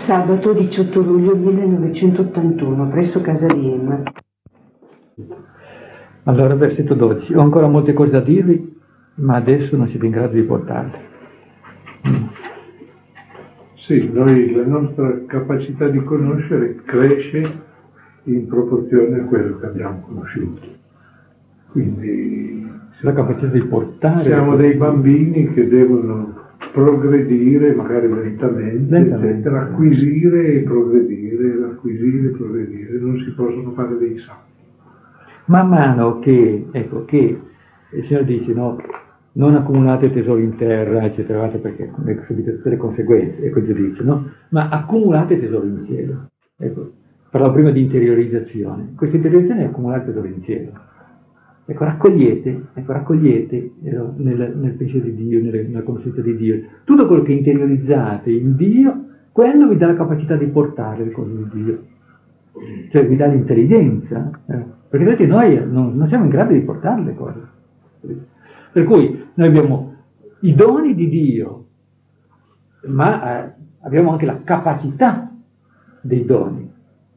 Sabato 18 luglio 1981, presso casa di Emma. Allora, versetto 12. Ho ancora molte cose da dirvi, ma adesso non siete in grado di portarle. Sì, la nostra capacità di conoscere cresce in proporzione a quello che abbiamo conosciuto. Quindi La capacità di portare... Siamo dei bambini che devono progredire, magari lentamente, eccetera, acquisire e progredire, non si possono fare dei salti. Man mano che il Signore dice, no, non accumulate tesori in terra, eccetera, perché ne subite tutte le conseguenze, ecco il giudizio, no? Ma accumulate tesori in cielo. Ecco, parlavo prima di interiorizzazione. Questa interiorizzazione è accumulare tesori in cielo. Ecco, raccogliete nel pensiero di Dio, nella conoscenza di Dio. Tutto quello che interiorizzate in Dio, quello vi dà la capacità di portare le cose di Dio. Cioè vi dà l'intelligenza, perché vedete noi non siamo in grado di portare le cose. Per cui noi abbiamo i doni di Dio, ma abbiamo anche la capacità dei doni.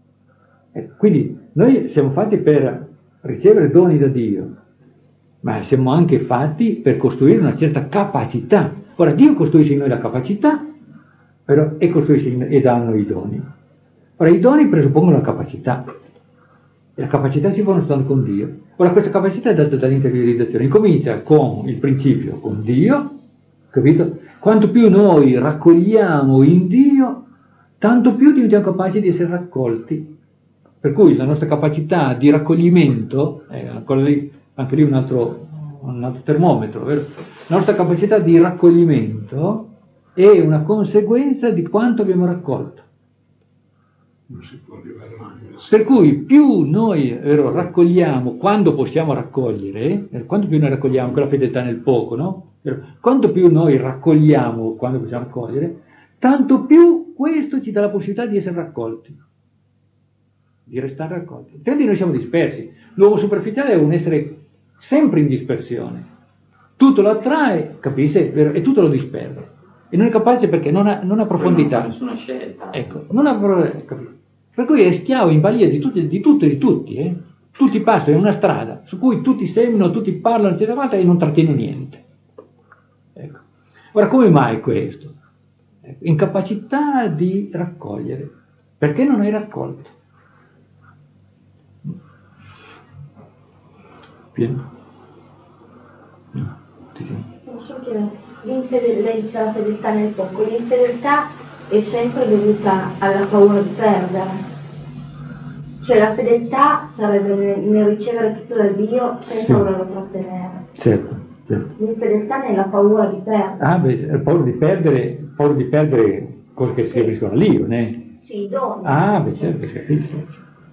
Quindi noi siamo fatti per ricevere doni da Dio, ma siamo anche fatti per costruire una certa capacità. Ora Dio costruisce in noi la capacità, però, e dà a noi i doni. Ora i doni presuppongono la capacità, e la capacità si fa soltanto con Dio. Ora questa capacità è data dall'interiorizzazione, incomincia con il principio, con Dio, capito? Quanto più noi raccogliamo in Dio, tanto più diventiamo capaci di essere raccolti. Per cui la nostra capacità di raccoglimento, anche lì un altro termometro, vero? La nostra capacità di raccoglimento è una conseguenza di quanto abbiamo raccolto. Non si può arrivare a per cui più noi raccogliamo quando possiamo raccogliere, quanto più noi raccogliamo con la fedeltà nel poco, no? Quanto più noi raccogliamo quando possiamo raccogliere, tanto più questo ci dà la possibilità di essere raccolti, di restare raccolti. Altrimenti noi siamo dispersi. L'uomo superficiale è un essere sempre in dispersione. Tutto lo attrae, capisce? E tutto lo disperde. E non è capace perché non ha profondità. Non ha nessuna scelta. Ecco, non ha capito? Per cui è schiavo in balia di tutto e di tutti. Tutti passano in una strada su cui tutti sembrano, tutti parlano, eccetera, e non trattengono niente. Ecco. Ora, come mai questo? Incapacità di raccogliere. Perché non hai raccolto? Pieno? No. Posso chiedere, lei dice la fedeltà nel poco, l'infedeltà è sempre dovuta alla paura di perdere. Cioè la fedeltà sarebbe nel ricevere tutto da Dio senza volerlo trattenere. Certo. L'infedeltà nella paura di perdere. Paura di perdere cose che si riferiscono all'io, né? Sì, i doni. Certo, si capisce.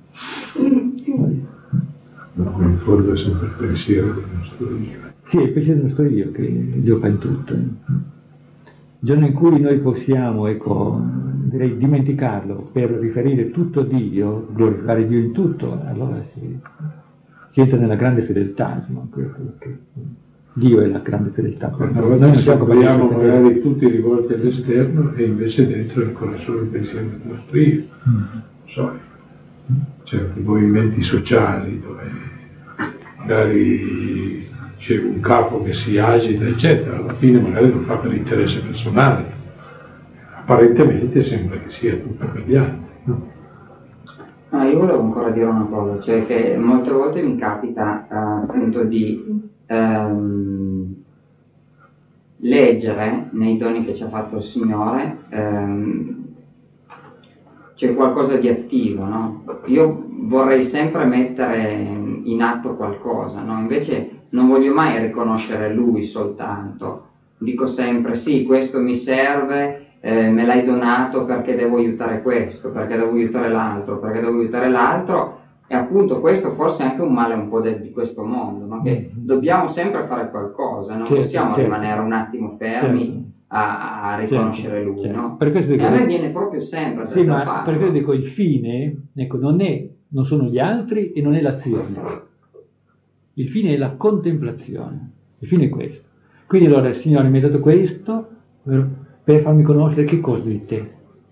Ma in fondo è sempre il pensiero del nostro io. Sì, è il pensiero del nostro io che Dio fa in tutto. Il giorno in cui noi possiamo, direi, dimenticarlo per riferire tutto a Dio, glorificare Dio in tutto, allora si entra nella grande fedeltà, insomma, che Dio è la grande fedeltà. Noi non siamo magari tutti rivolti all'esterno e invece dentro è ancora solo il pensiero del nostro io. So, certi movimenti sociali dove magari c'è un capo che si agita, eccetera, alla fine magari lo fa per interesse personale. Apparentemente sembra che sia tutto per gli altri. No, io volevo ancora dire una cosa, cioè che molte volte mi capita appunto di leggere nei doni che ci ha fatto il Signore c'è qualcosa di attivo, no? Io vorrei sempre mettere in atto qualcosa, no? Invece non voglio mai riconoscere Lui soltanto, dico sempre sì, questo mi serve, me l'hai donato perché devo aiutare questo, perché devo aiutare l'altro, e appunto questo forse è anche un male un po' di questo mondo, no? Che dobbiamo sempre fare qualcosa, non possiamo rimanere un attimo fermi a riconoscere Lui, no? Per questo dico, e a me viene proprio sempre sì, ma per questo dico, il fine, non sono gli altri e non è l'azione. Il fine è la contemplazione, il fine è questo. Quindi allora il Signore mi ha dato questo per farmi conoscere che cosa di te.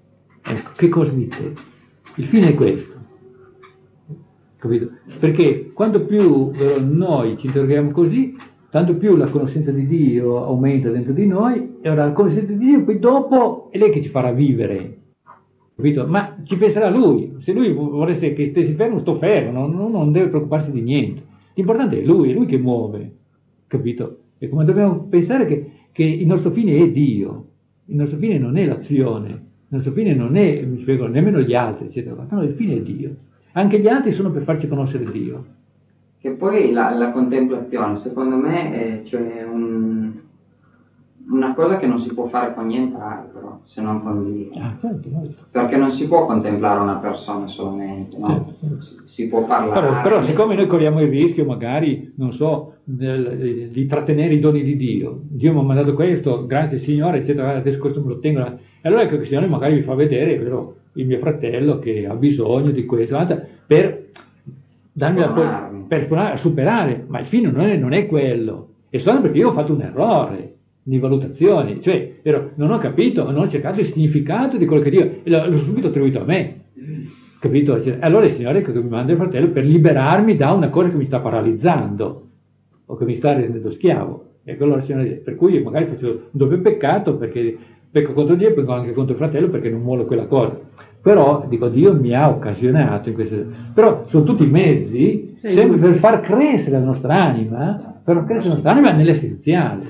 Ecco, che cosa di te? Il fine è questo. Capito? Perché quanto più noi ci interroghiamo così, tanto più la conoscenza di Dio aumenta dentro di noi, e ora la conoscenza di Dio poi dopo è lei che ci farà vivere, capito? Ma ci penserà Lui. Se Lui volesse che stessi fermo, sto fermo, non deve preoccuparsi di niente. L'importante è Lui che muove, capito? E come dobbiamo pensare che il nostro fine è Dio, il nostro fine non è l'azione, il nostro fine non è, mi spiego, nemmeno gli altri, eccetera. No, il fine è Dio. Anche gli altri sono per farci conoscere Dio. Che poi la contemplazione, secondo me, è cioè una cosa che non si può fare con nient'altro, se non con Dio. Certo. Perché non si può contemplare una persona solamente, no? Certo. Si può parlare. Però siccome noi corriamo il rischio, magari, non so, di trattenere i doni di Dio. Dio mi ha mandato questo, grazie Signore, eccetera, adesso questo me lo tengo. E allora ecco che il Signore magari vi fa vedere, il mio fratello che ha bisogno di questo, per darmi per superare, ma il fine non è quello, è solo perché io ho fatto un errore di valutazione, cioè non ho capito, non ho cercato il significato di quello che Dio, e l'ho subito attribuito a me, capito? Allora il Signore che mi manda il fratello per liberarmi da una cosa che mi sta paralizzando o che mi sta rendendo schiavo. Ecco, allora il Signore, per cui io magari faccio un doppio peccato, perché pecco contro Dio e pecco anche contro il fratello perché non vuole quella cosa. Però, dico, Dio mi ha occasionato in queste... Però sono tutti mezzi sempre per far crescere la nostra anima, nell'essenziale.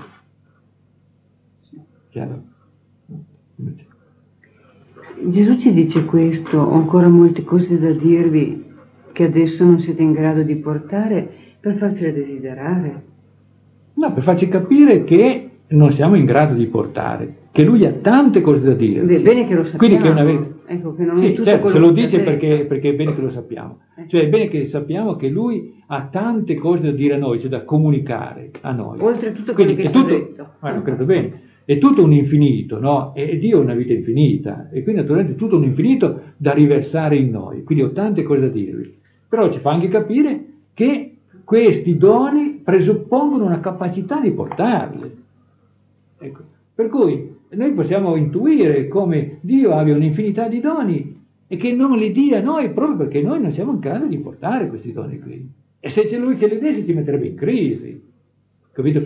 Chiaro? Gesù ci dice questo, ho ancora molte cose da dirvi che adesso non siete in grado di portare, per farcele desiderare. No, per farci capire che non siamo in grado di portare, che Lui ha tante cose da dire. È bene che lo sappiamo. Quindi che è una verità. Ecco, che non sì, è tutto certo, se lo dice perché è bene che lo sappiamo. Cioè è bene che sappiamo che Lui ha tante cose da dire a noi, cioè da comunicare a noi. Oltre tutto quello che ci ha detto. Lo credo bene. È tutto un infinito, no? E Dio ha una vita infinita, e quindi naturalmente è tutto un infinito da riversare in noi. Quindi ho tante cose da dirvi. Però ci fa anche capire che questi doni presuppongono una capacità di portarli. Ecco. Per cui noi possiamo intuire come Dio abbia un'infinità di doni e che non li dia a noi proprio perché noi non siamo in grado di portare questi doni qui. E se Lui ce li desse ci metterebbe in crisi. Capito?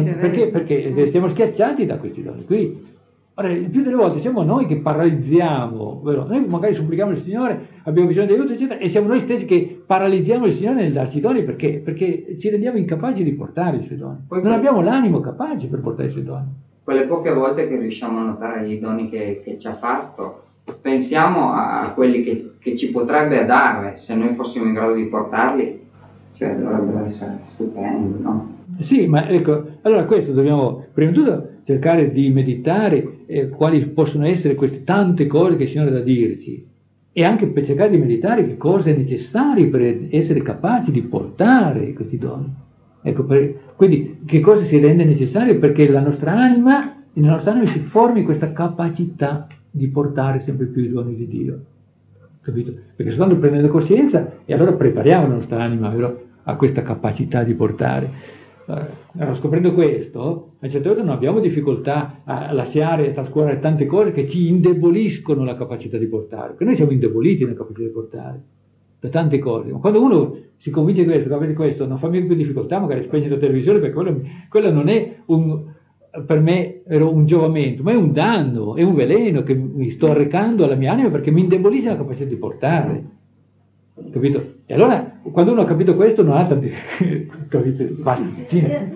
Perché siamo schiacciati da questi doni qui. Ora, il più delle volte siamo noi che paralizziamo, vero? Noi magari supplichiamo il Signore, abbiamo bisogno di aiuto, eccetera, e siamo noi stessi che paralizziamo il Signore nel darci i doni, perché ci rendiamo incapaci di portare i suoi doni. Non abbiamo l'animo capace per portare i suoi doni. Quelle poche volte che riusciamo a notare i doni che ci ha fatto, pensiamo a quelli che ci potrebbe dare se noi fossimo in grado di portarli, cioè dovrebbero essere stupendi, no? Sì, ma ecco, allora questo dobbiamo prima di tutto cercare di meditare quali possono essere queste tante cose che il Signore ha da dirci, e anche per cercare di meditare che cosa è necessario per essere capaci di portare questi doni. Ecco, quindi che cosa si rende necessario perché nella nostra anima si formi questa capacità di portare sempre più i doni di Dio. Capito? Perché quando prendendo coscienza, e allora prepariamo la nostra anima, vero, a questa capacità di portare. Allora, scoprendo questo, a un certo punto non abbiamo difficoltà a lasciare e a trascurare tante cose che ci indeboliscono la capacità di portare, perché noi siamo indeboliti nella capacità di portare da tante cose. Ma quando uno si convince di questo, non fa mica più difficoltà magari a spegnere la televisione, perché quello non è per me un giovamento, ma è un danno, è un veleno che mi sto arrecando alla mia anima perché mi indebolisce la capacità di portare. Capito? E allora, quando uno ha capito questo, non ha tanti... capito? Basta, fine.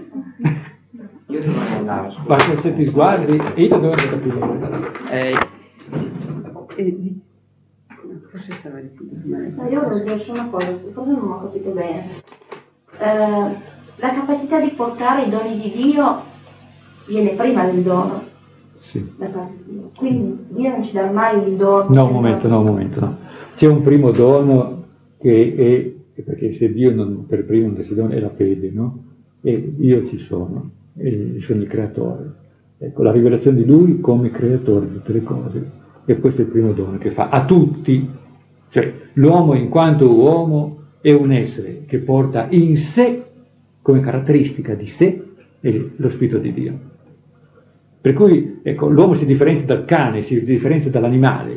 Io dovrei andare, scusa. Basta certi sguardi, e io dovevo capire. Forse stava dicendo. Io volevo dire solo una cosa, forse non ho capito bene. La capacità di portare i doni di Dio viene prima del dono. Sì. Quindi Dio non ci dà mai il dono. No, un momento, no. C'è un primo dono che è, perché se Dio per primo non si dona, è la fede, no? E io ci sono, e sono il creatore. Ecco, la rivelazione di Lui come creatore di tutte le cose. E questo è il primo dono che fa a tutti. Cioè, l'uomo in quanto uomo è un essere che porta in sé, come caratteristica di sé, lo Spirito di Dio. Per cui, ecco, l'uomo si differenzia dal cane, si differenzia dall'animale,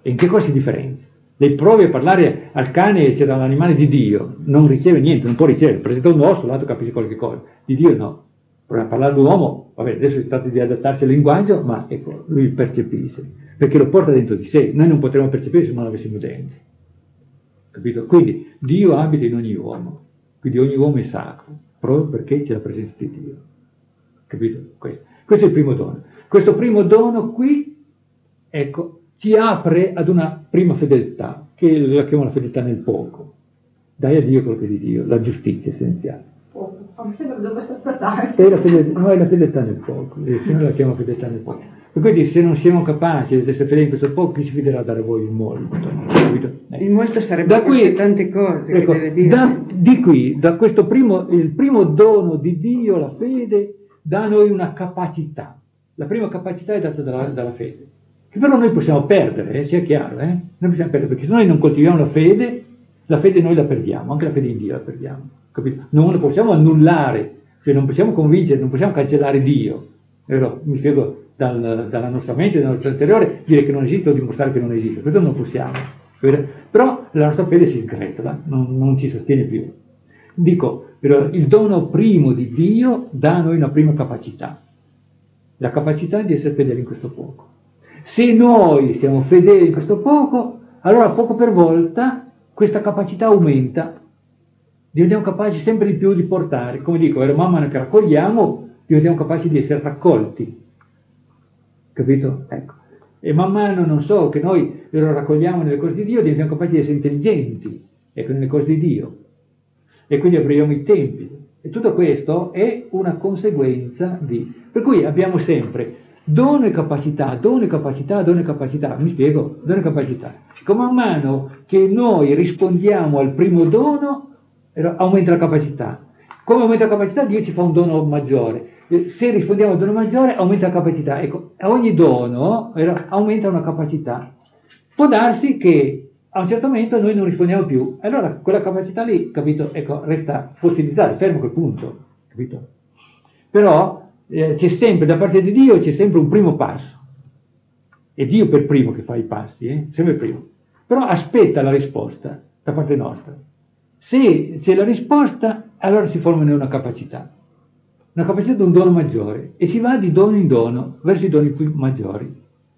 E in che cosa si differenzia? Lei provi a parlare al cane, c'era l'animale di Dio, non riceve niente, non può ricevere, presenta un osso, l'altro capisce qualche cosa. Di Dio no. Provi a parlare all'uomo, vabbè, adesso si tratta di adattarsi al linguaggio, ma ecco, lui percepisce, perché lo porta dentro di sé. Noi non potremmo percepire se non avessimo denti. Capito? Quindi Dio abita in ogni uomo, quindi ogni uomo è sacro, proprio perché c'è la presenza di Dio. Capito? Questo è il primo dono. Questo primo dono qui, ecco, ci apre ad una prima fedeltà, che la chiamo la fedeltà nel poco. Dai a Dio quello che è di Dio, la giustizia essenziale. Mi sembra dove sta aspettare. È la fedeltà nel poco, il Signore la chiama fedeltà nel poco. E quindi se non siamo capaci di essere fedeli in questo poco, chi si fiderà a dare a voi il molto? Capito? Il molto sarebbe queste tante cose ecco, che deve dire. Di qui, da questo il primo dono di Dio, la fede, dà a noi una capacità. La prima capacità è data dalla fede, che però noi possiamo perdere, sia chiaro, Noi possiamo perdere, perché se noi non coltiviamo la fede noi la perdiamo, anche la fede in Dio la perdiamo, capito? Non la possiamo annullare, cioè non possiamo convincere, non possiamo cancellare Dio, vero? Mi spiego, dalla nostra mente, dal nostro interiore, dire che non esiste o dimostrare che non esiste, questo non possiamo, vero? Però la nostra fede si sgretola, non ci sostiene più. Dico, però il dono primo di Dio dà a noi una prima capacità, la capacità di essere fedeli in questo poco. Se noi siamo fedeli in questo poco, allora poco per volta questa capacità aumenta, diventiamo capaci sempre di più di portare, come dico, man mano che raccogliamo, diventiamo capaci di essere raccolti, capito? Ecco. E man mano, non so, che noi lo raccogliamo nelle cose di Dio, diventiamo capaci di essere intelligenti, ecco, nelle cose di Dio, e quindi apriamo i tempi. E tutto questo è una conseguenza di... Per cui abbiamo sempre dono e capacità, dono e capacità, dono e capacità. Mi spiego? Dono e capacità. Man mano che noi rispondiamo al primo dono, aumenta la capacità. Come aumenta la capacità, Dio ci fa un dono maggiore. Se rispondiamo al dono maggiore, aumenta la capacità. Ecco, a ogni dono aumenta una capacità. Può darsi che a un certo momento noi non rispondiamo più. Allora quella capacità lì, capito? Ecco, resta fossilizzata, fermo a quel punto, capito? Però c'è sempre, da parte di Dio, c'è sempre un primo passo. È Dio per primo che fa i passi, sempre primo. Però aspetta la risposta da parte nostra. Se c'è la risposta, allora si forma una capacità di un dono maggiore, e si va di dono in dono verso i doni più maggiori.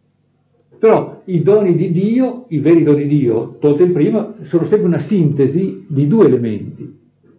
Però i doni di Dio, i veri doni di Dio, tolto il primo, sono sempre una sintesi di due elementi.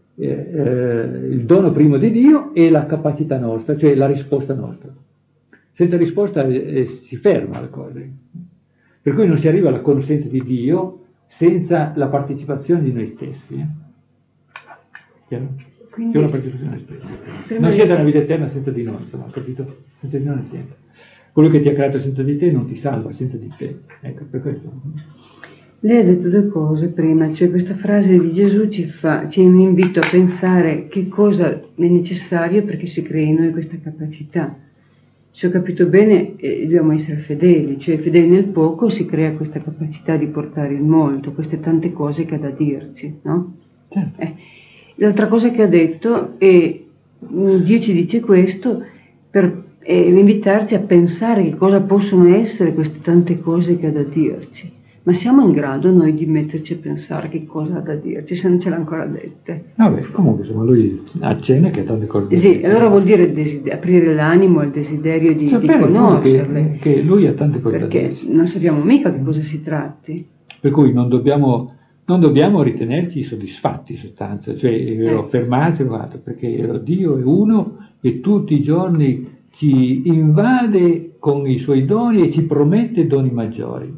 Il dono primo di Dio e la capacità nostra, cioè la risposta nostra. Senza risposta si ferma la cosa. Per cui non si arriva alla conoscenza di Dio senza la partecipazione di noi stessi. Chiaro? Quindi, c'è una partecipazione di noi stessi. Non siete nella vita eterna senza di noi, insomma, capito? Senza di noi non siete. Colui che ti ha creato senza di te non ti salva senza di te. Ecco, per questo. Lei ha detto due cose prima, cioè questa frase di Gesù ci un invito a pensare che cosa è necessario perché si crei in noi questa capacità. Se ho capito bene, dobbiamo essere fedeli, cioè fedeli nel poco si crea questa capacità di portare il molto, queste tante cose che ha da dirci, no? L'altra cosa che ha detto è, Dio ci dice questo per invitarci a pensare che cosa possono essere queste tante cose che ha da dirci. Ma siamo in grado noi di metterci a pensare che cosa ha da dirci se non ce l'ha ancora dette? Vabbè, comunque insomma lui accenna che ha tante cose da dire. Sì, allora vuol dire aprire l'animo al desiderio di conoscerle. Che lui ha tante cose perché da dirci. Non sappiamo mica che cosa si tratti. Per cui non dobbiamo ritenerci soddisfatti in sostanza, cioè fermarci, perché Dio è uno e tutti i giorni ci invade con i suoi doni e ci promette doni maggiori.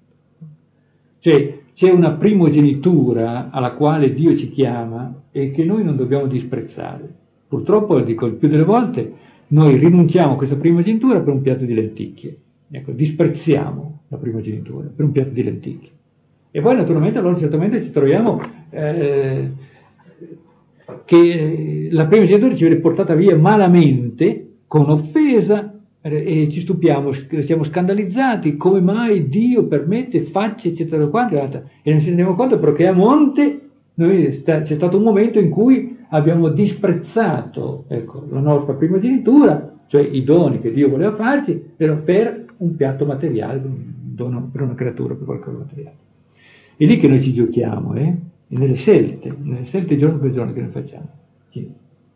Cioè c'è una primogenitura alla quale Dio ci chiama e che noi non dobbiamo disprezzare. Purtroppo, dico il più delle volte, noi rinunciamo a questa primogenitura per un piatto di lenticchie. Ecco, disprezziamo la primogenitura per un piatto di lenticchie. E poi naturalmente allora certamente ci troviamo che la primogenitura ci viene portata via malamente, con offesa, e ci stupiamo, siamo scandalizzati, come mai Dio permette, faccia, eccetera, e non ci rendiamo conto perché a monte c'è stato un momento in cui abbiamo disprezzato, ecco, la nostra primogenitura, cioè i doni che Dio voleva farci, per un piatto materiale, dono per una creatura, per qualcosa materiale. È lì che noi ci giochiamo, e nelle scelte giorno per giorno che noi facciamo. Sì.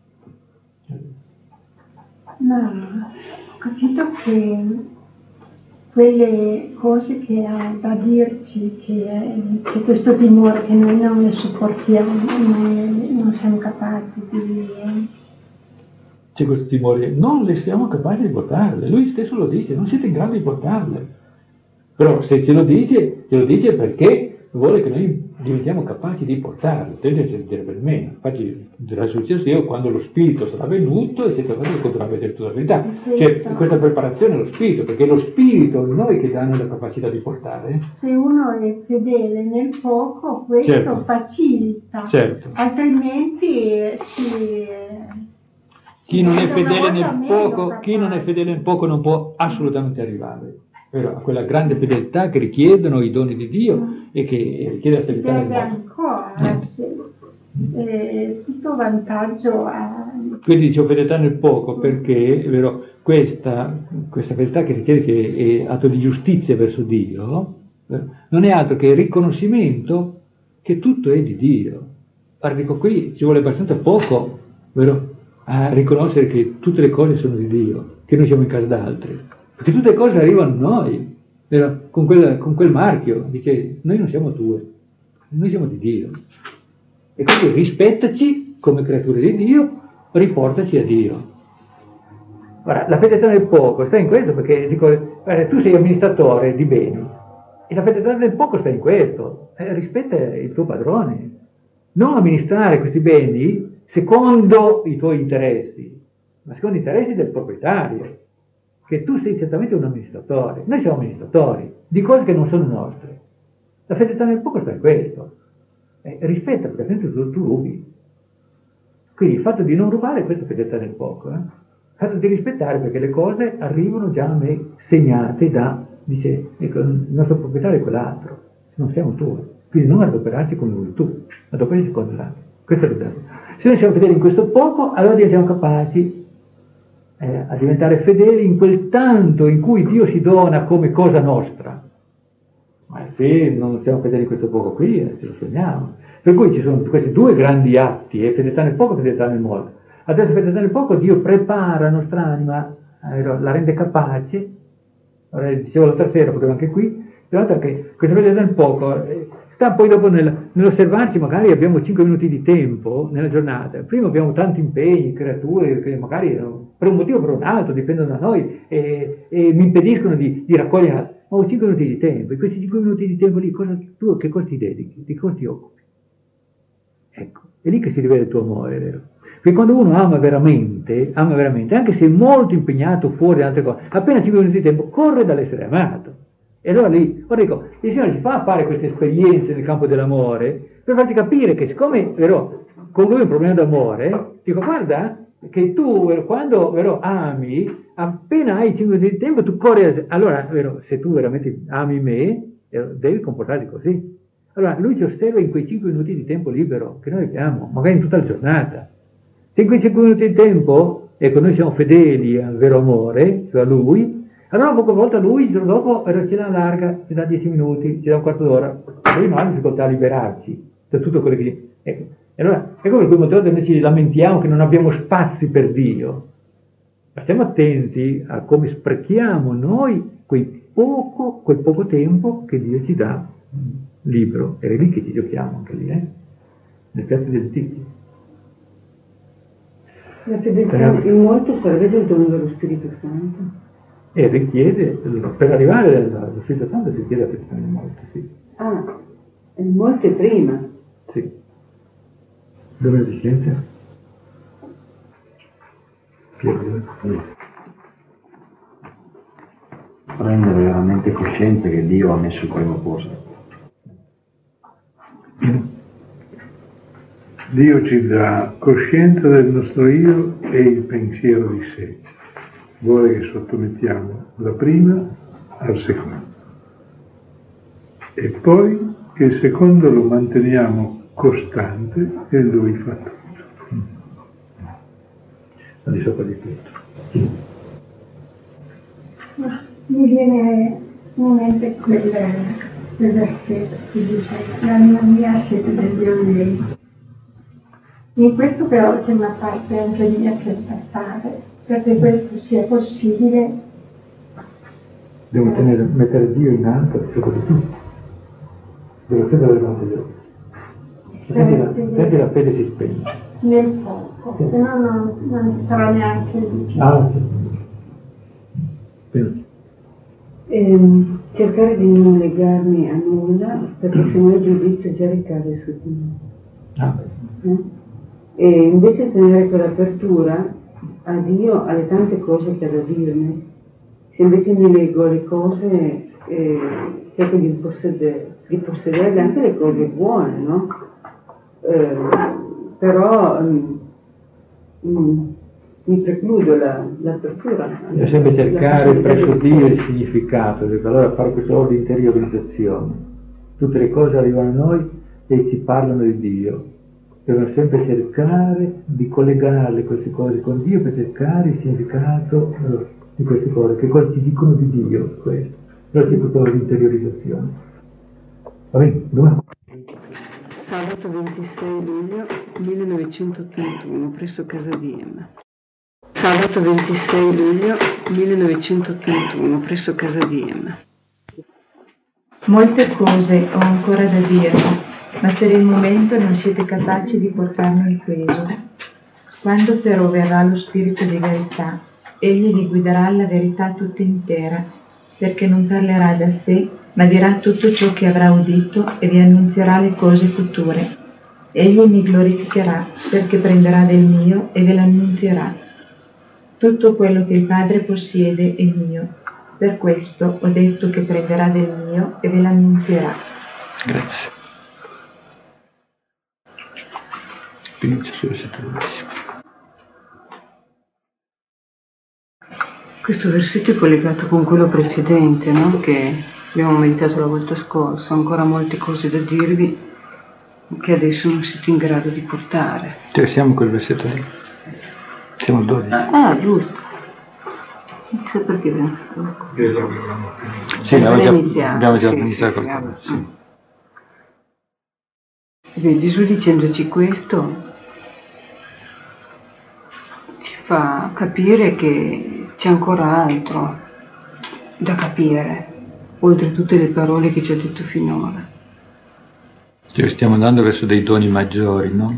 Ma ho capito che quelle cose che ha da dirci, che questo timore che noi non le sopportiamo, noi non siamo capaci di... C'è questo timore, non le siamo capaci di portarle, lui stesso lo dice, non siete in grado di portarle. Però se ce lo dice perché vuole che noi diventiamo capaci di portarle, tende a per me. Infatti sarà successo io quando lo spirito sarà venuto e siete stati continuare a vedere tutta la verità. C'è questa preparazione allo spirito, perché lo spirito è noi che danno la capacità di portare. Se uno è fedele nel poco, questo certo. Facilita, certo. Altrimenti chi non è fedele nel poco non può assolutamente arrivare a quella grande fedeltà che richiedono i doni di Dio e che richiede la fedeltà nel mondo. Ancora, tutto vantaggio a... Quindi dicevo fedeltà nel poco perché è vero, questa fedeltà che richiede, che è atto di giustizia verso Dio, non è altro che il riconoscimento che tutto è di Dio. Guarda, dico, qui ci vuole abbastanza poco, vero, a riconoscere che tutte le cose sono di Dio, che noi siamo in casa d'altri, perché tutte le cose arrivano a noi, vero? Con quel marchio, dice, noi non siamo tue, noi siamo di Dio. E quindi rispettaci come creature di Dio, riportaci a Dio. Ora, la fedeltà nel poco sta in questo, perché dico, tu sei amministratore di beni, e la fedeltà nel poco sta in questo, rispetta il tuo padrone. Non amministrare questi beni secondo i tuoi interessi, ma secondo gli interessi del proprietario, che tu sei certamente un amministratore. Noi siamo amministratori di cose che non sono nostre. La fedeltà nel poco sta in questo. Rispetta, perché altrimenti tu rubi. Quindi il fatto di non rubare è questa fedeltà nel poco. Il fatto di rispettare, perché le cose arrivano già a me segnate da, dice, ecco, il nostro proprietario è quell'altro, non siamo tu. Quindi non adoperarci come vuoi tu, adoperarci con l'altro. Questo è il dato. Se noi siamo fedeli in questo poco, allora diventiamo capaci a diventare fedeli in quel tanto in cui Dio si dona come cosa nostra. Ma se non siamo fedeli in questo poco qui, ce lo sogniamo. Per cui ci sono questi due grandi atti, fedeltà nel poco e fedeltà nel molto. Adesso fedeltà nel poco, Dio prepara la nostra anima, la rende capace. Ora, dicevo l'altra sera, proprio anche qui, che questa fedeltà nel poco sta poi dopo nell'osservarci, magari abbiamo 5 minuti di tempo nella giornata, prima abbiamo tanti impegni, creature che magari per un motivo o per un altro dipendono da noi e mi impediscono di raccogliere, ma ho 5 minuti di tempo, in questi 5 minuti di tempo lì tu che cosa ti dedichi, di cosa ti occupi? Ecco, è lì che si rivela il tuo amore, vero? Perché quando uno ama veramente, anche se è molto impegnato fuori da altre cose, appena 5 minuti di tempo corre dall'essere amato. E allora lì, dico, il Signore ci fa fare queste esperienze nel campo dell'amore per farci capire che siccome, vero, con lui è un problema d'amore, dico, guarda che tu, vero, quando, vero, ami, appena hai 5 minuti di tempo tu corri, allora, vero, se tu veramente ami me, devi comportarti così. Allora, lui ci osserva in quei 5 minuti di tempo libero che noi abbiamo, magari in tutta la giornata. Se in quei 5 minuti di tempo, ecco, noi siamo fedeli al vero amore, cioè a lui, allora poca volta lui, il giorno dopo, ce la larga, ci dà 10 minuti, ci dà un quarto d'ora. Noi non abbiamo difficoltà a liberarci da tutto quello che... Ecco. E allora, ecco per quel motivo noi ci lamentiamo che non abbiamo spazi per Dio. Ma stiamo attenti a come sprechiamo noi quel poco tempo che Dio ci dà libero. È lì che ci giochiamo anche lì, nel piatto del ticchi. La fedeltà in molto sarebbe il dono dello Spirito Santo. E richiede, per arrivare allo Spirito Santo si chiede la fedeltà in molto, sì. Ah, il molto è prima. Sì. Dove è Vicenzia? Prendere veramente coscienza che Dio ha messo il primo posto. Dio ci dà coscienza del nostro io e il pensiero di sé. Vuole che sottomettiamo la prima al secondo. E poi che il secondo lo manteniamo costante e lui fa tutto. Al di sopra di tutto. Mi viene Mi mente quel versetto che dice l'anima mia ha sete del Dio vivente. In questo però c'è una parte anche mia che da fare, perché questo sia possibile. Devo mettere Dio in alto sopra di tutto. Devo sempre avere davanti agli occhi. Senti la fede si spegne. Nel poco, se no non ci sarà neanche luce. Cercare di non legarmi a nulla, perché se no il giudizio già ricade su di me. E invece tenere quell'apertura a Dio, alle tante cose che ha da dirmi. Se invece mi leggo le cose, cerco di possederle anche le cose buone, no? Però mi precludo l'apertura. Bisogna sempre cercare presso Dio il significato, perché allora fare questo lavoro di interiorizzazione. Tutte le cose arrivano a noi e ci parlano di Dio. Dobbiamo sempre cercare di collegare queste cose con Dio per cercare il significato di queste cose, che cosa ci dicono di Dio, questo. Però c'è tutto l'interiorizzazione. Va bene, domani. Sabato 26 luglio 1981, presso casa di Emma. Sabato 26 luglio 1981, presso casa di Emma. Molte cose ho ancora da dirvi, ma per il momento non siete capaci di portarne il peso. Quando però verrà lo Spirito di verità, egli vi guiderà alla verità tutta intera, perché non parlerà da sé, ma dirà tutto ciò che avrà udito e vi annunzierà le cose future. Egli mi glorificherà, perché prenderà del mio e ve l'annunzierà. Tutto quello che il Padre possiede è mio. Per questo ho detto che prenderà del mio e ve l'annunzierà. Grazie. Comincia sulle settimane. Questo versetto è collegato con quello precedente, no? Che abbiamo meditato la volta scorsa. Ho ancora molte cose da dirvi che adesso non siete in grado di portare. Cioè, siamo quel versetto lì. Siamo al 12. Ah, giusto. Non so perché abbiamo fatto. Sì, abbiamo già iniziato qualcosa. Sì. Gesù dicendoci questo ci fa capire che c'è ancora altro da capire, oltre tutte le parole che ci ha detto finora. Cioè, stiamo andando verso dei doni maggiori, no?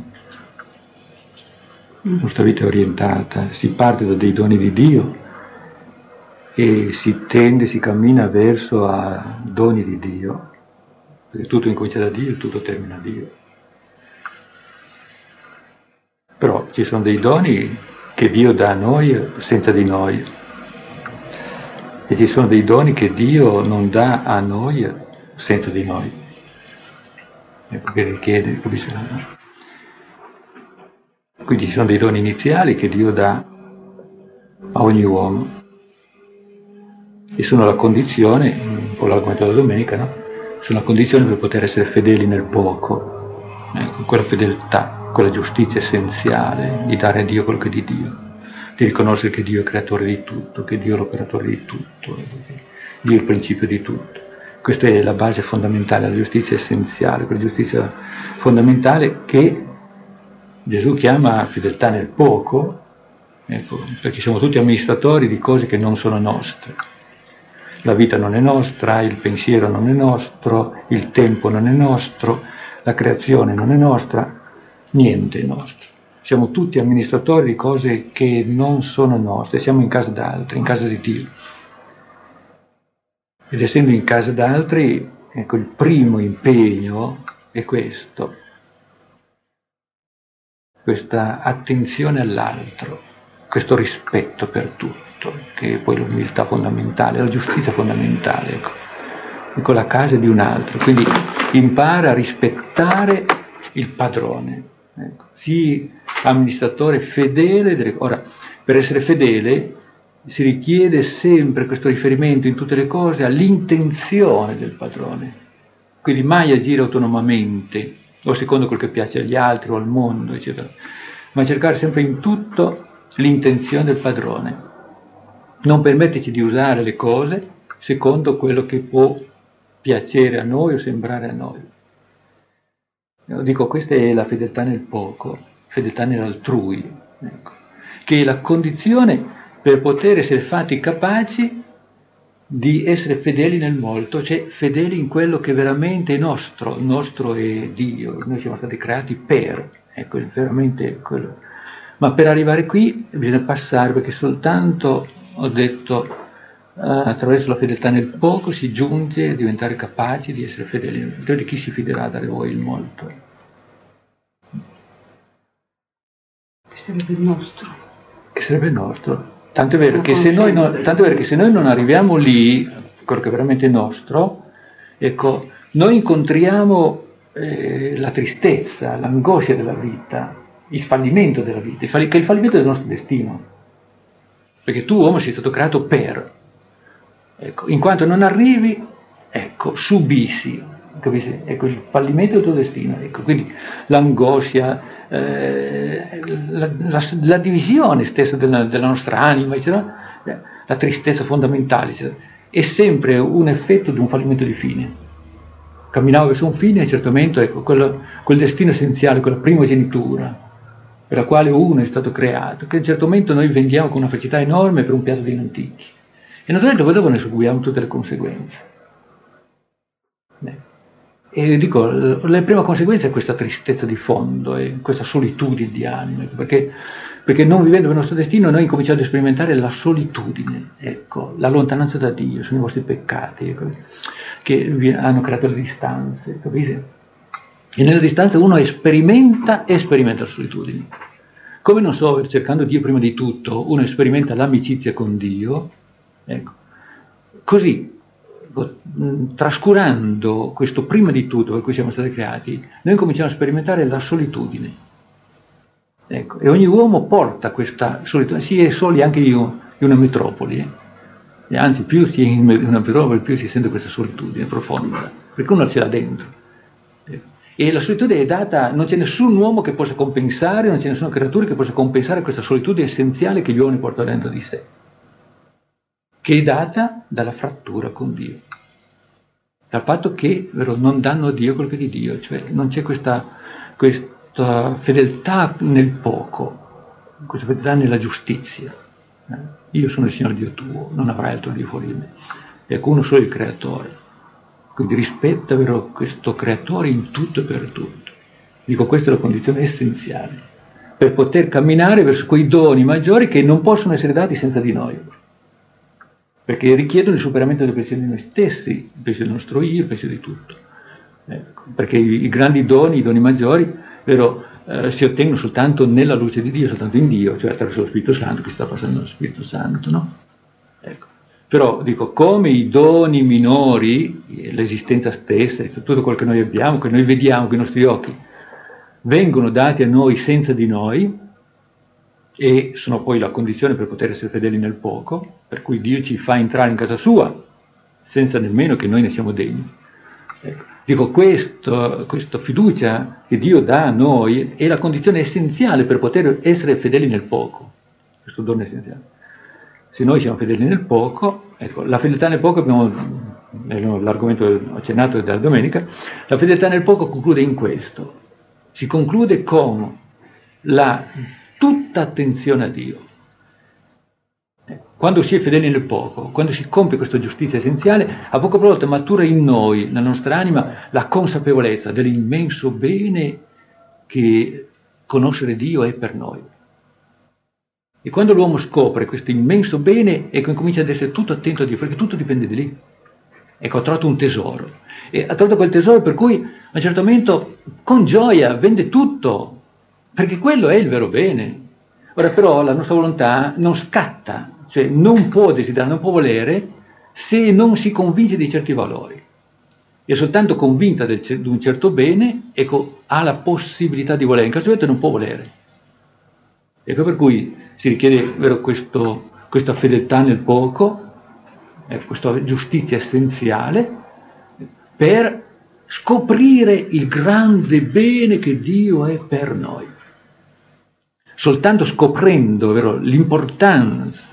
La nostra vita è orientata, si parte da dei doni di Dio e si cammina verso a doni di Dio, perché tutto incomincia da Dio e tutto termina a Dio. Però ci sono dei doni che Dio dà a noi senza di noi, e ci sono dei doni che Dio non dà a noi senza di noi. Ecco che richiede, capisci? Quindi ci sono dei doni iniziali che Dio dà a ogni uomo e sono la condizione, un po' l'argomento della domenica, no? Sono la condizione per poter essere fedeli nel poco, ecco, quella fedeltà, quella giustizia essenziale di dare a Dio quello che è di Dio, di riconoscere che Dio è creatore di tutto, che Dio è l'operatore di tutto, che Dio è il principio di tutto. Questa è la base fondamentale, la giustizia essenziale, quella giustizia fondamentale che Gesù chiama fedeltà nel poco, ecco, perché siamo tutti amministratori di cose che non sono nostre. La vita non è nostra, il pensiero non è nostro, il tempo non è nostro, la creazione non è nostra, niente è nostro. Siamo tutti amministratori di cose che non sono nostre, siamo in casa d'altri, in casa di Dio. Ed essendo in casa d'altri, ecco, il primo impegno è questo, questa attenzione all'altro, questo rispetto per tutto, che è poi l'umiltà fondamentale, la giustizia fondamentale, ecco la casa di un altro, quindi impara a rispettare il padrone, ecco. Sii amministratore fedele delle cose. Ora, per essere fedele si richiede sempre questo riferimento in tutte le cose all'intenzione del padrone, quindi mai agire autonomamente o secondo quel che piace agli altri o al mondo, eccetera, ma cercare sempre in tutto l'intenzione del padrone. Non permetterci di usare le cose secondo quello che può piacere a noi o sembrare a noi. Io dico, questa è la fedeltà nel poco, fedeltà nell'altrui, ecco, che è la condizione per poter essere fatti capaci di essere fedeli nel molto, cioè fedeli in quello che veramente è nostro. Il nostro è Dio, noi siamo stati creati per, ecco, è veramente quello. Ma per arrivare qui bisogna passare, perché soltanto, ho detto, attraverso la fedeltà nel poco si giunge a diventare capaci di essere fedeli. Di chi si fiderà a dare voi il molto? Che sarebbe il nostro. Che sarebbe il nostro. Tanto è vero che se noi non arriviamo lì, quello che è veramente nostro, ecco, noi incontriamo la tristezza, l'angoscia della vita, il fallimento della vita, che è il fallimento del nostro destino. Perché tu, uomo, sei stato creato per. Ecco, in quanto non arrivi, ecco, subisci, capisci? Ecco, il fallimento del tuo destino. Ecco, quindi l'angoscia, la divisione stessa della nostra anima, eccetera, la tristezza fondamentale, eccetera, è sempre un effetto di un fallimento di fine. Camminavo verso un fine e certamente, ecco, quel destino essenziale, quella primogenitura per la quale uno è stato creato, che a un certo momento noi vendiamo con una felicità enorme per un piatto di lenticchie. E naturalmente poi dopo ne subiamo tutte le conseguenze. E dico, la prima conseguenza è questa tristezza di fondo, e questa solitudine di anima, perché non vivendo il nostro destino noi cominciamo ad sperimentare la solitudine, ecco, la lontananza da Dio, sono i vostri peccati, ecco, che hanno creato le distanze, capite? E nella distanza uno sperimenta la solitudine. Come, non so, cercando Dio prima di tutto, uno sperimenta l'amicizia con Dio, ecco, così, trascurando questo prima di tutto per cui siamo stati creati, noi cominciamo a sperimentare la solitudine. Ecco, e ogni uomo porta questa solitudine, si è soli anche in una metropoli, e anzi più si è in una metropoli più si sente questa solitudine profonda, perché uno ce l'ha dentro. Ecco. E la solitudine è data, non c'è nessun uomo che possa compensare, non c'è nessuna creatura che possa compensare questa solitudine essenziale che gli uomini portano dentro di sé, che è data dalla frattura con Dio, dal fatto che non danno a Dio quello che è di Dio, cioè non c'è questa fedeltà nel poco, questa fedeltà nella giustizia. Io sono il Signore Dio tuo, non avrai altro Dio fuori di me. Ecco, uno solo il creatore. Quindi rispetta, questo creatore in tutto e per tutto. Dico, questa è la condizione essenziale per poter camminare verso quei doni maggiori che non possono essere dati senza di noi, perché richiedono il superamento del pensiero di noi stessi, il pensiero del nostro io, il pensiero di tutto. Ecco, perché i grandi doni, i doni maggiori, si ottengono soltanto nella luce di Dio, soltanto in Dio, cioè attraverso lo Spirito Santo, che sta passando lo Spirito Santo, no? Ecco. Però dico, come i doni minori, l'esistenza stessa, tutto quello che noi abbiamo, che noi vediamo con i nostri occhi, vengono dati a noi senza di noi, e sono poi la condizione per poter essere fedeli nel poco, per cui Dio ci fa entrare in casa sua, senza nemmeno che noi ne siamo degni. Ecco. Dico, questa fiducia che Dio dà a noi è la condizione essenziale per poter essere fedeli nel poco, questo dono essenziale. Se noi siamo fedeli nel poco, ecco, la fedeltà nel poco, l'argomento accennato della domenica, la fedeltà nel poco conclude in questo, si conclude con la tutta attenzione a Dio. Quando si è fedeli nel poco, quando si compie questa giustizia essenziale, a poco a poco matura in noi, nella nostra anima, la consapevolezza dell'immenso bene che conoscere Dio è per noi. E quando l'uomo scopre questo immenso bene, ecco, comincia ad essere tutto attento a Dio, perché tutto dipende di lì. Ecco, ha trovato un tesoro. E ha trovato quel tesoro per cui a un certo momento, con gioia, vende tutto, perché quello è il vero bene. Ora però la nostra volontà non scatta, cioè non può desiderare, non può volere, se non si convince di certi valori. È soltanto convinta di un certo bene, ecco, ha la possibilità di volere, in caso di non può volere. Ecco per cui si richiede questa fedeltà nel poco, questa giustizia essenziale, per scoprire il grande bene che Dio è per noi. Soltanto scoprendo l'importanza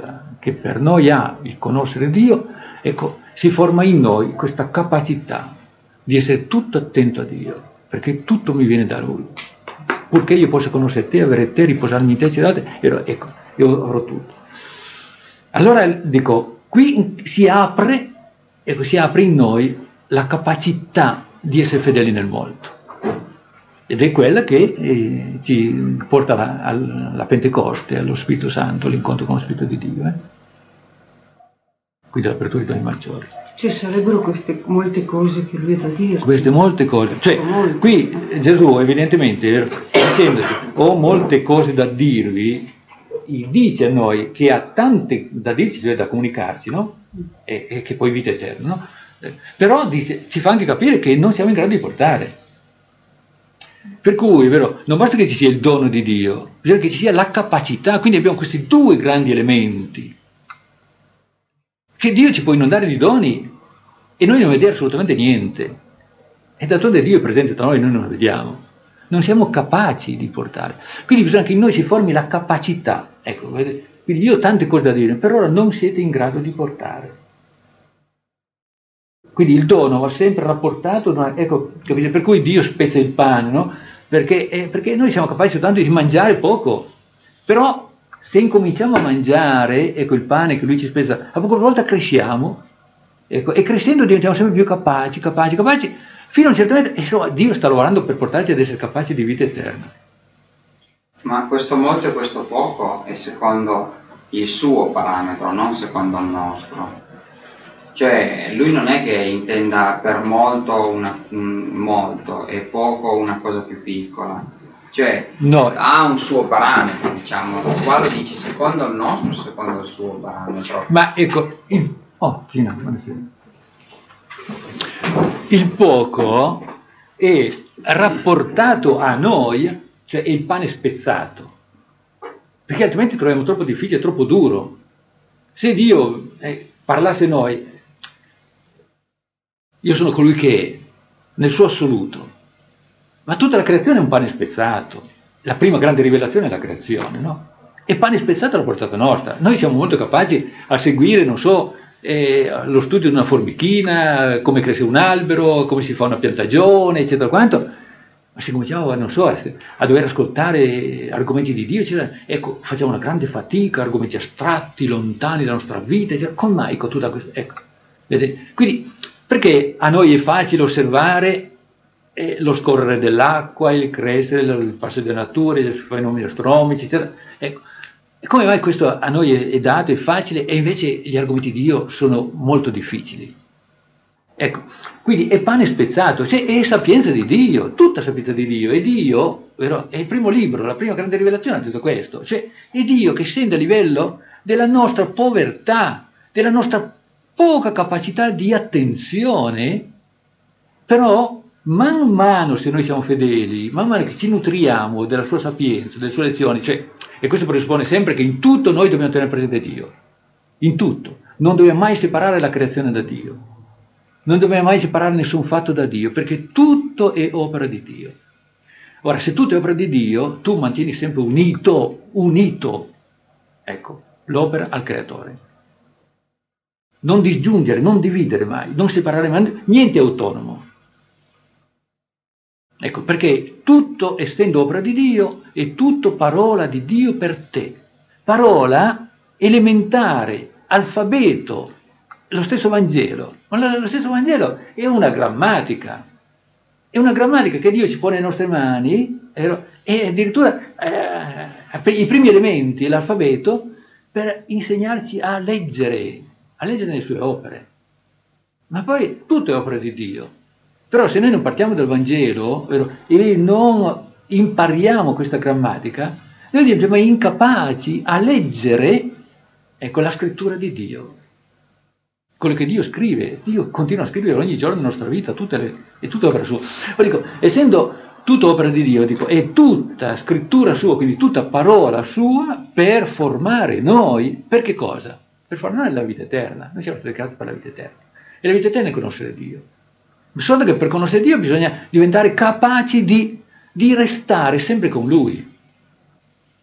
che per noi ha il conoscere Dio, ecco, si forma in noi questa capacità di essere tutto attento a Dio, perché tutto mi viene da Lui. Purché io possa conoscere te, avere te, riposarmi in te, ecco, io avrò tutto. Allora dico, qui si apre in noi la capacità di essere fedeli nel molto. Ed è quella che ci porta alla Pentecoste, allo Spirito Santo, all'incontro con lo Spirito di Dio. Quindi l'apertura dei doni maggiori. Cioè sarebbero queste molte cose che lui ha da dire. Queste molte cose. Cioè, qui Gesù evidentemente, dicendoci, ho molte cose da dirvi, dice a noi che ha tante da dirci, cioè da comunicarci, no? E che poi vita eterna, no? Però dice, ci fa anche capire che non siamo in grado di portare. Per cui, è vero, non basta che ci sia il dono di Dio, bisogna che ci sia la capacità, quindi abbiamo questi due grandi elementi. Che Dio ci può inondare di doni e noi non vediamo assolutamente niente. E d'altronde Dio è presente tra noi e noi non lo vediamo. Non siamo capaci di portare. Quindi bisogna che in noi si formi la capacità. Ecco, quindi io ho tante cose da dire, per ora non siete in grado di portare. Quindi il dono va sempre rapportato, ecco, capite? Per cui Dio spezza il pane, no? Perché noi siamo capaci soltanto di mangiare poco, però se incominciamo a mangiare, ecco, il pane che lui ci spezza, a poco volta cresciamo, ecco, e crescendo diventiamo sempre più capaci, fino a un certo momento, insomma, Dio sta lavorando per portarci ad essere capaci di vita eterna. Ma questo molto e questo poco è secondo il suo parametro, non secondo il nostro. Cioè, lui non è che intenda per molto molto e poco una cosa più piccola. Cioè, no, ha un suo parametro, diciamo. Qua lo dice secondo il nostro, secondo il suo parametro. Ma ecco, il poco è rapportato a noi, cioè è il pane spezzato, perché altrimenti troviamo troppo difficile, troppo duro. Se Dio parlasse noi, io sono colui che è, nel suo assoluto, ma tutta la creazione è un pane spezzato. La prima grande rivelazione è la creazione, no? E pane spezzato è la portata nostra. Noi siamo molto capaci a seguire, non so, lo studio di una formichina, come cresce un albero, come si fa una piantagione, eccetera quanto. Ma se cominciamo, non so, a dover ascoltare argomenti di Dio, eccetera, ecco, facciamo una grande fatica, argomenti astratti, lontani dalla nostra vita, eccetera. Come mai con tutta questa... Ecco, vedete? Quindi, perché a noi è facile osservare lo scorrere dell'acqua, il crescere, il passo della natura, i fenomeni astronomici, eccetera. Ecco, e come mai questo a noi è dato, è facile, e invece gli argomenti di Dio sono molto difficili? Ecco, quindi è pane spezzato, cioè è sapienza di Dio, tutta sapienza di Dio, e Dio, vero, è il primo libro, la prima grande rivelazione di tutto questo, cioè è Dio che scende a livello della nostra povertà, della nostra poca capacità di attenzione, però man mano, se noi siamo fedeli, man mano che ci nutriamo della sua sapienza, delle sue lezioni, cioè, e questo presuppone sempre che in tutto noi dobbiamo tenere presente Dio, in tutto, non dobbiamo mai separare la creazione da Dio, non dobbiamo mai separare nessun fatto da Dio, perché tutto è opera di Dio. Ora, se tutto è opera di Dio, tu mantieni sempre unito, ecco, l'opera al creatore. Non disgiungere, non dividere mai, non separare mai, niente è autonomo. Ecco, perché tutto, essendo opera di Dio, è tutto parola di Dio per te. Parola elementare, alfabeto, lo stesso Vangelo. Ma lo stesso Vangelo è una grammatica che Dio ci pone nelle nostre mani, e addirittura i primi elementi, l'alfabeto, per insegnarci a leggere le sue opere. Ma poi tutto è opera di Dio. Però se noi non partiamo dal Vangelo, e non impariamo questa grammatica, noi diventiamo incapaci a leggere, ecco, la scrittura di Dio. Quello che Dio scrive, Dio continua a scrivere ogni giorno nella nostra vita, è tutta opera sua. Poi dico, essendo tutta opera di Dio, dico, è tutta scrittura sua, quindi tutta parola sua per formare noi, per che cosa? Per formare la vita eterna. Noi siamo stati creati per la vita eterna. E la vita eterna è conoscere Dio. Solo che per conoscere Dio bisogna diventare capaci di restare sempre con Lui.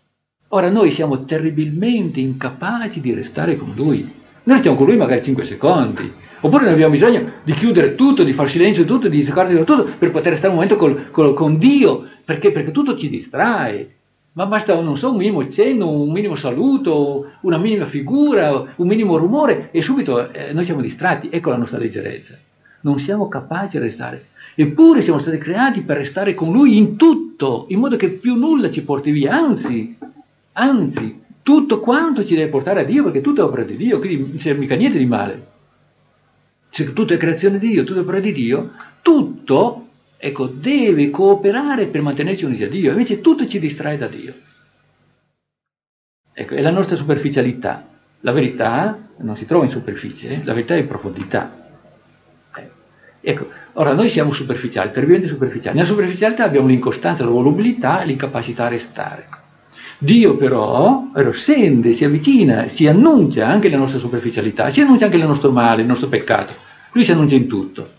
Ora noi siamo terribilmente incapaci di restare con Lui. Noi stiamo con Lui magari 5 secondi, oppure noi abbiamo bisogno di chiudere tutto, di far silenzio tutto, di staccarci da tutto, per poter stare un momento con Dio, perché tutto ci distrae. Ma basta, non so, un minimo cenno, un minimo saluto, una minima figura, un minimo rumore, e subito noi siamo distratti. Ecco la nostra leggerezza. Non siamo capaci di restare. Eppure siamo stati creati per restare con Lui in tutto, in modo che più nulla ci porti via, anzi, tutto quanto ci deve portare a Dio, perché tutto è opera di Dio, quindi non c'è mica niente di male. Se tutto è creazione di Dio, tutto è opera di Dio, tutto, ecco, deve cooperare per mantenerci uniti a Dio, invece tutto ci distrae da Dio. Ecco, è la nostra superficialità. La verità non si trova in superficie, la verità è in profondità. Ecco, ora noi siamo superficiali, terribilmente superficiali. Nella superficialità abbiamo l'incostanza, la volubilità e l'incapacità a restare. Dio però scende, si avvicina, si annuncia anche la nostra superficialità, si annuncia anche il nostro male, il nostro peccato. Lui si annuncia in tutto.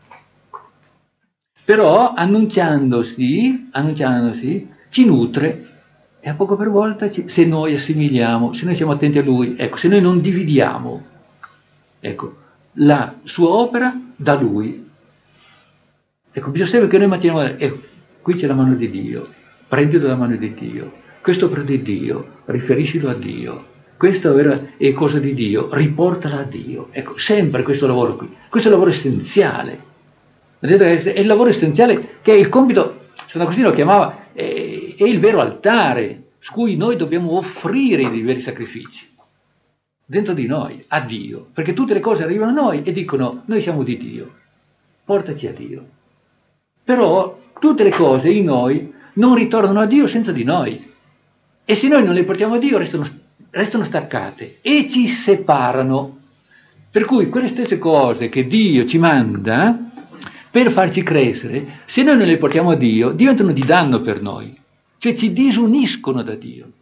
Però annunciandosi, ci nutre, e a poco per volta, se noi assimiliamo, se noi siamo attenti a Lui, ecco, se noi non dividiamo, ecco, la sua opera da Lui. Ecco, bisogna sempre che noi manteniamo, ecco, qui c'è la mano di Dio, prendilo dalla mano di Dio, questo opera di Dio, riferiscilo a Dio, questo è cosa di Dio, riportala a Dio. Ecco, sempre questo lavoro qui, questo è il lavoro essenziale. È il lavoro essenziale che è il compito, San Agostino lo chiamava, è il vero altare su cui noi dobbiamo offrire i veri sacrifici. Dentro di noi, a Dio, perché tutte le cose arrivano a noi e dicono, noi siamo di Dio, portaci a Dio. Però tutte le cose in noi non ritornano a Dio senza di noi, e se noi non le portiamo a Dio restano staccate e ci separano. Per cui quelle stesse cose che Dio ci manda per farci crescere, se noi non le portiamo a Dio, diventano di danno per noi, cioè ci disuniscono da Dio.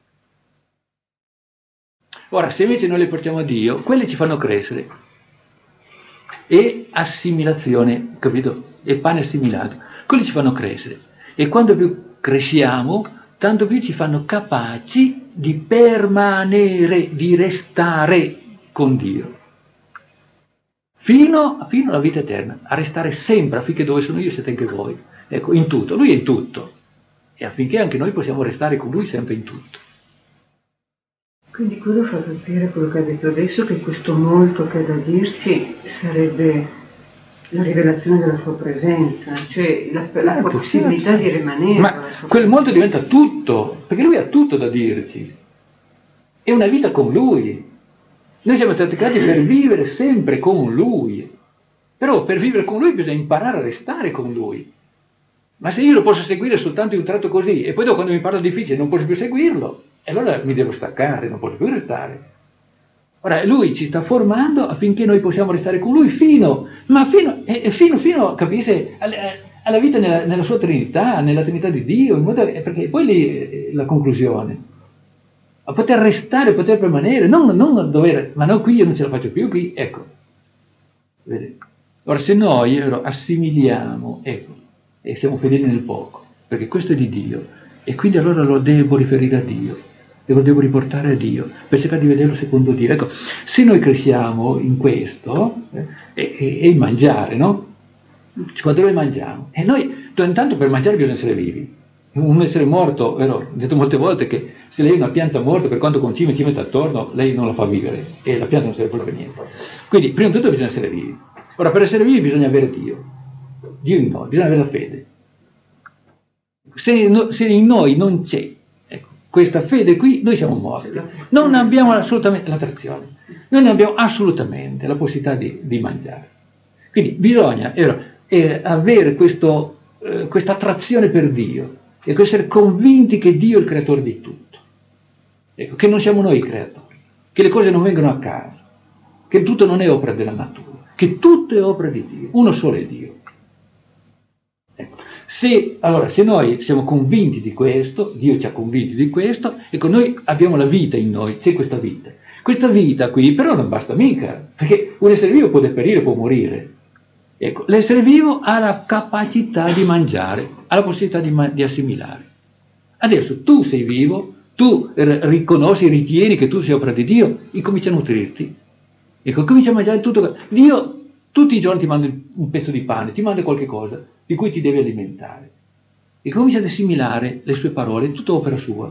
Ora, se invece noi le portiamo a Dio, quelle ci fanno crescere. E assimilazione, capito? E pane assimilato. Quelle ci fanno crescere. E quando più cresciamo, tanto più ci fanno capaci di permanere, di restare con Dio. Fino alla vita eterna, a restare sempre, affinché dove sono io siete anche voi. Ecco, in tutto. Lui è in tutto. E affinché anche noi possiamo restare con Lui sempre in tutto. Quindi cosa fa capire quello che ha detto adesso, che questo molto che ha da dirci sarebbe la rivelazione della sua presenza, cioè la possibilità di rimanere. Ma quel molto diventa tutto, perché Lui ha tutto da dirci. È una vita con Lui. Noi siamo stati creati per vivere sempre con Lui. Però per vivere con Lui bisogna imparare a restare con Lui. Ma se io lo posso seguire soltanto in un tratto così, e poi dopo quando mi parla difficile non posso più seguirlo, e allora mi devo staccare, non posso più restare. Ora, Lui ci sta formando affinché noi possiamo restare con Lui fino, capisce, alla vita nella sua Trinità, nella Trinità di Dio, in modo, perché poi lì la conclusione. A poter restare, poter permanere, non dover, ma no, qui io non ce la faccio più, qui, ecco. Vedete? Ora, se noi assimiliamo, ecco, e siamo fedeli nel poco, perché questo è di Dio, e quindi allora lo devo riferire a Dio, lo devo riportare a Dio, per cercare di vederlo secondo Dio. Ecco, se noi cresciamo in questo, e il mangiare, no? Quando noi mangiamo, e noi, intanto per mangiare bisogna essere vivi. Un essere morto, ho detto molte volte che se lei è una pianta morta, per quanto concime ci mette attorno, lei non la fa vivere, e la pianta non serve proprio per niente. Quindi, prima di tutto bisogna essere vivi. Ora, per essere vivi bisogna avere Dio in noi, bisogna avere la fede. Se in noi non c'è, ecco, questa fede qui, noi siamo morti. Non abbiamo assolutamente l'attrazione, non abbiamo assolutamente la possibilità di mangiare. Quindi bisogna avere questa attrazione per Dio, ecco, essere convinti che Dio è il creatore di tutto, ecco, che non siamo noi i creatori, che le cose non vengono a caso, che tutto non è opera della natura, che tutto è opera di Dio, uno solo è Dio. Ecco. Se noi siamo convinti di questo, Dio ci ha convinti di questo, ecco, noi abbiamo la vita in noi, c'è questa vita. Questa vita qui però non basta mica, perché un essere vivo può deperire, può morire. Ecco, l'essere vivo ha la capacità di mangiare, ha la possibilità di assimilare. Adesso tu sei vivo, tu riconosci, ritieni che tu sia opera di Dio, incomincia a nutrirti. Ecco, comincia a mangiare tutto. Dio tutti i giorni ti manda un pezzo di pane, ti manda qualche cosa di cui ti devi alimentare. E comincia ad assimilare le sue parole, tutto opera sua.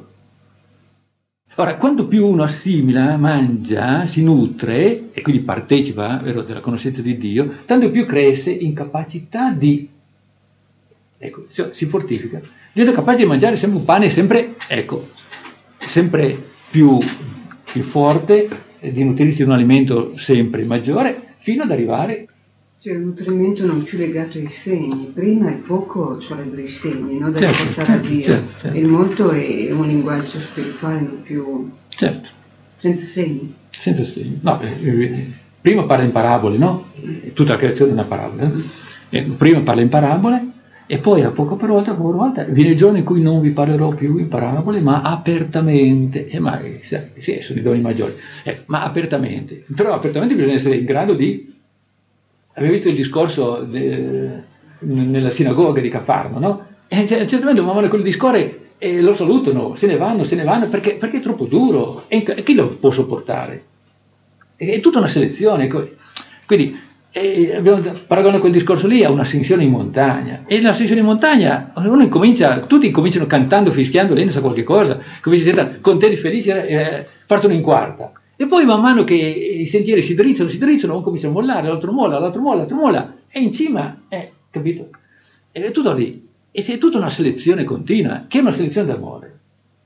Ora, quanto più uno assimila, mangia, si nutre, e quindi partecipa, vero, della conoscenza di Dio, tanto più cresce in capacità di, ecco, si fortifica, diventa capace di mangiare sempre un pane sempre, ecco, sempre più forte, di nutrirsi di un alimento sempre maggiore, fino ad arrivare... Cioè un nutrimento non più legato ai segni, prima il poco sarebbero i segni, no? Da Certo, riportare a Dio, certo. Il molto è un linguaggio spirituale non più... Certo. Senza segni. Senza segni. No, prima parla in parabole, no? Tutta la creazione è una parabola. Prima parla in parabole e poi a poco per volta viene il giorno in cui non vi parlerò più in parabole, ma apertamente. Sì, sono i doni maggiori. Ma apertamente. Però apertamente bisogna essere in grado di... Avevo visto il discorso nella sinagoga di Cafarno, no? E certamente man mano che lo discorre lo salutano, se ne vanno perché è troppo duro. E chi lo può sopportare? È tutta una selezione. Quindi abbiamo paragonato quel discorso lì a un'ascensione in montagna. E nell'ascensione in montagna tutti incominciano cantando, fischiando, lei ne sa qualche cosa, cominciano a sentire contenti, felici, partono in quarta. E poi man mano che i sentieri si drizzano, uno comincia a mollare, l'altro molla, e in cima, capito? È tutto lì. E è tutta una selezione continua, che è una selezione d'amore.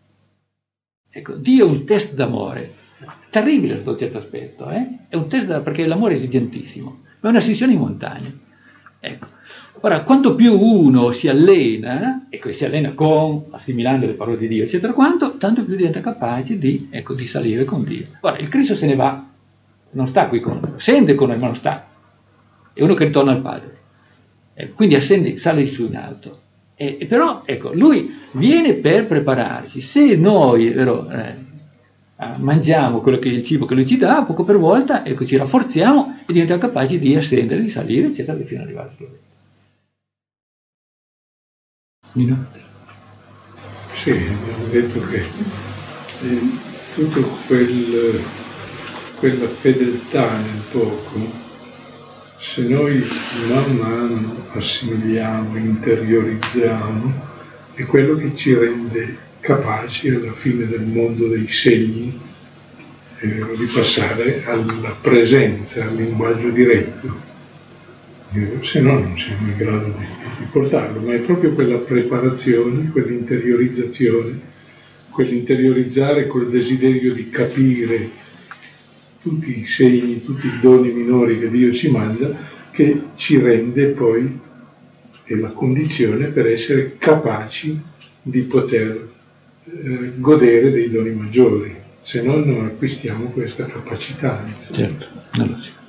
Ecco, Dio è un test d'amore, terribile sotto un certo aspetto, È un test perché l'amore è esigentissimo, ma è una sessione in montagna. Ecco. Ora, quanto più uno si allena, e si allena assimilando le parole di Dio, eccetera quanto, tanto più diventa capace di salire con Dio. Ora, il Cristo se ne va, non sta qui con noi, scende con noi, ma non sta. È uno che ritorna al Padre. Quindi ascende, sale su in alto. Però, lui viene per prepararci. Se noi, mangiamo quello che è il cibo che lui ci dà, poco per volta, ci rafforziamo e diventiamo capaci di ascendere, di salire, eccetera, fino ad arrivare a Slovenia. Sì, abbiamo detto che tutto quella fedeltà nel poco, se noi man mano assimiliamo, interiorizziamo, è quello che ci rende capaci alla fine del mondo dei segni di passare alla presenza, al linguaggio diretto. Se no non siamo in grado di portarlo, ma è proprio quella preparazione, quell'interiorizzazione, quell'interiorizzare col desiderio di capire tutti i segni, tutti i doni minori che Dio ci manda, che ci rende poi è la condizione per essere capaci di poter godere dei doni maggiori, se no non acquistiamo questa capacità. Certo, non lo so.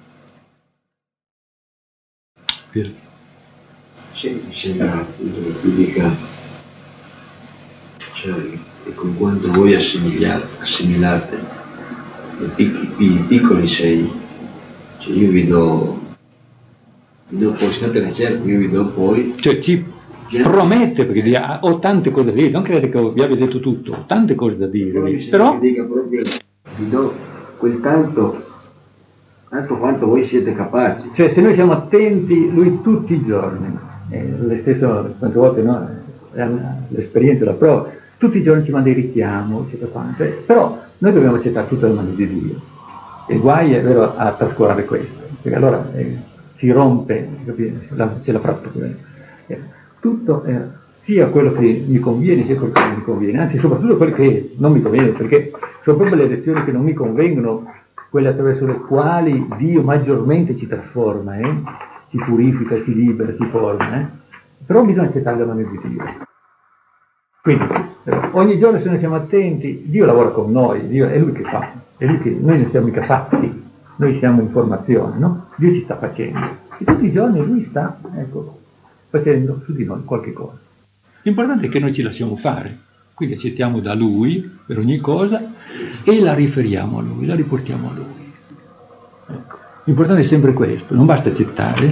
Sì, mi sembra appunto che tu dica, cioè, che con quanto voi assimilate i piccoli segni, cioè io vi do poi, state ne cerco, io vi do poi. Cioè ci promette, perché ho tante cose da dire, non credete che vi abbia detto tutto, ho tante cose da dire, però Dica proprio, vi do quel tanto quanto voi siete capaci. Cioè se noi siamo attenti, lui tutti i giorni, le stesse quante volte, no? L'esperienza, la prova, tutti i giorni ci manda il richiamo, eccetera quanto, però noi dobbiamo accettare tutto le mani di Dio. E guai è vero a trascurare questo, perché allora si rompe, c'è la frattura. Tutto sia quello che mi conviene, sia quello che non mi conviene, anzi soprattutto quello che non mi conviene, perché sono proprio le lezioni che non mi convengono, quelle attraverso le quali Dio maggiormente ci trasforma, ci purifica, ci libera, ci forma, però bisogna accettare la mano di Dio. Quindi ogni giorno se noi siamo attenti, Dio lavora con noi, Dio è Lui che fa, noi non siamo mica fatti, noi siamo in formazione, no? Dio ci sta facendo, e tutti i giorni Lui sta, facendo su di noi qualche cosa. L'importante è che noi ci lasciamo fare, quindi accettiamo da Lui per ogni cosa e la riferiamo a Lui, la riportiamo a Lui. L'importante è sempre questo, non basta accettare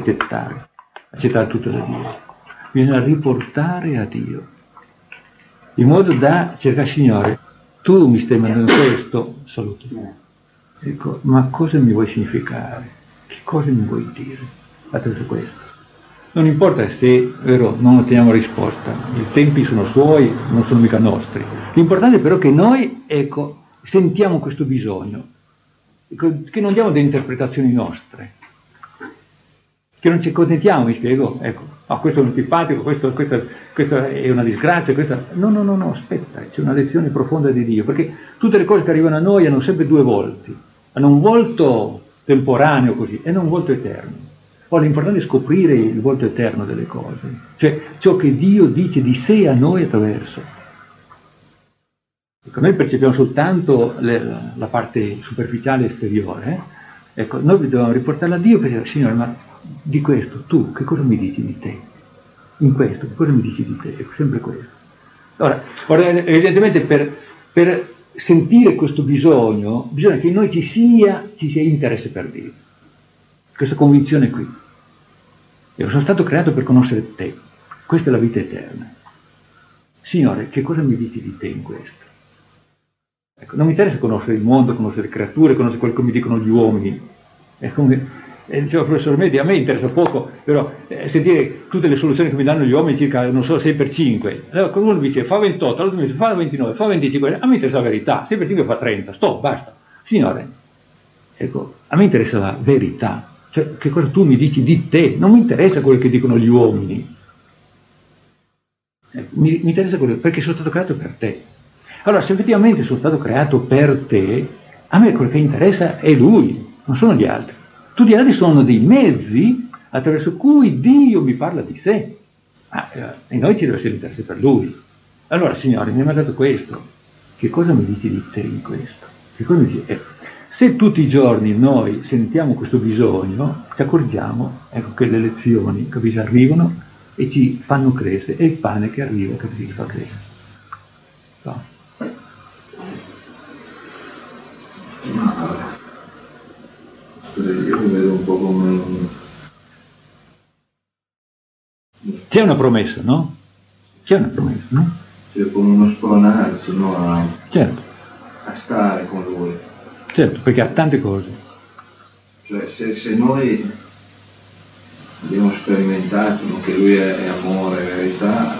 tutto da Dio, bisogna riportare a Dio. in modo da cercare, Signore, tu mi stai mandando questo, saluto. Ecco, ma cosa mi vuoi significare? Che cosa mi vuoi dire attraverso questo? Non importa se, vero, non otteniamo risposta, i tempi sono suoi, non sono mica nostri. L'importante però è che noi, ecco, sentiamo questo bisogno, che non diamo delle interpretazioni nostre, che non ci accontentiamo, mi spiego, ecco, questo è un antipatico, questo è una disgrazia, no, aspetta, c'è una lezione profonda di Dio, perché tutte le cose che arrivano a noi hanno sempre due volti, hanno un volto temporaneo così, e non un volto eterno. Ora, l'importante è scoprire il volto eterno delle cose, cioè ciò che Dio dice di sé a noi attraverso. Ecco, noi percepiamo soltanto la parte superficiale esteriore, ecco, noi dobbiamo riportarla a Dio per dire, Signore, ma di questo, tu, che cosa mi dici di te? In questo, che cosa mi dici di te? Ecco, sempre questo. Ora evidentemente per sentire questo bisogno, bisogna che in noi ci sia interesse per Dio. Questa convinzione qui. Io sono stato creato per conoscere te. Questa è la vita eterna. Signore, che cosa mi dici di te in questo? Ecco, non mi interessa conoscere il mondo, conoscere le creature, conoscere quello che mi dicono gli uomini. È come diceva il professor Medi, a me interessa poco, però sentire tutte le soluzioni che mi danno gli uomini circa, non so, 6 per 5. Allora qualcuno mi dice fa 28, l'altro mi dice fa 29, fa 25, a me interessa la verità, 6 per 5 fa 30, stop, basta. Signore, ecco, a me interessa la verità. Cioè, che cosa tu mi dici di te? Non mi interessa quello che dicono gli uomini. Mi interessa quello, perché sono stato creato per te. Allora, se effettivamente sono stato creato per te, a me quello che interessa è Lui, non sono gli altri. Tutti gli altri sono dei mezzi attraverso cui Dio mi parla di sé. E noi ci deve essere interesse per Lui. Allora, Signore, mi hai mandato questo. Che cosa mi dici di te in questo? Che cosa mi dici? Se tutti i giorni noi sentiamo questo bisogno, ci accorgiamo, ecco, che le lezioni, capisci, arrivano e ci fanno crescere, e il pane che arriva, capisci, che fa crescere. No. Io mi vedo un po' come... C'è una promessa, no? C'è una promessa, no? C'è come uno spronarsi, no? Certo. A stare con Lui. Certo, perché ha tante cose. Cioè, se noi abbiamo sperimentato che Lui è amore, verità,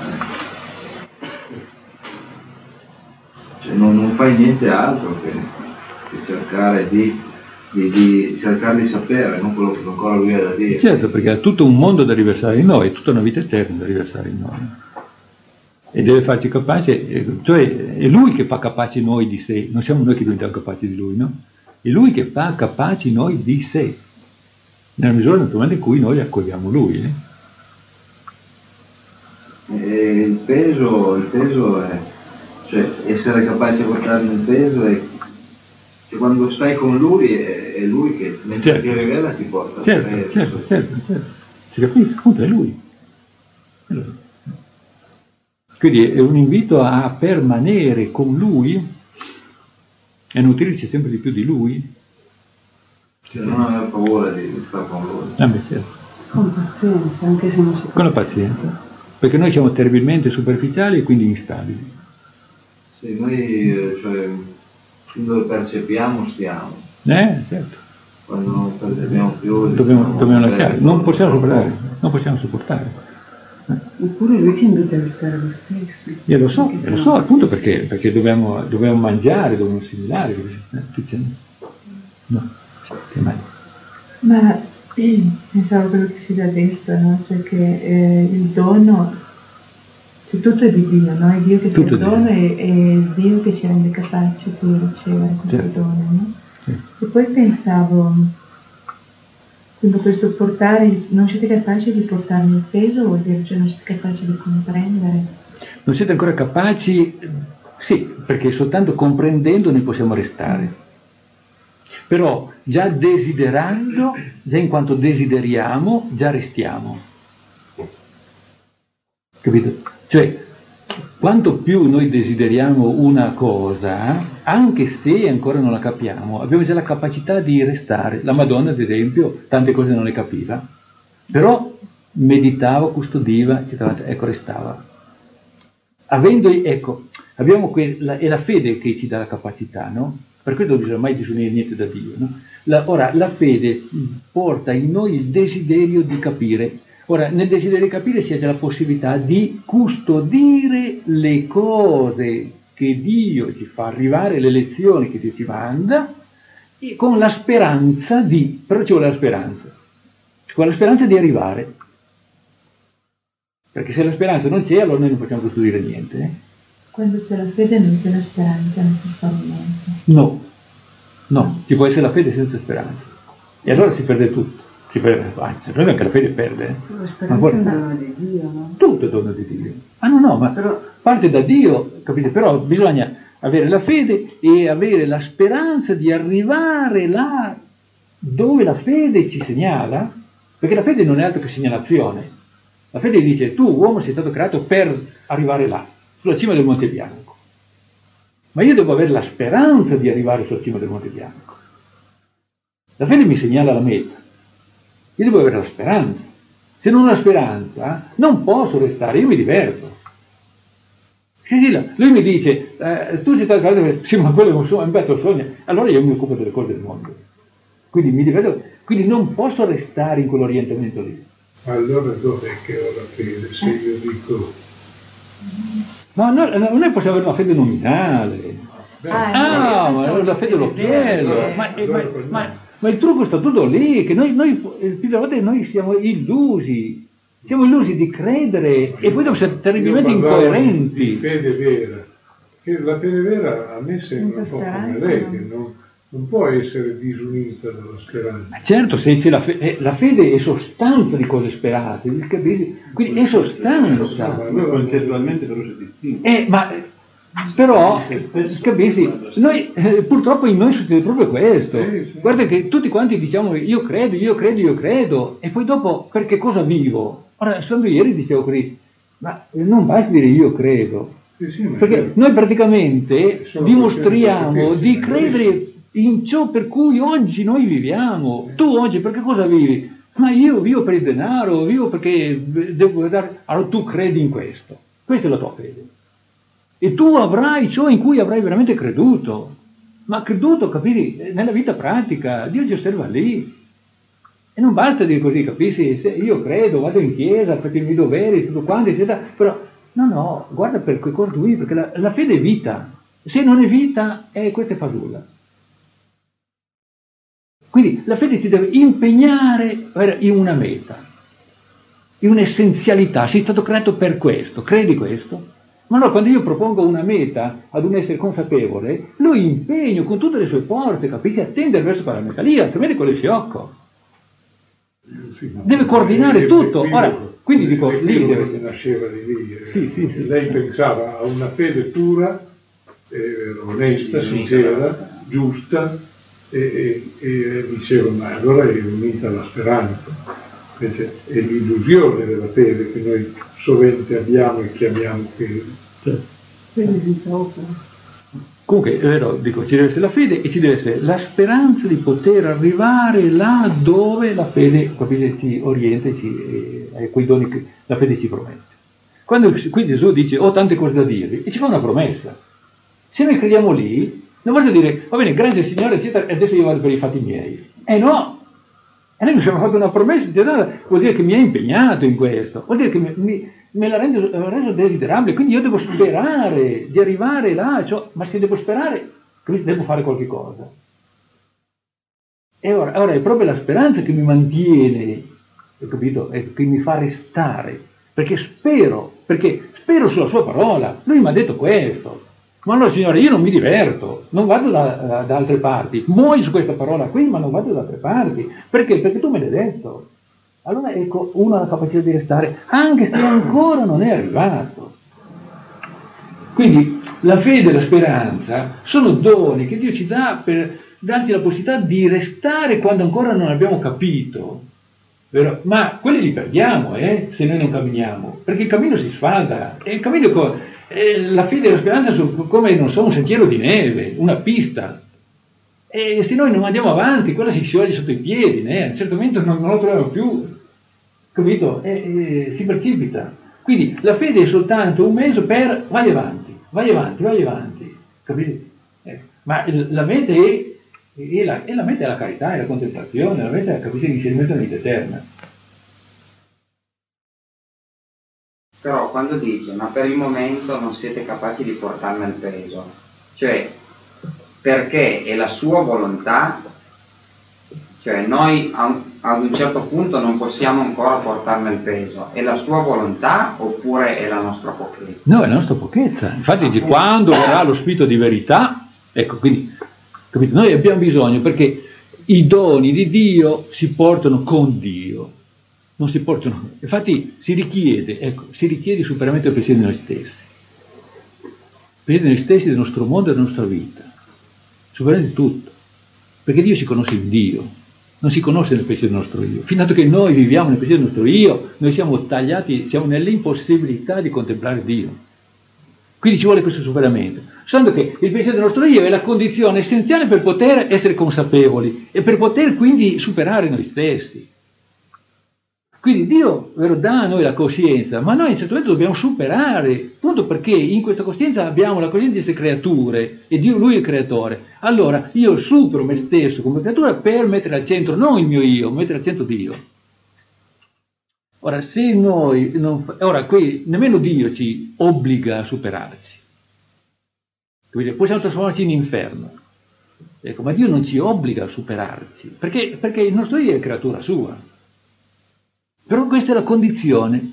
cioè non fai niente altro che cercare di cercare di sapere, non quello che ancora Lui ha da dire. Certo, perché ha tutto un mondo da riversare in noi, tutta una vita eterna da riversare in noi. E deve farci capaci, cioè è Lui che fa capaci noi di sé, non siamo noi che diventiamo capaci di Lui, no? È Lui che fa capaci noi di sé, nella misura naturalmente in cui noi accogliamo Lui. E il peso è, cioè essere capaci di portarne il peso è che quando stai con Lui è Lui che mentre ti rivela ti porta il peso. Certo. Si capisce, appunto è Lui. Quindi è un invito a permanere con Lui e a nutrirsi sempre di più di Lui. Cioè non aver paura di stare con Lui. Certo. Con pazienza, anche se non si può. Con la pazienza. Perché noi siamo terribilmente superficiali e quindi instabili. Sì, noi cioè, dove percepiamo stiamo. Certo. Quando non percepiamo più dobbiamo lasciare, non possiamo sopportare. Eppure Lui ci invita a restare lo stesso. Io lo so, appunto perché dobbiamo mangiare, dobbiamo assimilare. No, che mai? Ma pensavo quello che si dà detto, no? Cioè che il dono, cioè tutto è di Dio, no? È Dio che ci dà il dono e è Dio che ci rende capaci di ricevere questo dono, no? Sì. E poi pensavo, quando questo portare, non siete capaci di portarne il peso, vuol dire che non siete capaci di comprendere? Non siete ancora capaci, sì, perché soltanto comprendendo ne possiamo restare. Però già desiderando, già in quanto desideriamo, già restiamo. Capito? Cioè, quanto più noi desideriamo una cosa, anche se ancora non la capiamo, abbiamo già la capacità di restare. La Madonna, ad esempio, tante cose non le capiva, però meditava, custodiva, eccetera, ecco, restava. abbiamo è la fede che ci dà la capacità, no? Per questo non bisogna mai disunire niente da Dio, no? Ora, la fede porta in noi il desiderio di capire. Ora, nel desiderio di capire c'è la possibilità di custodire le cose che Dio ci fa arrivare, le lezioni che Dio ci manda, e con la speranza però ci vuole la speranza, con la speranza di arrivare. Perché se la speranza non c'è, allora noi non possiamo custodire niente. Quando c'è la fede non c'è la speranza, non si fa niente. No, ci può essere la fede senza speranza. E allora si perde tutto. Noi anche la fede perde. La speranza è un dono di Dio, no? Tutto è dono di Dio. No, ma però parte da Dio, capite? Però bisogna avere la fede e avere la speranza di arrivare là dove la fede ci segnala, perché la fede non è altro che segnalazione. La fede dice: tu uomo sei stato creato per arrivare là, sulla cima del Monte Bianco. Ma io devo avere la speranza di arrivare sulla cima del Monte Bianco. La fede mi segnala la meta. Io devo avere la speranza. Se non ho la speranza, non posso restare, io mi diverto. Lui mi dice: tu sei stato creato per... Sì, ma quello è un bello sogno. Allora io mi occupo delle cose del mondo. Quindi mi diverto. Quindi non posso restare in quell'orientamento lì. Allora dov'è che ho la fede? Se io dico... No, noi possiamo avere una fede nominale. Ma la fede lo chiedo. Ma il trucco sta tutto lì, che noi più delle volte noi siamo illusi. Siamo illusi di credere e poi siamo terribilmente incoerenti. Fede vera. Che la fede vera a me sembra un po' come lei, che non può essere disunita dalla speranza. Certo, se c'è la fede è sostanza di cose sperate, quindi è sostanza. Ma concettualmente però si distingue. Però, capisci, noi, purtroppo in noi succede proprio questo. Sì. Guarda che tutti quanti diciamo io credo, e poi dopo per che cosa vivo? Ora, solo ieri dicevo così, ma non basta dire io credo, perché noi praticamente dimostriamo di credere in ciò per cui oggi noi viviamo. Tu oggi per che cosa vivi? Ma io vivo per il denaro, vivo perché devo dare... Allora tu credi in questo, questa è la tua fede. E tu avrai ciò in cui avrai veramente creduto. Ma creduto, capisci, nella vita pratica, Dio ti osserva lì. E non basta dire così, capisci? Se io credo, vado in chiesa, faccio i miei doveri, tutto quanto, eccetera. Però, no, guarda per che cosa tu vivi, perché la fede è vita. Se non è vita, questa è fasulla. Quindi la fede ti deve impegnare in una meta, in un'essenzialità. Sei stato creato per questo, credi questo? Ma allora quando io propongo una meta ad un essere consapevole, lo impegno con tutte le sue forze, capisci? A tendere verso quella meta lì, altrimenti quello è sciocco. Deve coordinare tutto. Ora, quindi dico, lì deve... nasceva di lì. Sì. Lei pensava a una fede pura, onesta, sincera, giusta, e diceva, ma allora è unita alla speranza. Invece è l'illusione della fede che noi sovente abbiamo e chiamiamo fede. Comunque è vero, dico, ci deve essere la fede e ci deve essere la speranza di poter arrivare là dove la fede, capite, ci orienta e quei doni che la fede ci promette. Quando qui Gesù dice ho tante cose da dirvi e ci fa una promessa, se noi crediamo lì non voglio dire va bene, grazie Signore eccetera e adesso io vado per i fatti miei, no. E noi mi siamo fatto una promessa, vuol dire che mi ha impegnato in questo, vuol dire che me l'ha reso desiderabile, quindi io devo sperare di arrivare là, ma se devo sperare, devo fare qualche cosa. E ora è proprio la speranza che mi mantiene, capito? Che mi fa restare, perché spero sulla sua parola, lui mi ha detto questo. Ma allora Signore, io non mi diverto, non vado da altre parti, muoio su questa parola qui, ma non vado da altre parti. Perché? Perché tu me l'hai detto. Allora ecco, uno ha la capacità di restare, anche se ancora non è arrivato. Quindi la fede e la speranza sono doni che Dio ci dà per darci la possibilità di restare quando ancora non abbiamo capito. Vero? Ma quelli li perdiamo, se noi non camminiamo, perché il cammino si sfalda, e il cammino la fede e la speranza sono come, non so, un sentiero di neve, una pista, e se noi non andiamo avanti, quella si scioglie sotto i piedi, a un certo momento non lo troviamo più, capito? Si precipita. Quindi la fede è soltanto un mezzo per vai avanti, capite? Ma la mente la mente è la carità, è la contemplazione, la mente è, capite, l'inserimento nella vita eterna. Però quando dice, ma per il momento non siete capaci di portarne il peso, cioè perché è la sua volontà, cioè noi ad un certo punto non possiamo ancora portarne il peso, è la sua volontà oppure è la nostra pochezza? No, è la nostra pochezza. Infatti dice, quando verrà lo Spirito di verità, ecco, quindi, capite, noi abbiamo bisogno, perché i doni di Dio si portano con Dio, non si portano. Infatti si richiede il superamento del pensiero di noi stessi. Il pensiero di noi stessi, del nostro mondo e della nostra vita. Superamento di tutto. Perché Dio si conosce in Dio, non si conosce nel pensiero del nostro io. Fino a che noi viviamo nel pensiero del nostro io, noi siamo tagliati, siamo nell'impossibilità di contemplare Dio. Quindi ci vuole questo superamento. Soltanto che il pensiero del nostro io è la condizione essenziale per poter essere consapevoli e per poter quindi superare noi stessi. Quindi Dio dà a noi la coscienza, ma noi in un certo momento dobbiamo superare, appunto perché in questa coscienza abbiamo la coscienza di essere creature e Dio, Lui è il creatore. Allora io supero me stesso come creatura per mettere al centro non il mio io, mettere al centro Dio. Ora, se noi ora qui nemmeno Dio ci obbliga a superarci. Quindi possiamo trasformarci in inferno. Ecco, ma Dio non ci obbliga a superarci, perché il nostro io è creatura sua. Però questa è la condizione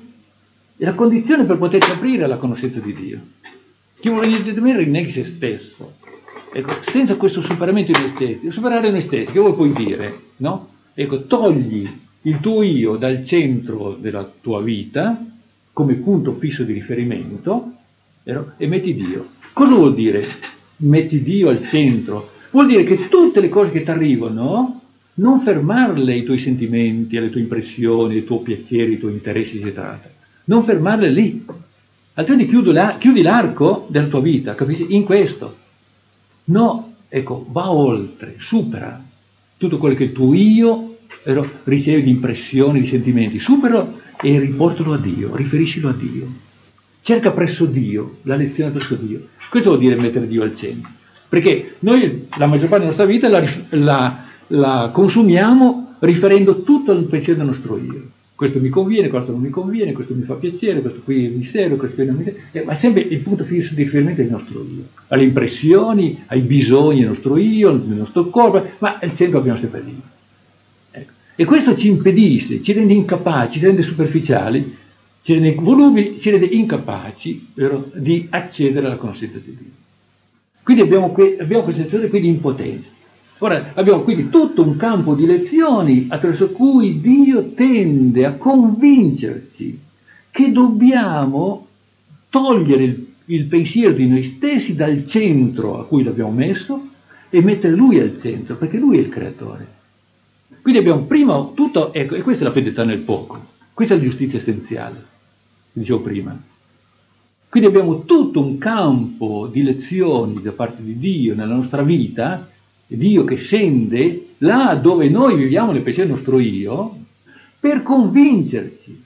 per poterci aprire alla conoscenza di Dio. Chi vuole niente di meno rinneghi se stesso. Ecco, senza questo superamento di noi stessi, superare noi stessi, che vuoi poi dire? No? Ecco, togli il tuo io dal centro della tua vita, come punto fisso di riferimento, e metti Dio. Cosa vuol dire metti Dio al centro? Vuol dire che tutte le cose che ti arrivano, non fermarle ai tuoi sentimenti, alle tue impressioni, ai tuoi piaceri, ai tuoi interessi, eccetera. Non fermarle lì. Altrimenti chiudi l'arco della tua vita, capisci? In questo. No, ecco, va oltre, supera tutto quello che il tuo io riceve di impressioni, di sentimenti. Supera e riportalo a Dio, riferiscilo a Dio. Cerca presso Dio, la lezione presso Dio. Questo vuol dire mettere Dio al centro. Perché noi la maggior parte della nostra vita la consumiamo riferendo tutto al pensiero del nostro io. Questo mi conviene, questo non mi conviene, questo mi fa piacere, questo qui mi serve, questo qui non mi serve, ma sempre il punto fisso di riferimento è il nostro io, alle impressioni, ai bisogni del nostro io, del nostro corpo, ma il centro abbiamo sempre lì. Ecco. E questo ci impedisce, ci rende incapaci, ci rende superficiali, ci rende volubili, ci rende incapaci di accedere alla conoscenza di Dio. Quindi abbiamo questa situazione qui di impotenza. Ora abbiamo quindi tutto un campo di lezioni attraverso cui Dio tende a convincerci che dobbiamo togliere il pensiero di noi stessi dal centro a cui l'abbiamo messo e mettere Lui al centro, perché Lui è il creatore. Quindi abbiamo prima tutto, ecco, e questa è la fedeltà nel poco, questa è la giustizia essenziale, dicevo prima. Quindi abbiamo tutto un campo di lezioni da parte di Dio nella nostra vita, Dio che scende là dove noi viviamo nel pensiero del nostro io, per convincerci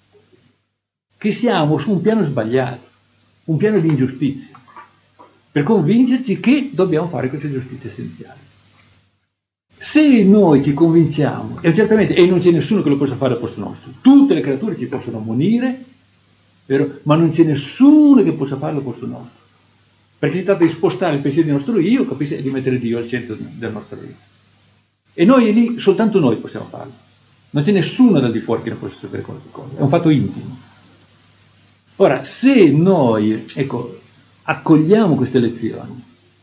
che siamo su un piano sbagliato, un piano di ingiustizia, per convincerci che dobbiamo fare questa giustizia essenziale. Se noi ci convinciamo, e certamente non c'è nessuno che lo possa fare al posto nostro, tutte le creature ci possono ammonire, vero? Ma non c'è nessuno che possa farlo al posto nostro. Perché si tratta di spostare il pensiero del nostro io, capisci, e di mettere Dio al centro della nostra vita. E noi lì, soltanto noi possiamo farlo. Non c'è nessuno dal di fuori che non possa sapere qualche cosa. È un fatto intimo. Ora, se noi, ecco, accogliamo queste lezioni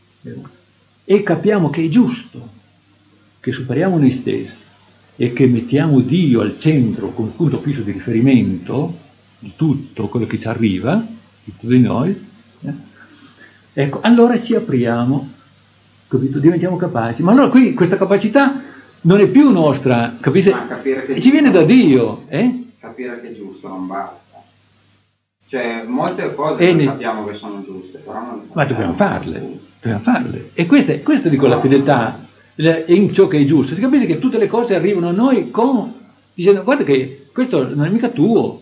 e capiamo che è giusto che superiamo noi stessi e che mettiamo Dio al centro come punto fisso di riferimento di tutto quello che ci arriva, di tutti noi, ecco, allora ci apriamo, capito? Diventiamo capaci. Ma allora qui questa capacità non è più nostra, capisci? Ci viene da Dio, Capire che è giusto non basta. Cioè, molte cose noi capiamo che sono giuste, però non... Ma dobbiamo farle. E questa dico la fedeltà in ciò che è giusto. Si capisce che tutte le cose arrivano a noi dicendo, guarda che questo non è mica tuo,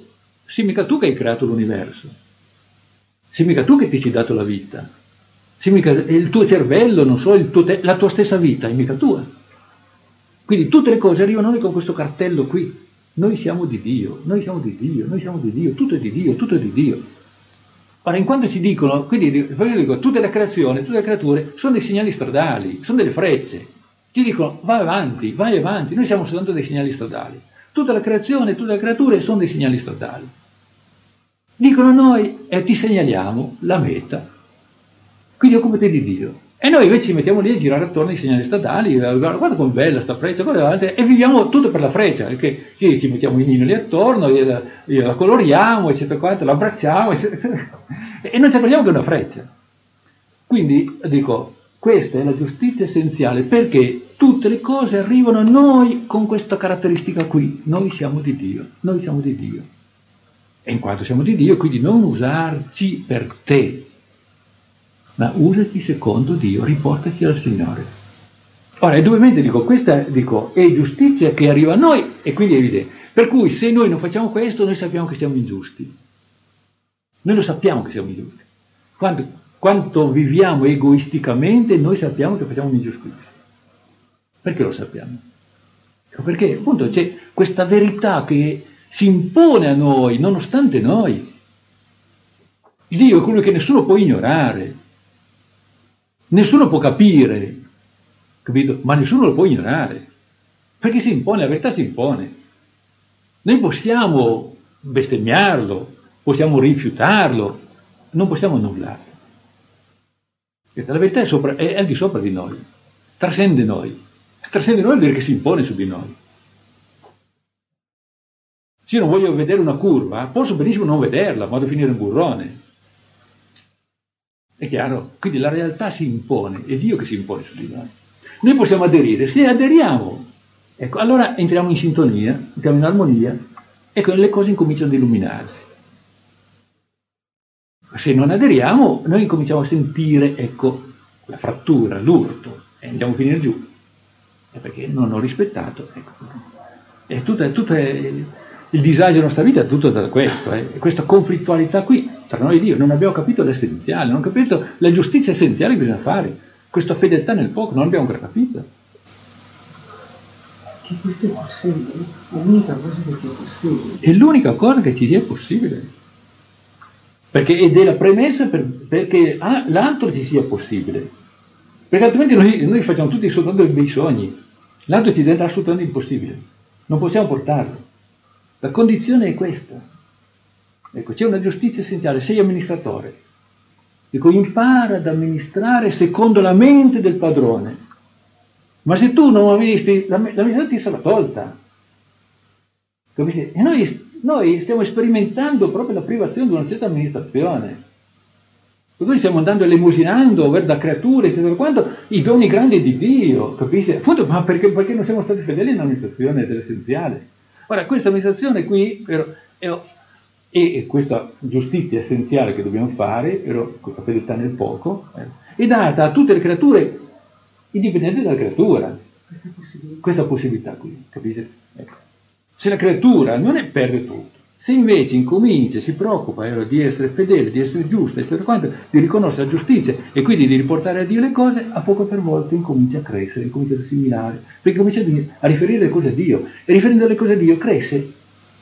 Sei mica tu che hai creato l'universo, sei mica tu che ti ci hai dato la vita, sei mica il tuo cervello, non so, la tua stessa vita è mica tua. Quindi tutte le cose arrivano a noi con questo cartello qui. Noi siamo di Dio, noi siamo di Dio, noi siamo di Dio, tutto è di Dio, tutto è di Dio. Ora, in quanto ci dicono, quindi io dico, tutte le creazioni, tutte le creature sono dei segnali stradali, sono delle frecce. Ti dicono, vai avanti, noi siamo soltanto dei segnali stradali. Tutta la creazione, tutte le creature sono dei segnali stradali. Dicono noi, e ti segnaliamo la meta. Quindi occupati di Dio. E noi invece ci mettiamo lì a girare attorno ai segnali statali, guarda com'è bella sta freccia, e viviamo tutto per la freccia, perché ci mettiamo i ninoli attorno, la coloriamo, eccetera, quanto, la abbracciamo, eccetera, e non ci accorgiamo che è una freccia. Quindi dico, questa è la giustizia essenziale, perché tutte le cose arrivano a noi con questa caratteristica qui, noi siamo di Dio, noi siamo di Dio. E in quanto siamo di Dio, quindi non usarci per te, ma usati secondo Dio, riportaci al Signore. Ora, indubbiamente questa è giustizia che arriva a noi, e quindi è evidente. Per cui se noi non facciamo questo, noi sappiamo che siamo ingiusti. Noi lo sappiamo che siamo ingiusti. Quanto viviamo egoisticamente, noi sappiamo che facciamo un'ingiustizia. Perché lo sappiamo? Perché appunto c'è questa verità che si impone a noi, nonostante noi. Dio è quello che nessuno può ignorare. Nessuno può capire, capito? Ma nessuno lo può ignorare, perché si impone, la verità si impone. Noi possiamo bestemmiarlo, possiamo rifiutarlo, non possiamo annullarlo. La verità è al di sopra di noi, trascende noi vuol dire che si impone su di noi. Se io non voglio vedere una curva, posso benissimo non vederla, vado a finire in burrone. È chiaro? Quindi la realtà si impone, è Dio che si impone su di noi. Noi possiamo aderire, se aderiamo, ecco, allora entriamo in sintonia, entriamo in armonia, e le cose incominciano ad illuminarsi. Se non aderiamo, noi incominciamo a sentire, ecco, la frattura, l'urto, e andiamo a finire giù. Perché non ho rispettato, ecco. E tutto il disagio della nostra vita è tutto da questo, questa conflittualità qui tra noi e Dio. Non abbiamo capito l'essenziale, non abbiamo capito la giustizia essenziale che bisogna fare, questa fedeltà nel poco, non abbiamo ancora capito. Che questo è possibile, è l'unica cosa che ci è possibile. È l'unica cosa che ci è possibile. Ed è la premessa perché l'altro ci sia possibile. Perché altrimenti noi facciamo tutti soltanto dei sogni, l'altro ci diventerà assolutamente impossibile, non possiamo portarlo. La condizione è questa. Ecco, c'è una giustizia essenziale, sei amministratore. Dico, impara ad amministrare secondo la mente del padrone. Ma se tu non amministri, l'amministrazione ti sarà tolta. Capisci? E noi stiamo sperimentando proprio la privazione di una certa amministrazione. Noi stiamo andando elemosinando da creature, eccetera, quanto, i doni grandi di Dio, capisci? Appunto, ma perché non siamo stati fedeli all'amministrazione dell'essenziale? Ora, questa amministrazione qui, però, e questa giustizia essenziale che dobbiamo fare, però questa fedeltà nel poco, è data a tutte le creature, indipendente dalla creatura, questa possibilità qui, capisci? Ecco. Se la creatura non perde tutto, se invece incomincia, si preoccupa di essere fedele, di essere giusta, eccetera, quanto, di riconoscere la giustizia e quindi di riportare a Dio le cose, a poco per volta incomincia a crescere, incomincia ad assimilare, perché comincia a riferire le cose a Dio, e riferendo le cose a Dio cresce,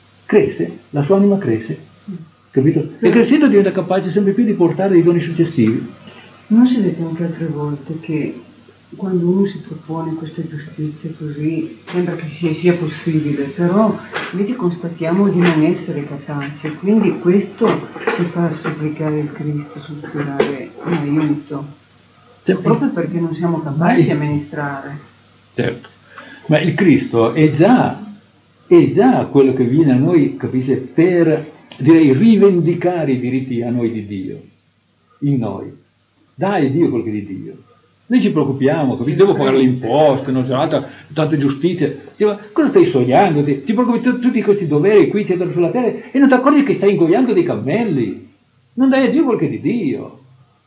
la sua anima cresce, capito? E crescendo diventa capace sempre più di portare i doni successivi. Non si vede anche altre volte che quando uno si propone questa giustizia così sembra che sia possibile, però invece constatiamo di non essere capaci, quindi questo ci fa supplicare il Cristo, sospirare un aiuto, proprio perché non siamo capaci di amministrare. Certo, ma il Cristo è già quello che viene a noi, capisce, per, direi, rivendicare i diritti a noi di Dio, in noi. Dai a Dio quel che è di Dio. Noi ci preoccupiamo, devo pagare le imposte, non c'è tanta giustizia. Cosa stai sognando? Ti preoccupi tutti questi doveri qui, eccetera, sulla terra, e non ti accorgi che stai ingoiando dei cammelli. Non dai a Dio quel che è di Dio.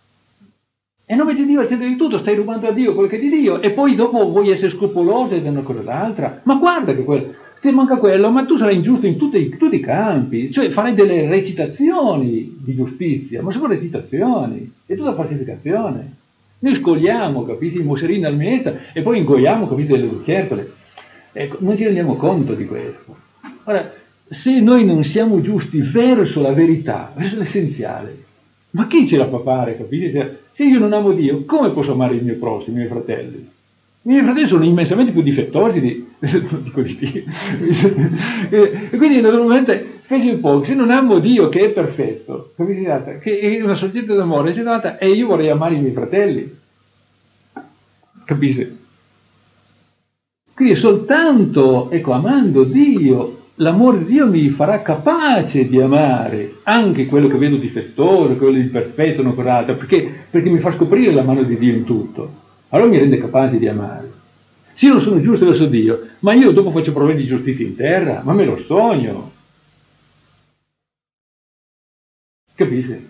E non metti Dio al centro di tutto, stai rubando a Dio quel che è di Dio, e poi dopo vuoi essere scrupoloso ed è una cosa d'altra. Ma guarda che ti manca quello, ma tu sarai ingiusto in tutti i campi, cioè farai delle recitazioni di giustizia, ma sono recitazioni, è tutta falsificazione. Noi scogliamo, capite, i mosserini al minestra e poi ingoiamo, capite, delle lucertole. Ecco, non ci rendiamo conto di questo. Ora, se noi non siamo giusti verso la verità, verso l'essenziale, ma chi ce la fa fare, capite? Se io non amo Dio, come posso amare il mio prossimo, i miei fratelli? I miei fratelli sono immensamente più difettosi di Dio. E quindi naturalmente fece un po', se non amo Dio che è perfetto, capite? Che è una sorgente d'amore, e io vorrei amare i miei fratelli. Capite? Quindi soltanto, ecco, amando Dio, l'amore di Dio mi farà capace di amare anche quello che vedo difettoso, quello imperfetto, non corretto, perché mi fa scoprire la mano di Dio in tutto. Allora mi rende capace di amare. Se io non sono giusto verso Dio, ma io dopo faccio problemi di giustizia in terra, ma me lo sogno. Capite?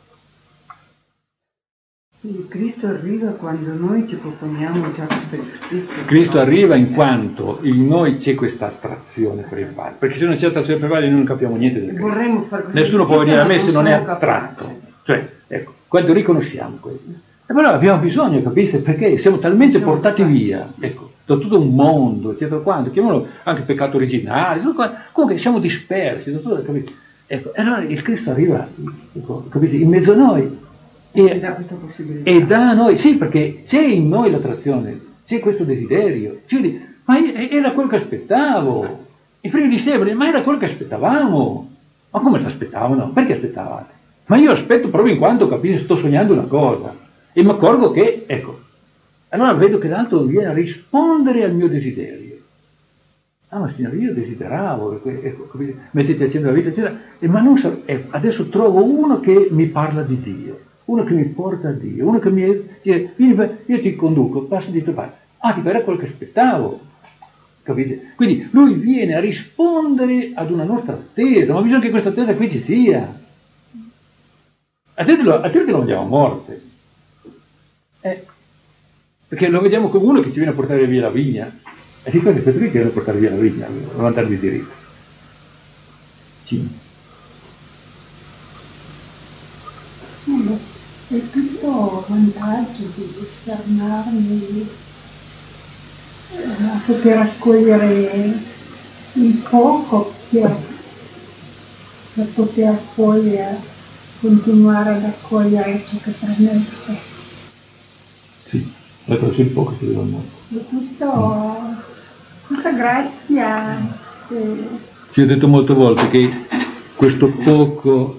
Quindi Cristo arriva quando noi ci proponiamo già questa giustizia. Cristo arriva in quanto in noi c'è questa attrazione per il Padre, perché se non c'è attrazione per il Padre noi non capiamo niente del Cristo. Nessuno può venire a me se non è attratto. Cioè, ecco, quando riconosciamo questo. E però abbiamo bisogno, capite? Perché siamo talmente portati via, ecco, da tutto un mondo, eccetera, quanto, chiamiamolo anche peccato originale, comunque siamo dispersi, da tutto, capite? Ecco, e allora il Cristo arriva, ecco, capite, in mezzo a noi e dà a noi, sì, perché c'è in noi l'attrazione, c'è questo desiderio, ma era quello che aspettavo, i primi discepoli, ma era quello che aspettavamo. Ma come l'aspettavano? Perché aspettavate? Ma io aspetto proprio in quanto, capite, sto sognando una cosa. E mi accorgo che, ecco, allora vedo che l'altro viene a rispondere al mio desiderio. Ah, ma Signore, io desideravo, ecco, mettete a centro la vita, eccetera, ma non so, ecco, adesso trovo uno che mi parla di Dio, uno che mi porta a Dio, uno che io ti conduco, passo di tuo padre. Ah, tipo, era quello che aspettavo, capite? Quindi lui viene a rispondere ad una nostra attesa, ma bisogna che questa attesa qui ci sia. Altrimenti lo mandiamo a morte. Perché lo vediamo come uno che ci viene a portare via la vigna, e di questo qui ci viene a portare via la vigna, a vantare di diritto. È tutto vantaggio di discernarmi, a poter accogliere il poco per poter poi continuare ad accogliere ciò che permette. Sì, attraverso il poco si vede il mondo. Tutta grazia. Ci ho detto molte volte che questo poco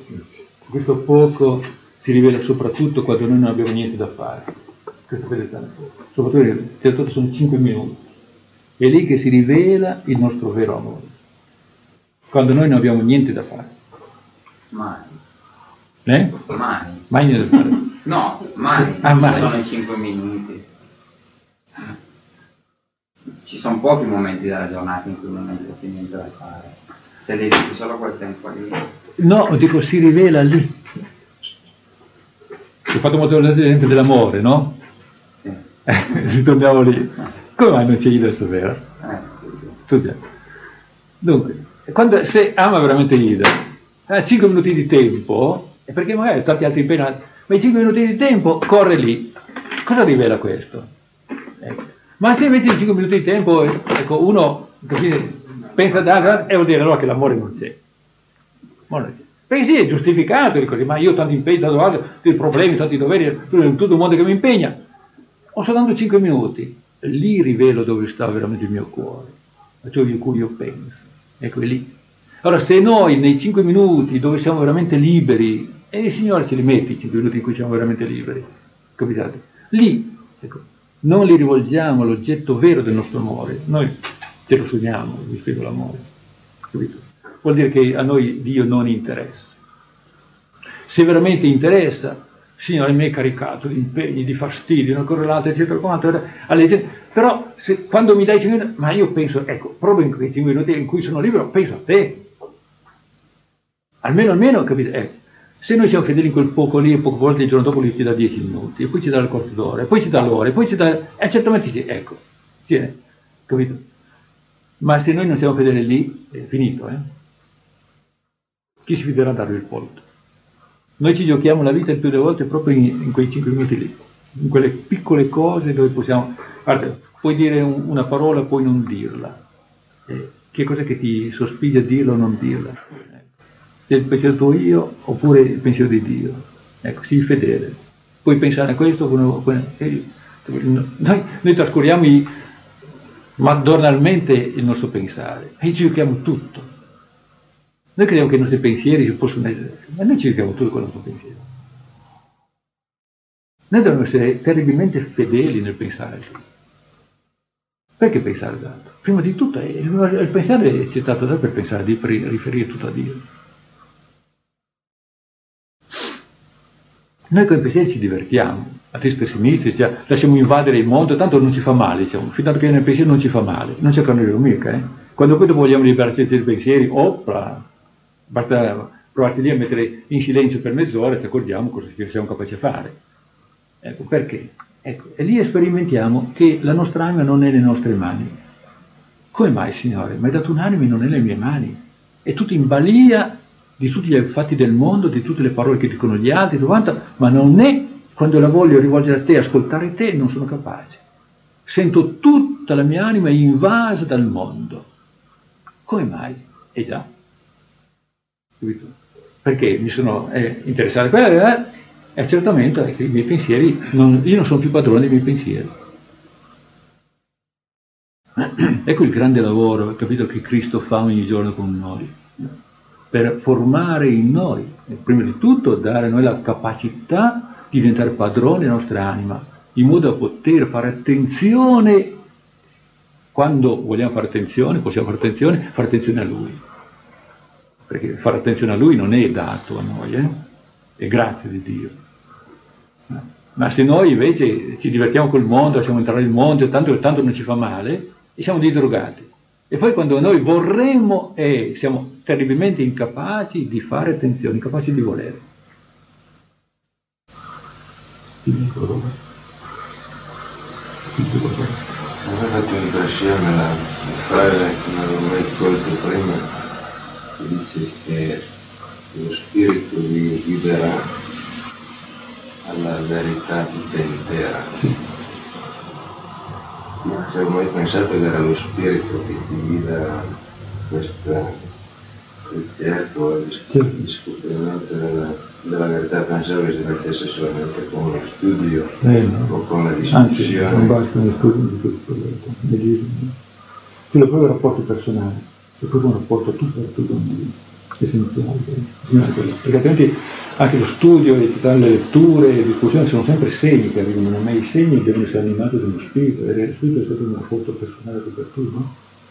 si rivela soprattutto quando noi non abbiamo niente da fare. Questo è soprattutto sono 5 minuti. È lì che si rivela il nostro vero amore. Quando noi non abbiamo niente da fare. Mai. Mai niente da fare. No, mai. Mai. Sono i 5 minuti. Ci sono pochi momenti della giornata in cui non hai niente da fare. Se dedichi solo quel tempo lì. No, dico, si rivela lì. Ho fatto molto l'esempio dell'amore, no? Sì. Ritorniamo lì. Come mai non c'è Ida stasera? Dunque, se ama veramente Ida, ha 5 minuti di tempo, e perché magari tanti altri impegnati, ma i 5 minuti di tempo corre lì. Cosa rivela questo? Ecco. Ma se invece i 5 minuti di tempo, ecco, uno pensa e vuol dire allora che l'amore non c'è. Perché sì, è giustificato, così, ma io ho tanti impegni, tanti problemi, tanti doveri, tutto il mondo che mi impegna. Ho soltanto 5 minuti, lì rivelo dove sta veramente il mio cuore, ciò di cui io penso. Ecco, è lì. Allora, se noi nei 5 minuti dove siamo veramente liberi, e il Signore ce li mette i 5 minuti in cui siamo veramente liberi, capitate? Lì, ecco, non li rivolgiamo all'oggetto vero del nostro amore, noi ce lo sogniamo, vi spiego l'amore, capito? Vuol dire che a noi Dio non interessa. Se veramente interessa, il Signore mi è caricato di impegni, di fastidi, una cosa l'altra, eccetera, quanto, però quando mi dai 5 minuti, ma io penso, ecco, proprio in quei 5 minuti in cui sono libero, penso a te. Almeno, capite? Se noi siamo fedeli in quel poco lì, e poche volte il giorno dopo lui ci dà 10 minuti, e poi ci dà il quarto d'ora, e poi ci dà l'ora, e poi ci dà... certamente sì, ecco, tiene, capito? Ma se noi non siamo fedeli lì, è finito, Chi si fiderà a darvi il pollo? Noi ci giochiamo la vita il più delle volte proprio in quei 5 minuti lì, in quelle piccole cose dove possiamo... Guarda, puoi dire una parola, puoi non dirla. Che cos'è che ti sospinge a dirla o non dirla? Se il pensiero tuo io oppure il pensiero di Dio. Ecco, sii fedele. Puoi pensare a questo, noi trascuriamo madornalmente il nostro pensare e ci giochiamo tutto. Noi crediamo che i nostri pensieri possono essere, ma noi ci giochiamo tutto con il nostro pensiero. Noi dobbiamo essere terribilmente fedeli nel pensare sì. Perché pensare tanto? Prima di tutto il pensare ci è stato dato per pensare, per riferire tutto a Dio. Noi con i pensieri ci divertiamo, a destra e a sinistra, lasciamo invadere il mondo, tanto non ci fa male, diciamo, fino a che nel pensiero non ci fa male, non c'è carne mica, Quando poi dopo vogliamo liberarci dai pensieri, basta provarci lì a mettere in silenzio per mezz'ora e ci accorgiamo cosa siamo capaci a fare. Ecco, perché? Ecco, e lì sperimentiamo che la nostra anima non è nelle nostre mani. Come mai, Signore? Mi hai dato un'anima e non è nelle mie mani. È tutto in balia di tutti gli fatti del mondo, di tutte le parole che dicono gli altri, ma non è, quando la voglio rivolgere a te, ascoltare te, non sono capace. Sento tutta la mia anima invasa dal mondo. Come mai? Già. Perché mi sono interessato a quello, e certamente i miei pensieri, io non sono più padrone dei miei pensieri. Ecco il grande lavoro, capito, che Cristo fa ogni giorno con noi, per formare in noi, prima di tutto dare a noi la capacità di diventare padroni della nostra anima, in modo da poter fare attenzione, quando vogliamo fare attenzione, possiamo fare attenzione a Lui. Perché fare attenzione a Lui non è dato a noi, è grazia di Dio. Ma se noi invece ci divertiamo col mondo, lasciamo entrare il mondo, tanto non ci fa male, e siamo dei drogati. E poi quando noi vorremmo siamo terribilmente incapaci di fare attenzione, incapaci di volere. Ho fatto un'impressione la frase che non avevo mai colto prima, che dice che lo spirito vi guiderà alla verità tutta intera. Sì. Ma se ho mai pensato che era lo spirito che ti guida questa certo il scoprimento della verità, pensavo che si mettesse solamente con lo studio o con la discussione. Anzi, non basta uno studio di tutto, quello è proprio il rapporto personale, è proprio un rapporto tutto per tutto essenziale, perché altrimenti anche lo studio, le letture, le discussioni sono sempre segni che arrivano, ma i segni devono essere animati dallo spirito, e lo spirito è sempre un rapporto personale per tutto, no?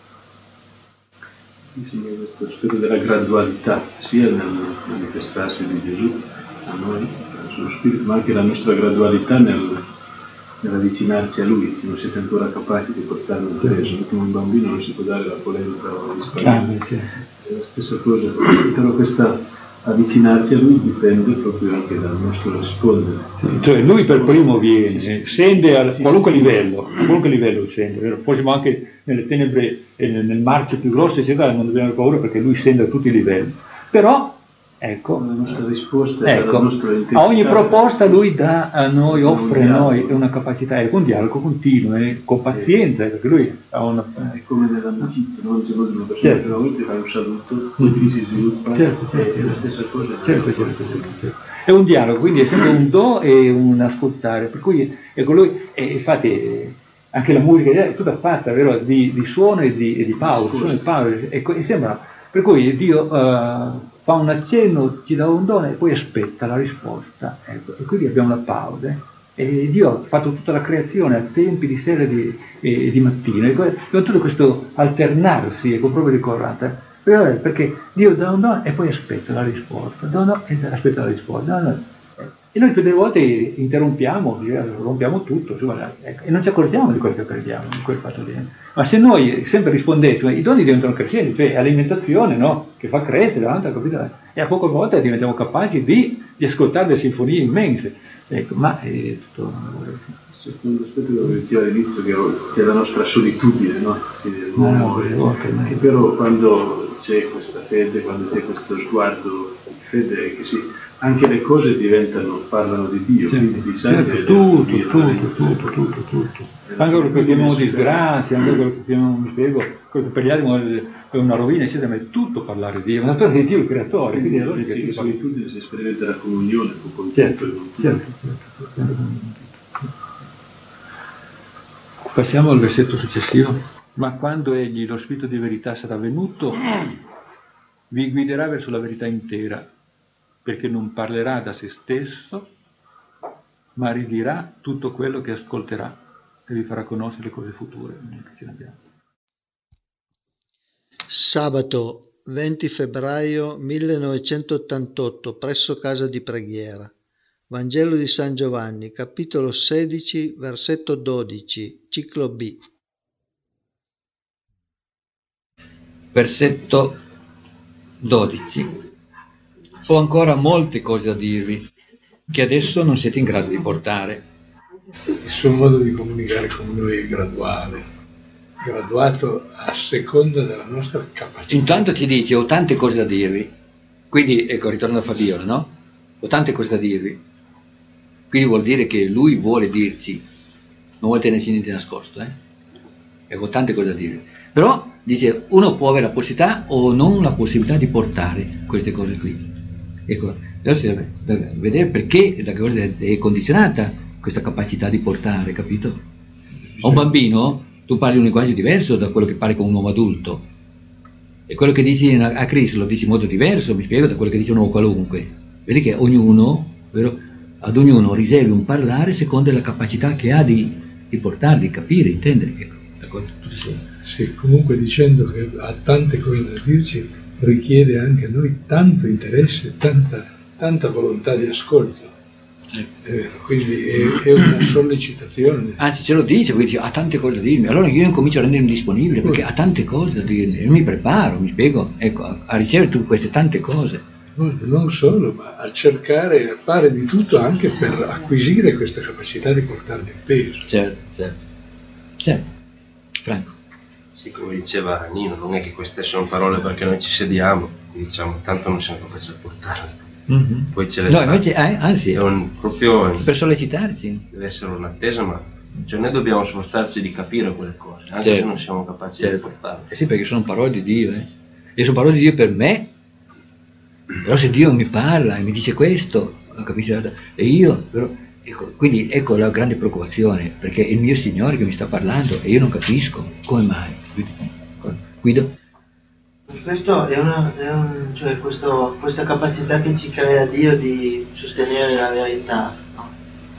Sì, questo spirito della gradualità, sia nel manifestarsi di Gesù a noi, sullo spirito, ma anche la nostra gradualità nell'avvicinarci a Lui, che non siete ancora capaci di portarlo in peso, come un bambino non si può dare la polenta o gli spaghetti. È la stessa cosa, però questa avvicinarci a Lui dipende proprio anche dal nostro rispondere. Cioè Lui per primo viene, scende a qualunque livello scende, poi siamo anche nelle tenebre e nel marchio più grosso, eccetera, non dobbiamo avere paura perché Lui scende a tutti i livelli. Però, ecco, la nostra risposta è la nostra intensità. A ogni proposta Lui dà a noi, offre a noi una capacità, è un dialogo continuo, con pazienza, perché Lui ha una... È come nell'amicizia, non c'è una persona che a volte fa un saluto, poi si sviluppa, è la stessa cosa. Certo. È un dialogo, quindi è sempre un do e un ascoltare, per cui ecco Lui, infatti anche la musica è tutta fatta, vero, di suono e di pausa, e sembra, per cui Dio fa un accenno, ci dà un dono e poi aspetta la risposta, ecco, e quindi abbiamo la pausa, e Dio ha fatto tutta la creazione a tempi di sera e di mattina, e tutto questo alternarsi, ecco, proprio ricordate, perché Dio dà un dono e poi aspetta la risposta, aspetta la risposta, e noi tutte le volte interrompiamo, rompiamo tutto, ecco, e non ci accorgiamo di quello che perdiamo, di quel fatto lì. Ma se noi sempre rispondessimo, i doni diventano crescenti, cioè alimentazione, no? Che fa crescere, capito? E a poco a volta diventiamo capaci di ascoltare delle sinfonie immense. Ecco, ma è tutto... Secondo aspetto quello che diceva all'inizio, che c'è la nostra solitudine, no? Che però quando c'è questa fede, quando c'è questo sguardo di fede, anche le cose parlano di Dio, quindi di sangue. Tutto. Anche quello che chiamiamo disgrazia, anche quello che chiamiamo, mi spiego, quello che per gli altri è una rovina, eccetera, ma è tutto parlare di Dio, una storia di Dio il creatore. Quindi allora la solitudine si sperimenta la comunione con certo. Passiamo al versetto successivo. Ma quando egli, lo Spirito di verità, sarà venuto, vi guiderà verso la verità intera, perché non parlerà da se stesso, ma ridirà tutto quello che ascolterà e vi farà conoscere le cose future. Sabato 20 febbraio 1988, presso casa di preghiera. Vangelo di San Giovanni, capitolo 16, versetto 12, ciclo B. Versetto 12. Ho ancora molte cose da dirvi, che adesso non siete in grado di portare. Il suo modo di comunicare con noi è graduato a seconda della nostra capacità. Intanto ci dice: ho tante cose da dirvi. Quindi, ecco, ritorno a Fabiola, no? Ho tante cose da dirvi. Quindi vuol dire che lui vuole dirci, non vuole tenerci niente nascosto, Ecco, ho tante cose da dirvi. Però, dice, uno può avere la possibilità o non la possibilità di portare queste cose qui. Ecco, allora si deve vedere perché, da che cosa è condizionata questa capacità di portare, capito? A un bambino tu parli un linguaggio diverso da quello che parli con un uomo adulto, e quello che dici a Cristo lo dici in modo diverso, mi spiego, da quello che dice un uomo qualunque. Vedi che ognuno, vero, ad ognuno riservi un parlare secondo la capacità che ha di portare, di capire, intendere. Ecco, sì, comunque dicendo che ha tante cose da dirci, richiede anche a noi tanto interesse, tanta volontà di ascolto. Quindi è una sollecitazione. Anzi, ce lo dice, quindi dice, ha tante cose da dirmi. Allora io incomincio a rendermi disponibile, perché ha tante cose da dirmi, e mi preparo, mi spiego, ecco, a ricevere tutte queste tante cose. Non solo, ma a cercare, a fare di tutto anche per acquisire questa capacità di portarne il peso. Certo. Franco. Sì, come diceva Nino, non è che queste sono parole perché noi ci sediamo, diciamo, tanto non siamo capaci a portarle. Mm-hmm. Poi ce le no, invece, anzi, proprio per sollecitarci. Deve essere un'attesa, ma cioè noi dobbiamo sforzarci di capire quelle cose, anche se non siamo capaci di portarle. Sì, perché sono parole di Dio, e sono parole di Dio per me. Però se Dio mi parla e mi dice questo, capisci? E io, però, ecco, quindi ecco la grande preoccupazione, perché è il mio Signore che mi sta parlando e io non capisco come mai. Guido? Questo cioè questa capacità che ci crea Dio di sostenere la verità, no?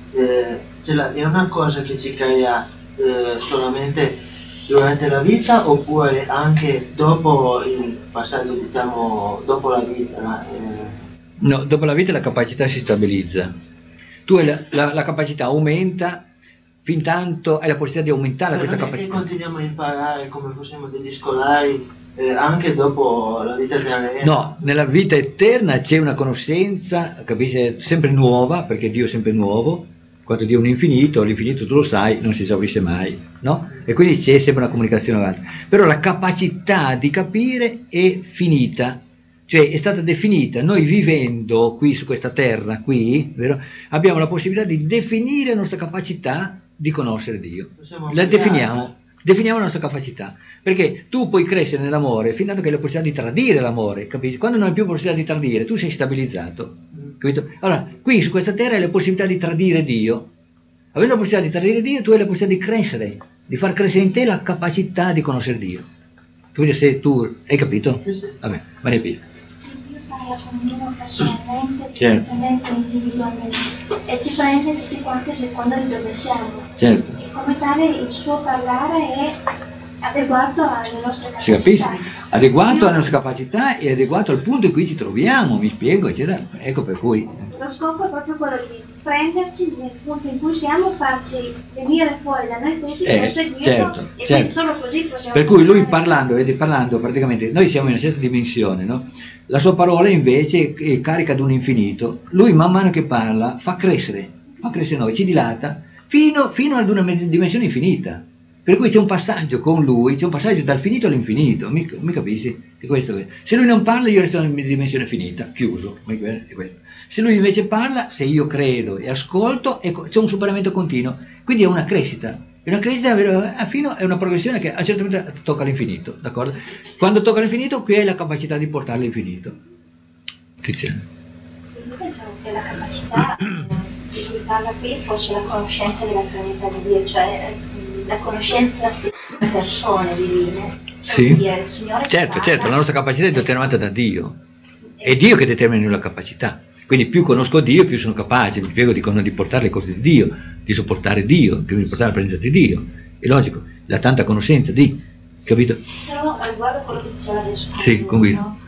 È una cosa che ci crea solamente durante la vita, oppure anche dopo il passaggio, diciamo, dopo la vita? No, dopo la vita la capacità si stabilizza. Tu hai la capacità aumenta fin tanto hai la possibilità di aumentare questa capacità. Che continuiamo a imparare come fossimo degli scolari anche dopo la vita terrena? No, nella vita eterna c'è una conoscenza, capisci, sempre nuova, perché Dio è sempre nuovo. Quando Dio è un infinito, l'infinito tu lo sai, non si esaurisce mai, no? E quindi c'è sempre una comunicazione avanti. Però la capacità di capire è finita, cioè è stata definita. Noi vivendo qui su questa terra, qui, vero? Abbiamo la possibilità di definire la nostra capacità di conoscere Dio. La definiamo la nostra capacità. Perché tu puoi crescere nell'amore fin tanto che hai la possibilità di tradire l'amore, capisci? Quando non hai più possibilità di tradire, tu sei stabilizzato, capito? Allora, qui su questa terra hai la possibilità di tradire Dio. Avendo la possibilità di tradire Dio, tu hai la possibilità di crescere, di far crescere in te la capacità di conoscere Dio. Quindi se tu hai capito? Vabbè, Maria Pia. Sì, Dio parla con ognuno personalmente, direttamente, individualmente, e ci prende tutti quanti a seconda di dove siamo. Certo. E come tale il suo parlare è adeguato alle nostre capacità. Si capisce? Adeguato alle nostre capacità e adeguato al punto in cui ci troviamo, mi spiego, eccetera. Ecco per cui. Lo scopo è proprio quello di prenderci nel punto in cui siamo, farci venire fuori da noi stessi per seguirlo, e quindi solo così possiamo. Per cui lui parlando praticamente, noi siamo in una certa dimensione, no? La sua parola invece è carica di un infinito. Lui man mano che parla fa crescere noi, ci dilata, fino ad una dimensione infinita. Per cui c'è un passaggio con lui, c'è un passaggio dal finito all'infinito, mi capisci? È questo. Se lui non parla io resto nella dimensione finita, chiuso. È questo. Se lui invece parla, se io credo e ascolto, c'è un superamento continuo. Quindi è una crescita. È una crescita fino è una progressione che a un certo punto tocca l'infinito, d'accordo? Quando tocca l'infinito, qui hai la capacità di portarlo all'infinito. Tiziano. Io pensavo che la capacità di cui parla qui fosse la conoscenza della Trinità di Dio, cioè la conoscenza delle persone divine. Cioè, Sì. dire, il Signore Certo, la nostra capacità è determinata da Dio. È Dio che determina la capacità. Quindi più conosco Dio, più sono capace, mi spiego, di portare le cose di Dio, di sopportare Dio, di portare la presenza di Dio. È logico, la tanta conoscenza di, capito? Però riguardo a quello che diceva adesso, Sì, con Guido. no?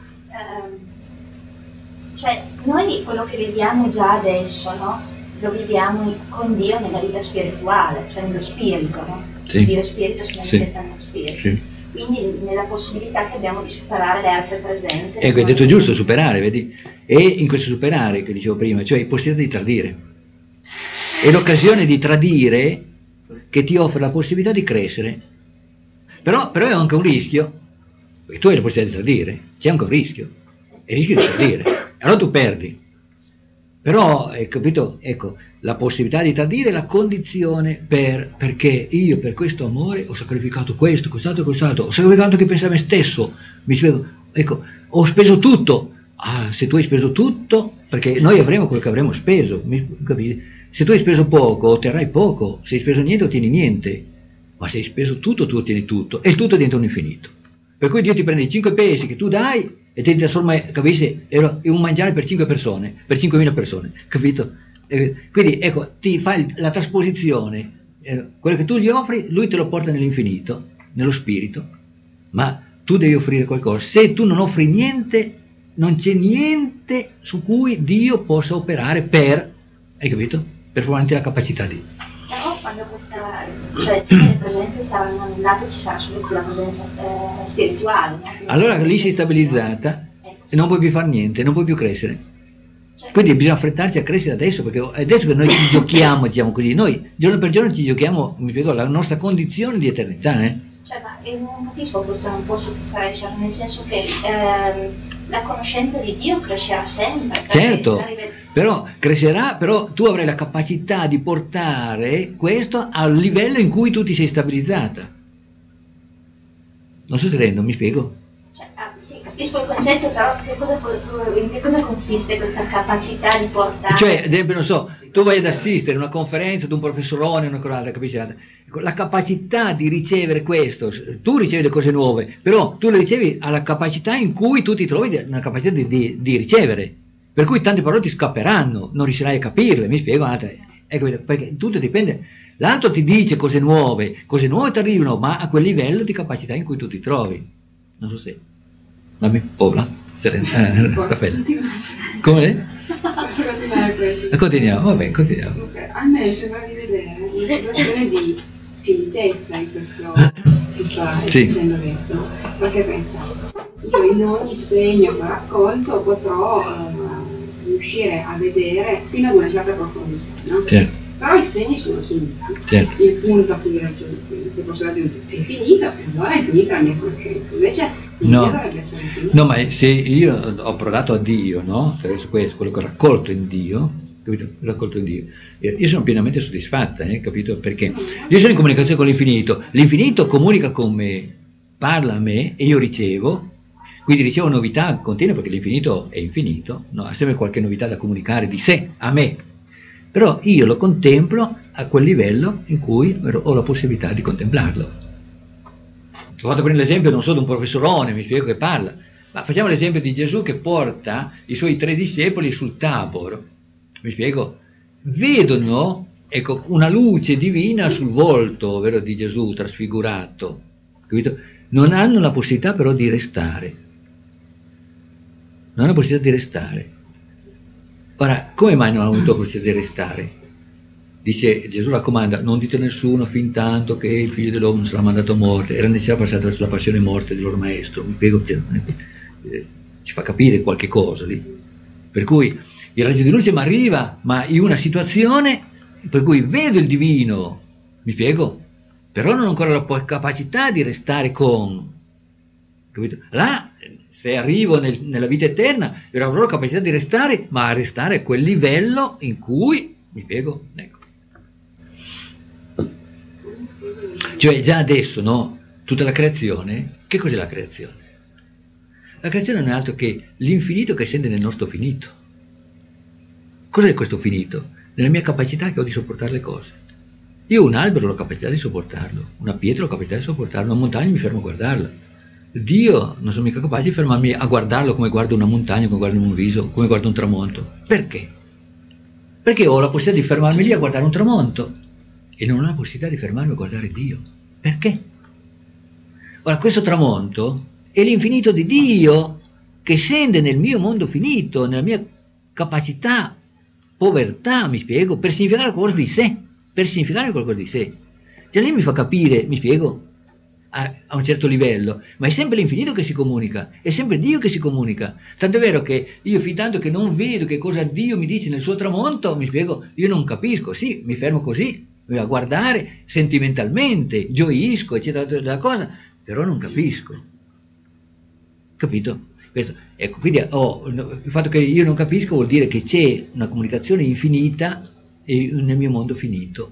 Cioè noi quello che viviamo già adesso, no? Lo viviamo con Dio nella vita spirituale, cioè nello spirito, no? Sì. Dio e spirito si manifesta nello spirito. Sì. Quindi nella possibilità che abbiamo di superare le altre presenze. Ecco, hai detto giusto, superare, vedi? E in questo superare che dicevo prima, cioè possibilità di tradire. È l'occasione di tradire che ti offre la possibilità di crescere. Però è anche un rischio, perché tu hai la possibilità di tradire, c'è anche un rischio, è il rischio di tradire, allora tu perdi. Però, hai capito? Ecco, la possibilità di tradire è la condizione perché io per questo amore ho sacrificato questo, quest'altro, ho sacrificato anche penso a me stesso, mi spiego, ecco, ho speso tutto. Ah, se tu hai speso tutto, perché noi avremo quello che avremo speso, capisci? Se tu hai speso poco, otterrai poco, se hai speso niente, ottieni niente, ma se hai speso tutto, tu ottieni tutto, e il tutto diventa un infinito. Per cui Dio ti prende i 5 pesi che tu dai e ti trasforma, capisci? È un mangiare per 5 persone, per 5.000 persone, capito? Quindi, ecco, ti fa la trasposizione, quello che tu gli offri, lui te lo porta nell'infinito, nello spirito, ma tu devi offrire qualcosa. Se tu non offri niente, non c'è niente su cui Dio possa operare hai capito? Per fornirti la capacità di. Però quando cioè tutte le presenze saranno annullate, ci sarà solo quella presenza spirituale. No? Allora lì sei stabilizzata e non puoi più fare niente, non puoi più crescere. Quindi bisogna affrettarsi a crescere adesso, perché è adesso che noi ci giochiamo, diciamo così, noi giorno per giorno ci giochiamo, mi spiego, la nostra condizione di eternità. Cioè, ma non capisco questo non posso crescere, nel senso che la conoscenza di Dio crescerà sempre. Certo, però crescerà, però tu avrai la capacità di portare questo al livello in cui tu ti sei stabilizzata. Non so se rendo, mi spiego? Cioè, sì, capisco il concetto, però in che cosa consiste questa capacità di portare? Cioè, ad esempio, non so, tu vai ad assistere a una conferenza di un professorone, una cosa, capisci? La capacità di ricevere questo, tu ricevi le cose nuove, però tu le ricevi alla capacità in cui tu ti trovi nella capacità di ricevere, per cui tante parole ti scapperanno, non riuscirai a capirle, mi spiego? Ecco, perché tutto dipende, l'altro ti dice cose nuove ti arrivano, ma a quel livello di capacità in cui tu ti trovi. Non so se... Dammi, Raffaella. Come? Posso continuare questo? Continuiamo, vabbè, continuiamo. Okay. A me sembra di vedere una situazione di finitezza in questo che sta dicendo adesso, perché pensavo, io in ogni segno che ho raccolto potrò riuscire a vedere fino ad una certa profondità, no? Certo. Però i segni sono finiti, certo. Il punto a cui che posso raggiungere è finito, e allora è finita la mia conoscenza, invece dovrebbe essere finita. No, ma se io ho provato a Dio, no? Attraverso questo, quello che ho raccolto in Dio, capito? Raccolto in Dio, io sono pienamente soddisfatta, capito? Perché io sono in comunicazione con l'infinito comunica con me, parla a me e io ricevo, quindi ricevo novità continue perché l'infinito è infinito, no? Ha sempre qualche novità da comunicare di sé a me. Però io lo contemplo a quel livello in cui ho la possibilità di contemplarlo. Ho fatto prendere l'esempio, non so, di un professorone, mi spiego, che parla, ma facciamo l'esempio di Gesù che porta i suoi 3 discepoli sul Tabor, mi spiego, vedono, ecco, una luce divina sul volto, vero, di Gesù trasfigurato, capito? Non hanno la possibilità però di restare, non hanno la possibilità di restare. Ora, come mai non hanno avuto la possibilità di restare? Dice, Gesù raccomanda, non dite a nessuno fin tanto che il figlio dell'uomo non sarà mandato a morte, era necessario passare attraverso la passione e morte del loro maestro, mi spiego, ci fa capire qualche cosa lì. Per cui il raggio di luce mi arriva, ma in una situazione per cui vedo il divino, mi spiego, però non ho ancora la capacità di restare con, capito? Là, se arrivo nella vita eterna, avrò la capacità di restare, ma a restare a quel livello in cui, mi spiego, ecco. Cioè già adesso, no? Tutta la creazione, che cos'è la creazione? La creazione non è altro che l'infinito che scende nel nostro finito. Cos'è questo finito? Nella mia capacità che ho di sopportare le cose. Io un albero ho la capacità di sopportarlo, una pietra ho la capacità di sopportarlo, una montagna mi fermo a guardarla. Dio non sono mica capace di fermarmi a guardarlo come guardo una montagna, come guardo un viso, come guardo un tramonto. Perché? Perché ho la possibilità di fermarmi lì a guardare un tramonto e non ho la possibilità di fermarmi a guardare Dio. Perché? Ora, questo tramonto è l'infinito di Dio che scende nel mio mondo finito, nella mia capacità, povertà, mi spiego, per significare qualcosa di sé, per significare qualcosa di sé. Cioè lì mi fa capire, mi spiego, a un certo livello, ma è sempre l'infinito che si comunica, è sempre Dio che si comunica. Tanto è vero che io, fin tanto che non vedo che cosa Dio mi dice nel suo tramonto, mi spiego, io non capisco, sì, mi fermo così, a guardare sentimentalmente, gioisco, eccetera, della cosa, però non capisco. Capito? Questo, ecco, quindi il fatto che io non capisco vuol dire che c'è una comunicazione infinita nel mio mondo finito.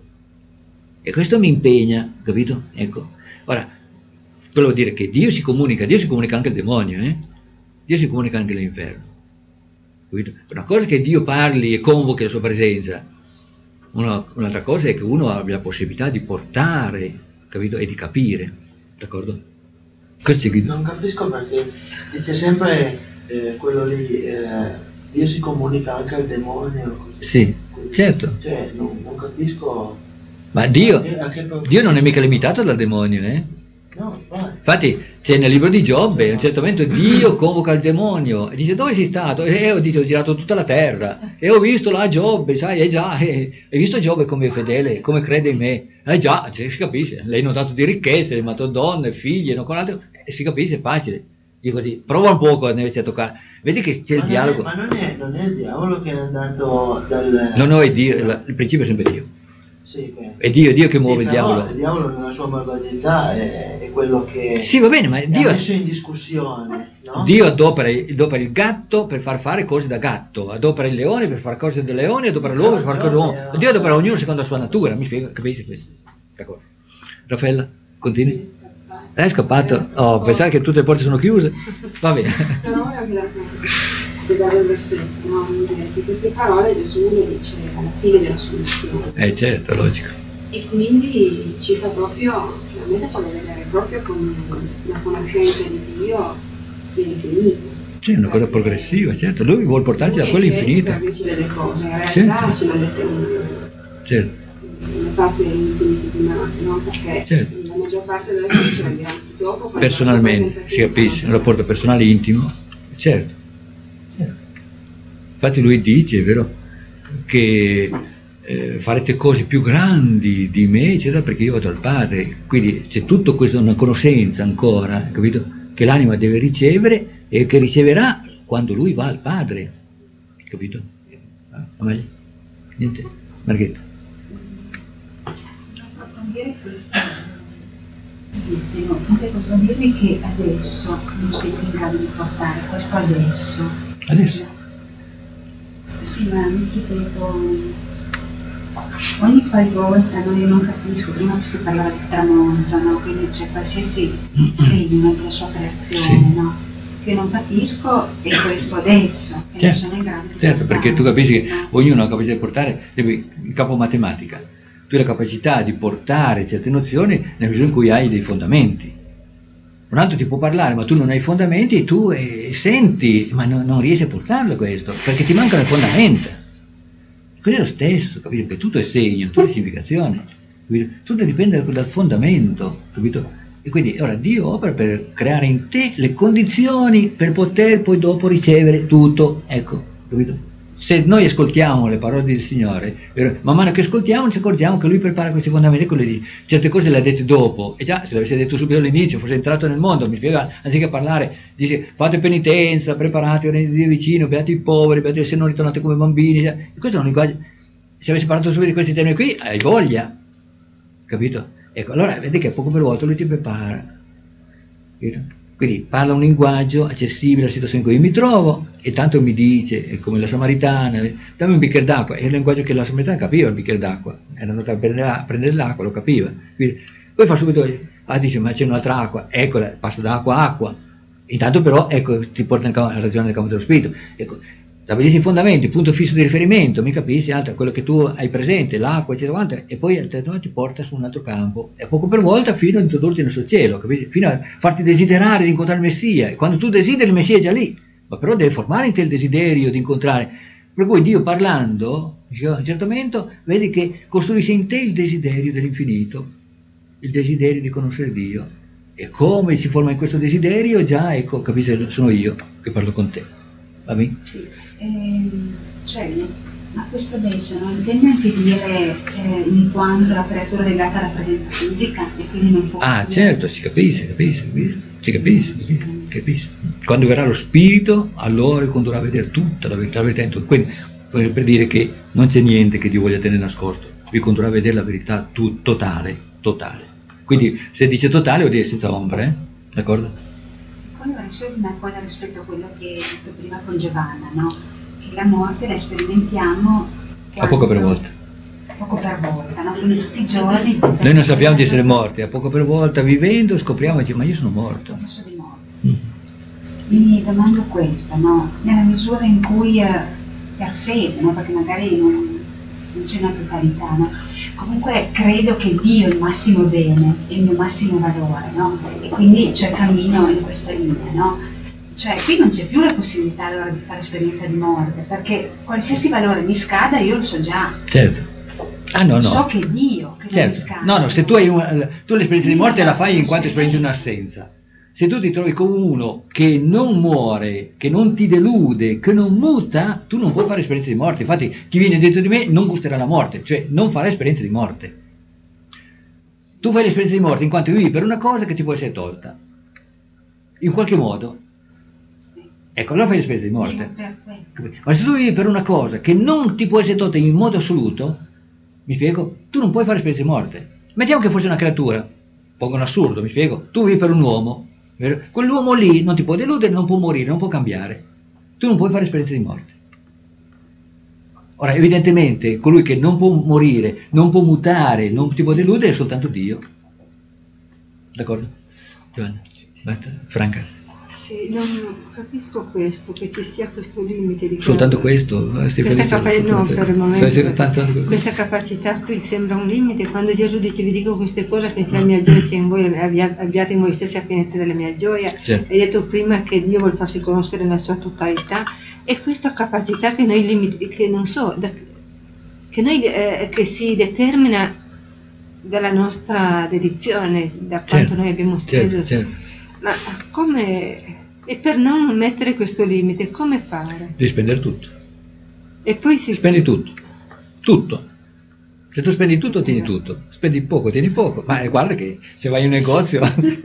E questo mi impegna, capito? Ecco. Ora, quello vuol dire che Dio si comunica anche al demonio, Dio si comunica anche all'inferno. Capito? Una cosa è che Dio parli e convochi la sua presenza, un'altra cosa è che uno abbia la possibilità di portare, capito? E di capire, d'accordo? Non capisco perché dice sempre quello lì, Dio si comunica anche al demonio. Sì, certo. Cioè, non capisco. Ma Dio non è mica limitato dal demonio, No, infatti c'è nel libro di Giobbe, a un certo momento Dio convoca il demonio e dice: dove sei stato? E dice: ho girato tutta la terra e ho visto là Giobbe, sai, già, hai visto Giobbe come è fedele, come crede in me? Già, si capisce, lei non dato di ricchezze, le matò donne, figlie, non con altro, e si capisce, è facile. Dico così, prova un poco invece a toccare, vedi che c'è il dialogo. Ma non è il diavolo che è andato dal... No, è Dio, il principio è sempre Dio. Sì, è Dio che muove il diavolo. Il diavolo nella sua malvagità è quello che sì, va bene, ma Dio ha messo in discussione, no? Dio adopera il gatto per far fare cose da gatto, adopera il leone per fare cose da leone, adopera l'uomo per fare cose da uomo. Dio adopera ognuno secondo la sua natura, mi spiego, capisci questo? D'accordo. Raffaella, continui? È scappato? Oh, pensare che tutte le porte sono chiuse? Va bene. Però anche dare il versetto, no? Di queste parole Gesù le dice alla fine della sua missione. Certo, logico. E quindi ci fa proprio, veramente facciamo vedere proprio con una conoscenza di Dio sia infinita. Sì, è una cosa progressiva, certo. Lui vuole portarci da quello infinito. Lui delle cose, in realtà ce l'ha dette certo. Una parte infinita, no? Perché certo. La maggior parte delle cose ce l'abbiamo dopo. Personalmente, si capisce, un rapporto personale intimo, certo. Infatti lui dice, è vero, che farete cose più grandi di me, eccetera, perché io vado al Padre. Quindi c'è tutto questo, una conoscenza ancora, capito? Che l'anima deve ricevere e che riceverà quando lui va al Padre, capito? Niente, Margherita. Potete possono dirmi che adesso non siete in grado di portare questo adesso. Adesso? Sì, ma mi chiedevo, ogni qualvolta io non capisco, prima si parlava di tramonto, no? Quindi c'è qualsiasi segno della sua creazione, sì. No? Che non capisco è questo adesso, che non sono in grado di certo, perché tu capisci che ognuno ha la capacità di portare, in capo matematica, tu hai la capacità di portare certe nozioni nel misura in cui hai dei fondamenti. Un altro ti può parlare, ma tu non hai fondamenti e tu senti, ma non riesci a portarlo questo, perché ti mancano le fondamenta. Quindi è lo stesso, capito? Che tutto è segno, tutto è significazione, capito? Tutto dipende dal fondamento, capito? E quindi ora Dio opera per creare in te le condizioni per poter poi dopo ricevere tutto, ecco, capito? Se noi ascoltiamo le parole del Signore, man mano che ascoltiamo ci accorgiamo che Lui prepara questi fondamenti, certe cose le ha dette dopo, e già se le avesse detto subito all'inizio, fosse entrato nel mondo, mi spiega, anziché parlare, dice fate penitenza, preparatevi a Dio vicino, beati i poveri, beati se non ritornate come bambini, questo è un linguaggio, se avessi parlato subito di questi temi qui, hai voglia, capito? Ecco, allora vedi che poco per volta lui ti prepara, capito? Quindi parla un linguaggio accessibile alla situazione in cui io mi trovo, e tanto mi dice, è come la Samaritana, dammi un bicchiere d'acqua, è il linguaggio che la Samaritana capiva, il bicchiere d'acqua, era andata a prendere l'acqua, lo capiva. Quindi, poi fa subito, dice, ma c'è un'altra acqua, eccola, passa da acqua a acqua. Intanto però, ecco, ti porta alla ragione del campo dello spirito. Ecco, stabilisci i fondamenti, punto fisso di riferimento, mi capisci, altro, quello che tu hai presente, l'acqua, eccetera, e poi ti porta su un altro campo, e poco per volta fino a introdurti nel suo cielo, capisci? Fino a farti desiderare di incontrare il Messia, e quando tu desideri il Messia è già lì, ma però deve formare in te il desiderio di incontrare, per cui Dio parlando, a un certo momento, vedi che costruisce in te il desiderio dell'infinito, il desiderio di conoscere Dio, e come si forma in questo desiderio, già, ecco, capisci, sono io che parlo con te, va bene? Sì. Cioè, ma questo adesso non intende anche dire in quanto la creatura legata rappresenta fisica e quindi non può... Certo, si capisce. Quando verrà lo spirito, allora condurrà a vedere tutta la verità in tutto. Quindi, per dire che non c'è niente che Dio voglia tenere nascosto, vi condurrà a vedere la verità totale. Quindi se dice totale vuol dire senza ombra, d'accordo? Poi vorrei solo una cosa rispetto a quello che hai detto prima con Giovanna, no? Che la morte la sperimentiamo a poco per volta. No? Quindi tutti i giorni. Noi non sappiamo di essere morti, a poco per volta vivendo scopriamo e diciamo, ma io sono morto. Adesso di morte. Mi domando questo, no? Nella misura in cui per fede, no? Perché magari non c'è una totalità, no? Comunque credo che Dio è il massimo bene, è il mio massimo valore, no? E quindi cammino in questa linea, no? Cioè qui non c'è più la possibilità allora di fare esperienza di morte, perché qualsiasi valore mi scada io lo so già. Certo. No. So che è Dio che non mi scada. No, se tu hai tu l'esperienza di morte la fai in quanto esperienza di un'assenza. Se tu ti trovi con uno che non muore, che non ti delude, che non muta, tu non puoi fare esperienza di morte. Infatti chi viene dentro di me non gusterà la morte, cioè non farà esperienza di morte. Tu fai l'esperienza di morte in quanto vivi per una cosa che ti può essere tolta, in qualche modo. Ecco, allora fai l'esperienza di morte. Ma se tu vivi per una cosa che non ti può essere tolta in modo assoluto, mi spiego, tu non puoi fare esperienza di morte. Mettiamo che fosse una creatura, pongo un assurdo, mi spiego, tu vivi per un uomo, quell'uomo lì non ti può deludere, non può morire, non può cambiare, tu non puoi fare esperienza di morte. Ora evidentemente colui che non può morire, non può mutare, non ti può deludere è soltanto Dio, d'accordo? Giovanna, Franca? Sì, non capisco questo, che ci sia questo limite di soltanto questo? Questa capacità qui sembra un limite. Quando Gesù dice vi dico queste cose perché la mia gioia sia in voi, abbiate in voi stessi a pienezza della mia gioia. Certo. Hai detto prima che Dio vuole farsi conoscere nella sua totalità, e questa capacità che noi limiti, che non so, che si determina dalla nostra dedizione, da quanto noi abbiamo speso. Certo. Ma come, e per non mettere questo limite, come fare? Devi spendere tutto. E poi spendi tutto. Se tu spendi tutto, tieni tutto. Spendi poco, tieni poco. Ma guarda che se vai in un negozio,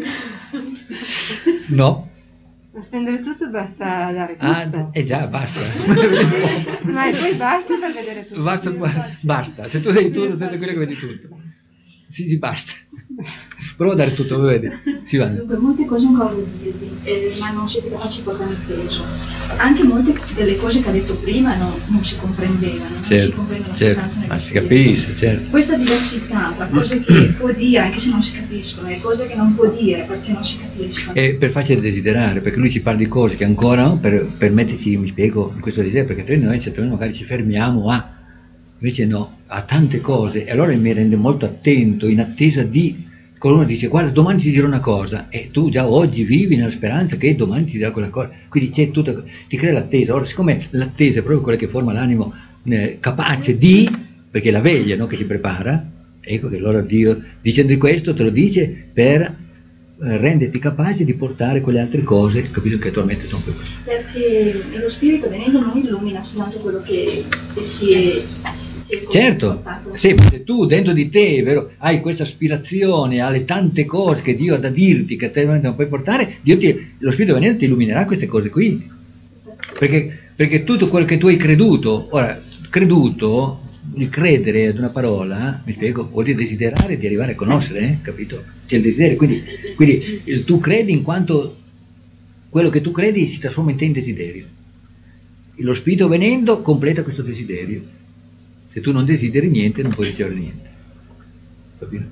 no. Ma spendere tutto basta dare tutto. Già, basta. Ma poi basta per vedere tutto. Basta. Se tu sei tutto, sei quello che vedi tutto. Sì, basta. Prova a dare tutto, lo vedi? Si va. Dunque, molte cose ancora da dirvi, ma non siete capaci di portare in peso. Anche molte delle cose che ha detto prima non si comprendevano, non si comprendono soltanto nel ma si capisce, certo. Questa diversità tra cose che può dire anche se non si capiscono e cose che non può dire perché non si capiscono. È per farci desiderare, perché lui ci parla di cose che ancora per metterci, mi spiego, in questo desiderio, perché noi certamente magari ci fermiamo a... Invece no, ha tante cose, e allora mi rende molto attento, in attesa di... Qualcuno dice, guarda, domani ti dirò una cosa, e tu già oggi vivi nella speranza che domani ti dirà quella cosa. Quindi c'è tutto, ti crea l'attesa. Ora, siccome l'attesa è proprio quella che forma l'animo capace di, perché è la veglia, no, che ti prepara, ecco che allora Dio, dicendo di questo, te lo dice per renderti capace di portare quelle altre cose, capito, che attualmente sono per questo. Perché lo spirito venendo non illumina soltanto quello che si è certo, sì, se tu dentro di te, vero, hai questa aspirazione alle tante cose che Dio ha da dirti, che a te non puoi portare, lo spirito venendo ti illuminerà queste cose qui, perché tutto quello che tu hai creduto, ora creduto il credere ad una parola, mi spiego, vuol dire desiderare di arrivare a conoscere, capito? C'è il desiderio, quindi tu credi in quanto quello che tu credi si trasforma in te in desiderio. Lo spirito venendo completa questo desiderio. Se tu non desideri niente, non puoi ricevere niente. Capito?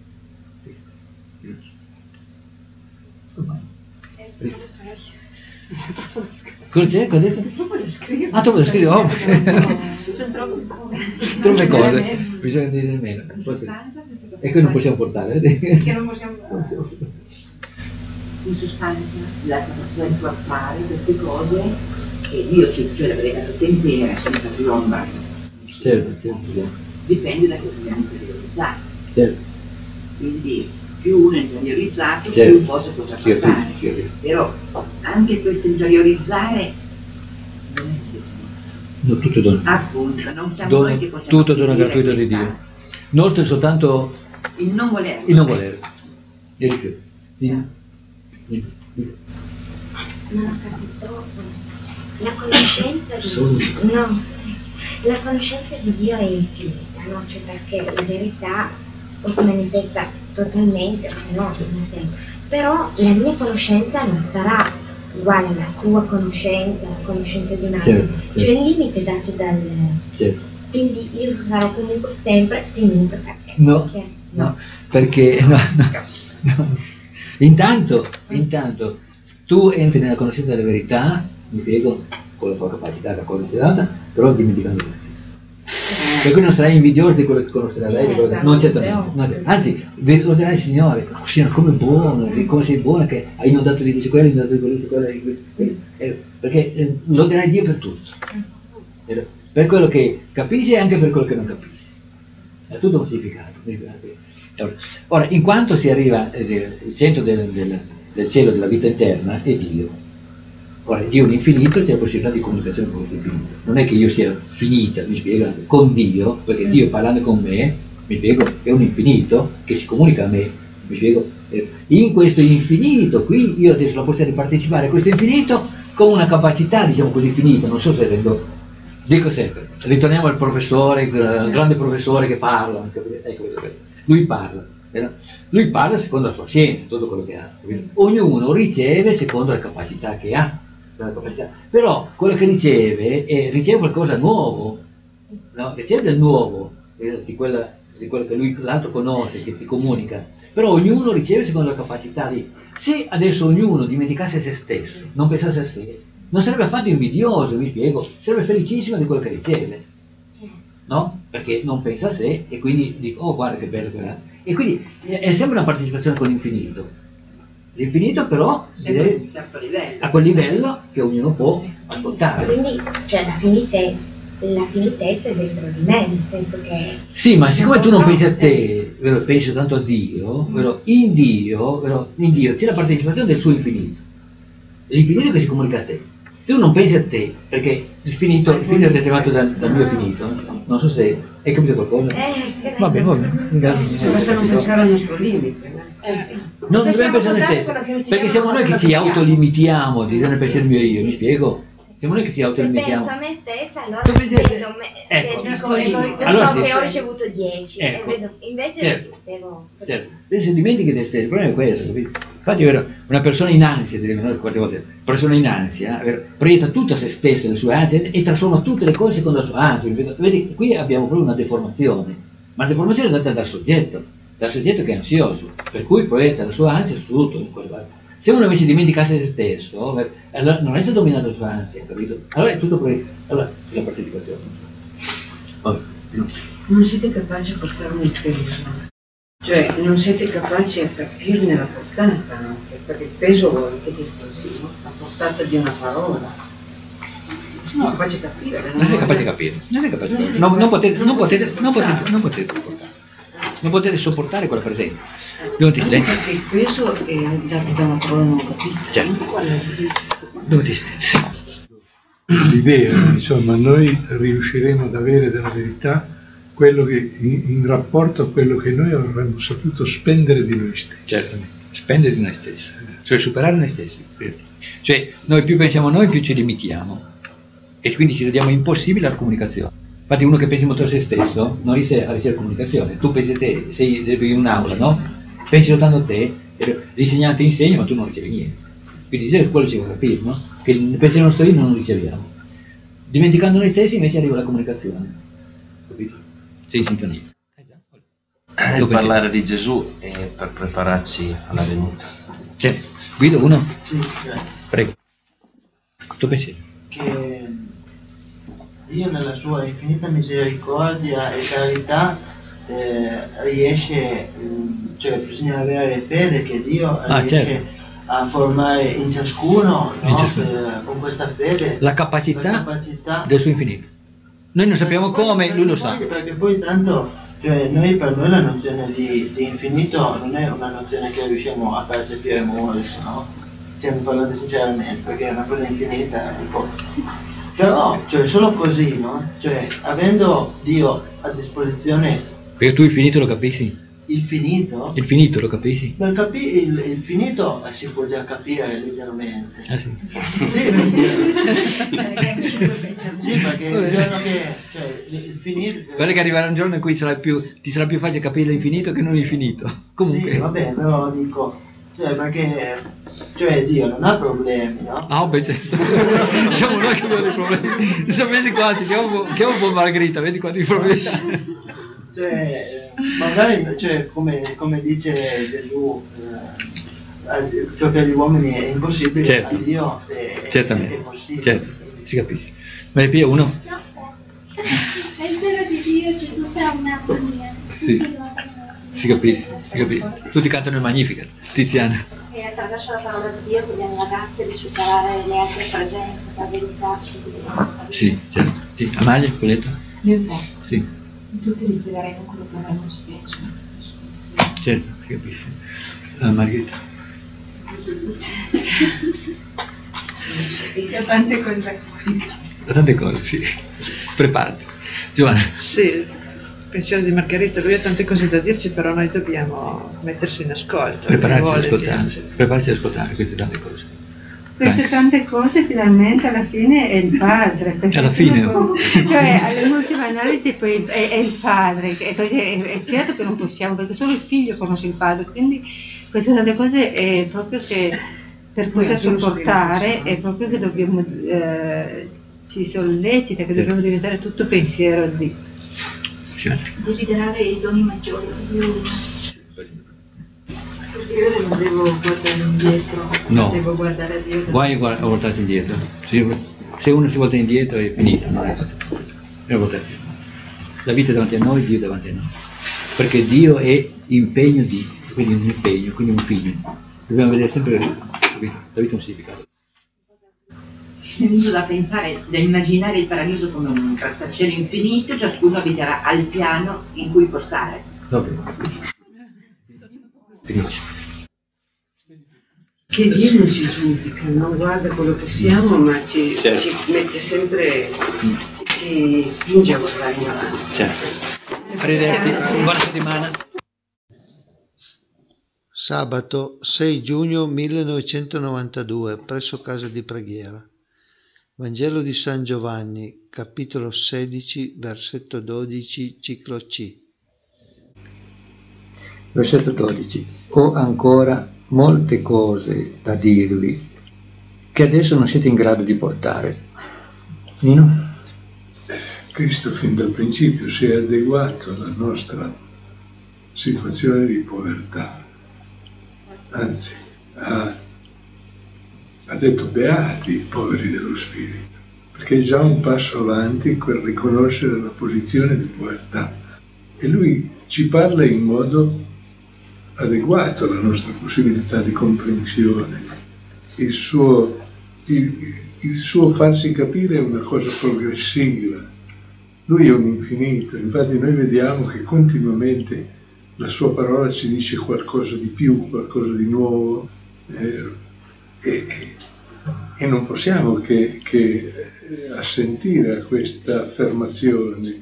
Cosa c'è? Cosa hai detto? Troppo da scrivere. Ah, troppo da scrivere? Oh. Troppe cose, bisogna dire meno. E che non possiamo portare. Che non possiamo portare. In sostanza, la capacità di fare queste cose che Dio cioè la verità tutta intera, senza più ombra. Certo. Dipende da cosa abbiamo interiorizzato. Certo. Quindi più uno è interiorizzato, più cosa potrà fare. Però anche questo interiorizzare non è no, tutto dono. Appunto, non siamo noi che possiamo tutto dono gratuito di Dio. Nostro è soltanto il non volere. Il non volere. E di più. Non ho capito. La conoscenza di no, la conoscenza di Dio è infinita, no? Cioè perché la verità poi si manifesta totalmente, se no, però la mia conoscenza non sarà uguale alla tua conoscenza, la conoscenza di un altro. Certo. Cioè il limite dato dal. Certo. Quindi io sarò comunque sempre finito perché. No, perché no. Intanto tu entri nella conoscenza della verità, mi spiego, con la tua capacità da conoscerla, però dimenticando te stesso. Per cui non sarai invidioso di quello che conoscerà lei, non certamente. Anzi, lo dirai Signore, Signore, come buono, come sei buona che hai inondato di luce quello, inondato di quello, perché lo dirai Dio per tutto. Per quello che capisci e anche per quello che non capisci. È tutto un significato. Ora, in quanto si arriva, il centro del cielo della vita eterna è Dio. Ora, Dio è un infinito, c'è la possibilità di comunicazione con questo infinito. Non è che io sia finita, mi spiego, con Dio, perché Dio parlando con me, mi spiego, è un infinito che si comunica a me, mi spiego. In questo infinito, qui io adesso la possibilità di partecipare a questo infinito con una capacità, diciamo così, finita, non so se rendo. Dico sempre, ritorniamo al professore, il grande professore che parla, lui parla secondo la sua scienza, tutto quello che ha. Ognuno riceve secondo la capacità che ha, però quello che riceve qualcosa nuovo, no? Riceve del nuovo, di quello che lui l'altro conosce, che ti comunica, però ognuno riceve secondo la capacità di. Se adesso ognuno dimenticasse se stesso, non pensasse a sé, non sarebbe affatto invidioso, mi spiego, sarebbe felicissimo di quello che riceve, no? Perché non pensa a sé e quindi dico, oh guarda che bello quella. E quindi è sempre una partecipazione con l'infinito. L'infinito però direi a quel livello che ognuno può ascoltare. Quindi cioè la finitezza è dentro di me, nel senso che. Sì, ma siccome tu non pensi a te, pensi soltanto a Dio, in Dio c'è la partecipazione del suo infinito. L'infinito che si comunica a te. Tu non pensi a te, perché il finito è derivato dal mio finito, non so se hai capito qualcosa. Va bene. Grazie. Basta non pensare al nostro limite. Non dobbiamo pensare a noi stessi, perché siamo noi che ci autolimitiamo di dire pensiero mio io, mi spiego? Siamo noi che ci autolimitiamo. Se penso a me stessa, allora vedo me, allora che ho ricevuto 10, e vedo, invece devo. Certo, se dimentichi te stesso, il problema è questo, capito? Infatti una persona in ansia, diremo noi quante volte, persona in ansia, proietta tutta se stessa, le sue ansie e trasforma tutte le cose secondo la sua ansia. Vedi, qui abbiamo proprio una deformazione, ma la deformazione è data dal soggetto che è ansioso, per cui proietta la sua ansia su tutto. Se uno invece dimenticasse se stesso, allora non essere dominato dalla sua ansia, capito? Allora è tutto allora è la partecipazione. Non siete capaci a portare un peso. Cioè, non siete capaci a capirne la portata, no? Perché il peso che ti esplosivo, la portata di una parola. Non siete capaci a capire. Non siete capaci a capire. Non potete sopportare quella presenza. Dove silenzio? Perché il peso è dato da una parola non capita. Certo. Dove ti silenzio? L'idea, insomma, noi riusciremo ad avere della verità quello che in rapporto a quello che noi avremmo saputo spendere di noi stessi. Certamente, spendere di noi stessi, cioè superare noi stessi. Cioè noi più pensiamo a noi più ci limitiamo e quindi ci rendiamo impossibile la comunicazione. Infatti uno che pensi molto a se stesso non riesce a ricevere comunicazione. Tu pensi a te, sei in un'aula, no? Pensi soltanto a te, l'insegnante insegna ma tu non ricevi niente. Quindi quello ci vuole capire, no? Che il pensiero nostro io non lo riceviamo. Dimenticando noi stessi invece arriva la comunicazione. Capito? Sei in sintonia. Il parlare di Gesù è per prepararci alla venuta. Certo. Guido, uno? Sì, grazie. Prego. Tu pensi? Che Dio nella sua infinita misericordia e carità riesce, cioè bisogna avere fede che Dio riesce certo. a formare in ciascuno, no? Con questa fede la capacità del suo infinito. Noi non sappiamo come, lui lo sa. Perché poi tanto, cioè per noi la nozione di infinito non è una nozione che riusciamo a percepire molto, no? Stiamo parlando sinceramente, perché è una cosa infinita, tipo. Però, cioè solo così, no? Cioè, avendo Dio a disposizione. Perché tu il finito lo capisci? Il finito? Il finito lo capisci? Il finito si può già capire leggermente. Ah sì? Sì, perché il giorno che, cioè, il finito. Guarda che arriverà un giorno in cui ti sarà più facile capire l'infinito che non l'infinito. Comunque. Sì, vabbè, però dico, cioè perché, cioè Dio non ha problemi, no? Ah, beh, certo. Siamo noi che abbiamo dei problemi. Siamo mesi quanti, chiamo un po' Margherita, vedi quanti problemi. Cioè, magari, cioè, come dice Gesù, ciò che agli uomini è impossibile, certo. A Dio è possibile. Certo, si capisce. Maria Pia, uno? No. Nel cielo di Dio c'è tutta un'armonia. Sì. Si capisce. Tutti cantano il Magnificat. Tiziana. E attraverso la parola di Dio abbiamo la grazia di superare le altre presenze, la verità civile. Sì, certo. Sì. Amalia, Coletta? Io te. Sì. Tutti riceveremo quello che avremo speso. Certo, si capisce. Margherita. Ho tante cose da comunicare. Tante cose, sì. Preparati. Giovanna. Sì, il pensiero di Margherita, lui ha tante cose da dirci, però noi dobbiamo mettersi in ascolto. Prepararsi ad ascoltare queste tante cose. Queste tante cose finalmente alla fine è il padre. Alla fine? Cioè all'ultima analisi poi è il padre, perché è certo che non possiamo, perché solo il figlio conosce il padre, quindi queste tante cose è proprio che per poter sopportare è proprio che dobbiamo, ci sollecita, che dobbiamo diventare tutto pensiero di. Desiderare i doni maggiori di Dio. Io non devo guardare indietro, no. Devo guardare a Dio. Guai a voltarsi indietro. Se uno si volta indietro è finita, non è fatto. La vita è davanti a noi, Dio è davanti a noi. Perché Dio è impegno di, quindi un impegno, quindi un figlio. Dobbiamo vedere sempre la vita un significato. Mi viene da pensare, da immaginare il paradiso come un grattacielo infinito, ciascuno abiterà al piano in cui può stare. Che Dio non ci giudica, non guarda quello che siamo, ma ci mette sempre, ci spinge a guardare in avanti. Certo. Arrivederci, buona settimana. Sabato 6 giugno 1992, presso casa di preghiera. Vangelo di San Giovanni, capitolo 16, versetto 12, ciclo C. Versetto 12. Ho ancora molte cose da dirvi che adesso non siete in grado di portare. Nino? Cristo fin dal principio si è adeguato alla nostra situazione di povertà. Anzi, ha detto beati i poveri dello spirito, perché è già un passo avanti quel riconoscere la posizione di povertà. E lui ci parla in modo adeguato alla nostra possibilità di comprensione. Il suo farsi capire è una cosa progressiva. Lui è un infinito, infatti noi vediamo che continuamente la sua parola ci dice qualcosa di più, qualcosa di nuovo, e non possiamo che assentire a questa affermazione.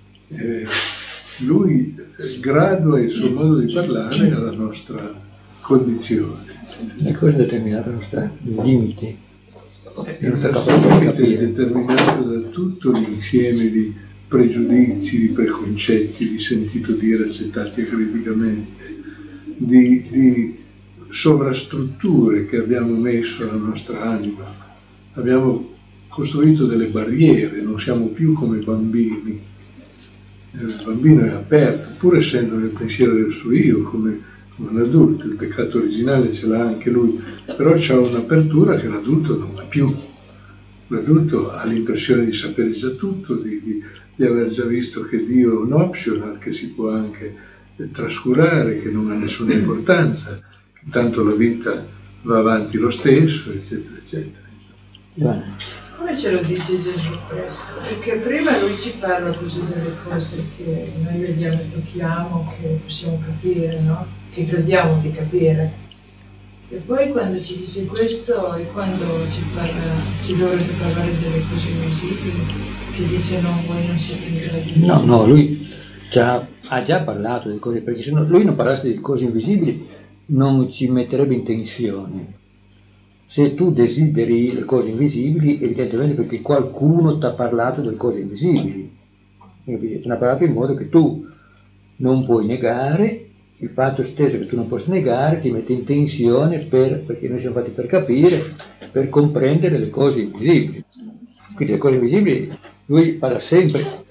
Lui gradua il suo modo di parlare alla nostra condizione. Le cose determinate dai nostri limiti, la nostra capacità di capire. È determinato da tutto l'insieme di pregiudizi, di preconcetti, di sentito dire accettati acriticamente, di sovrastrutture che abbiamo messo alla nostra anima. Abbiamo costruito delle barriere, non siamo più come bambini. Il bambino è aperto, pur essendo nel pensiero del suo io, come un adulto. Il peccato originale ce l'ha anche lui, però c'ha un'apertura che l'adulto non ha più. L'adulto ha l'impressione di sapere già tutto, di aver già visto che Dio è un optional, che si può anche trascurare, che non ha nessuna importanza, che tanto la vita va avanti lo stesso, eccetera, eccetera. Come ce lo dice Gesù questo? Perché prima lui ci parla così delle cose che noi vediamo e tocchiamo, che possiamo capire, no? Che crediamo di capire. E poi quando ci dice questo è quando ci dovrebbe parlare delle cose invisibili, che dice no, voi non siete in grado di... No, lui ha già parlato delle cose, perché se lui non parlasse di cose invisibili non ci metterebbe in tensione. Se tu desideri le cose invisibili, evidentemente perché qualcuno ti ha parlato delle cose invisibili. Te ne ha parlato in modo che tu non puoi negare, il fatto stesso che tu non possa negare ti mette in tensione perché noi siamo fatti per capire, per comprendere le cose invisibili. Quindi le cose invisibili, lui parla sempre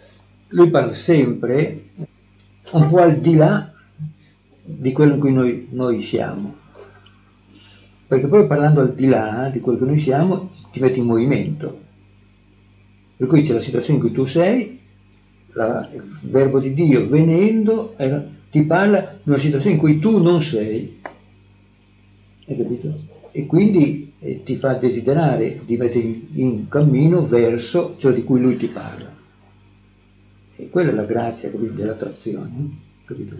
un po' al di là di quello in cui noi siamo. Perché poi parlando al di là di quello che noi siamo ti metti in movimento. Per cui c'è la situazione in cui tu sei, il verbo di Dio venendo ti parla di una situazione in cui tu non sei. Hai capito? E quindi ti fa desiderare di mettere in cammino verso ciò di cui lui ti parla. E quella è la grazia, capito, dell'attrazione. Capito?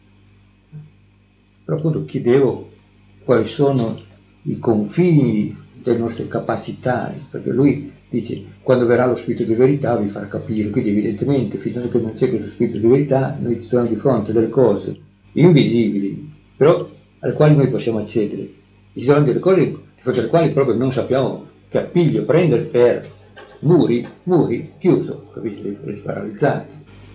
Però appunto chiedevo quali sono i confini delle nostre capacità, perché lui dice quando verrà lo spirito di verità vi farà capire, quindi evidentemente finché non c'è questo spirito di verità noi ci troviamo di fronte a delle cose invisibili, però alle quali noi possiamo accedere, ci sono delle cose di fronte alle quali proprio non sappiamo che appiglio prendere per muri chiuso, capisci, sparalizzati.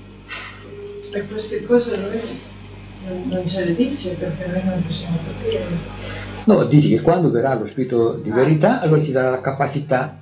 E queste cose noi non ce le dice perché noi non possiamo capire. No, dici che quando verrà lo spirito di verità, allora ci darà la capacità.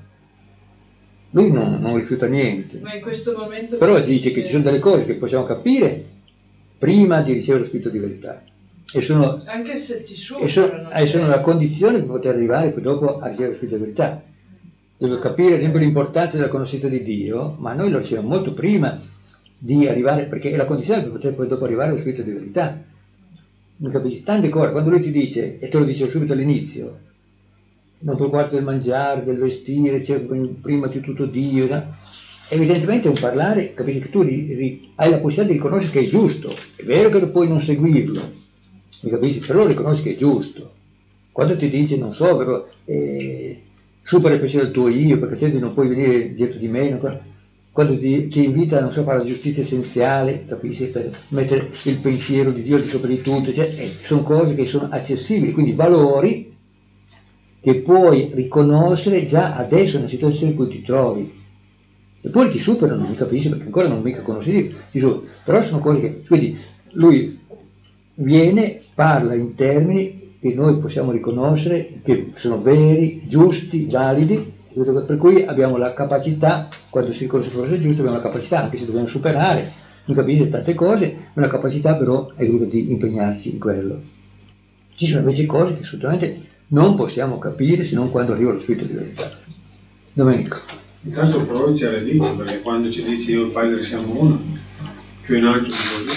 Lui non rifiuta niente. Ma in questo momento però dice che ci sono delle cose che possiamo capire prima di ricevere lo spirito di verità. E sono, anche se ci sono la condizione per poter arrivare poi dopo a ricevere lo spirito di verità. Devo capire, ad esempio, l'importanza della conoscenza di Dio, ma noi lo riceviamo molto prima di arrivare, perché è la condizione per poter poi dopo arrivare allo spirito di verità. Non capisci tante cose, quando lui ti dice, e te lo dice subito all'inizio, non preoccuparti del mangiare, del vestire, prima di tutto Dio, no? Evidentemente è un parlare, capisci, che tu hai la possibilità di riconoscere che è giusto, è vero che puoi non seguirlo, mi capisci? Però riconosci che è giusto. Quando ti dice, non so, però, supera il pensiero del tuo io, perché te non puoi venire dietro di me, no? Quando ti invita, non so, a fare la giustizia essenziale, capisci, per mettere il pensiero di Dio di sopra di tutto, cioè, sono cose che sono accessibili, quindi valori che puoi riconoscere già adesso nella situazione in cui ti trovi. Eppure ti superano, mi capisci, perché ancora non mica conosci Dio, però sono cose che, quindi lui viene, parla in termini che noi possiamo riconoscere, che sono veri, giusti, validi, per cui abbiamo la capacità, quando si riconosce che cosa è giusto, abbiamo la capacità, anche se dobbiamo superare, non capire tante cose, ma la capacità però è quella di impegnarsi in quello. Ci sono invece cose che assolutamente non possiamo capire se non quando arriva lo spirito di verità. Domenico. Intanto però ce le dice, perché quando ci dice io e il Padre siamo uno, più in alto di così,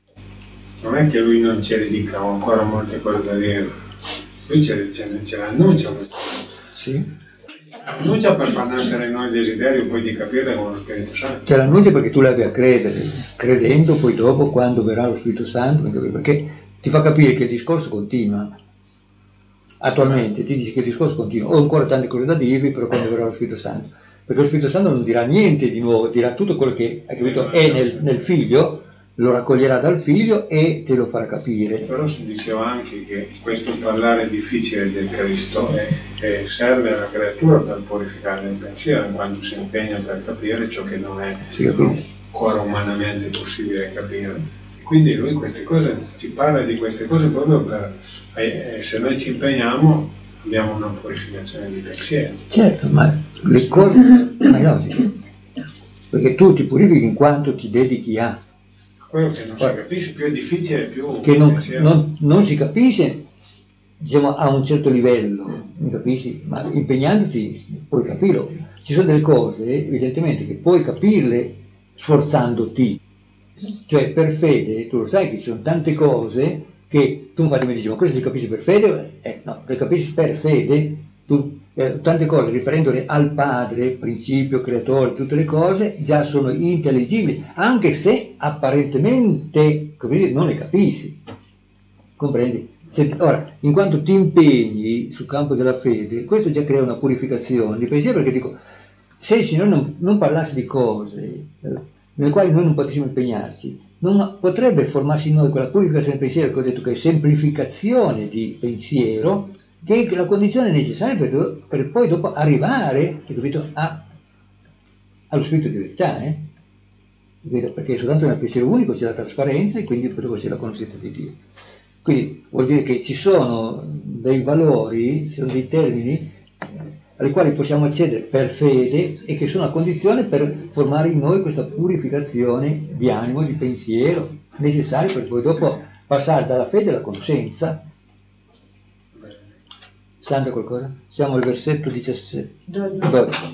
non è che lui non ce le dica, ho ancora molte cose da dire, lui ce l'annuncia questo. Sì. Annuncia per far nascere in noi il desiderio poi di capire con lo Spirito Santo. Te l'annuncia perché tu l'hai a credere, credendo poi dopo quando verrà lo Spirito Santo, perché ti fa capire che il discorso continua. Attualmente ti dice che il discorso continua, ho ancora tante cose da dirvi, però quando verrà lo Spirito Santo, perché lo Spirito Santo non dirà niente di nuovo, dirà tutto quello che hai capito è nel figlio, lo raccoglierà dal figlio e te lo farà capire. Però si diceva anche che questo parlare difficile del Cristo serve alla creatura per purificare il pensiero, quando si impegna per capire ciò che non è. Si capisce. ancora umanamente possibile capire. Quindi lui queste cose ci parla di queste cose proprio per se noi ci impegniamo abbiamo una purificazione di pensiero. Certo, ma le cose ma è logico, perché tu ti purifichi in quanto ti dedichi a quello che non si capisce, più è difficile, più che non si capisce, diciamo, a un certo livello, mi capisci? Ma impegnandoti puoi capirlo. Ci sono delle cose evidentemente che puoi capirle sforzandoti, cioè per fede tu lo sai che ci sono tante cose che tu infatti mi dici ma questo si capisce per fede? No, le capisci per fede, tu tante cose riferendole al Padre, principio, creatore, tutte le cose già sono intelligibili, anche se apparentemente non le capisci, comprendi? Ora, in quanto ti impegni sul campo della fede, questo già crea una purificazione di pensiero, perché dico, se il Signore non parlasse di cose nelle quali noi non potessimo impegnarci, non potrebbe formarsi in noi quella purificazione del pensiero che ho detto che è semplificazione di pensiero, che è la condizione necessaria per poi dopo arrivare, capito, allo spirito di verità, perché soltanto nel pensiero unico c'è la trasparenza e quindi poi dopo c'è la conoscenza di Dio. Quindi vuol dire che ci sono dei valori, ci sono dei termini ai quali possiamo accedere per fede e che sono a condizione per formare in noi questa purificazione di animo, di pensiero, necessaria per poi dopo passare dalla fede alla conoscenza. Sandra qualcosa? Siamo al versetto 17. 12.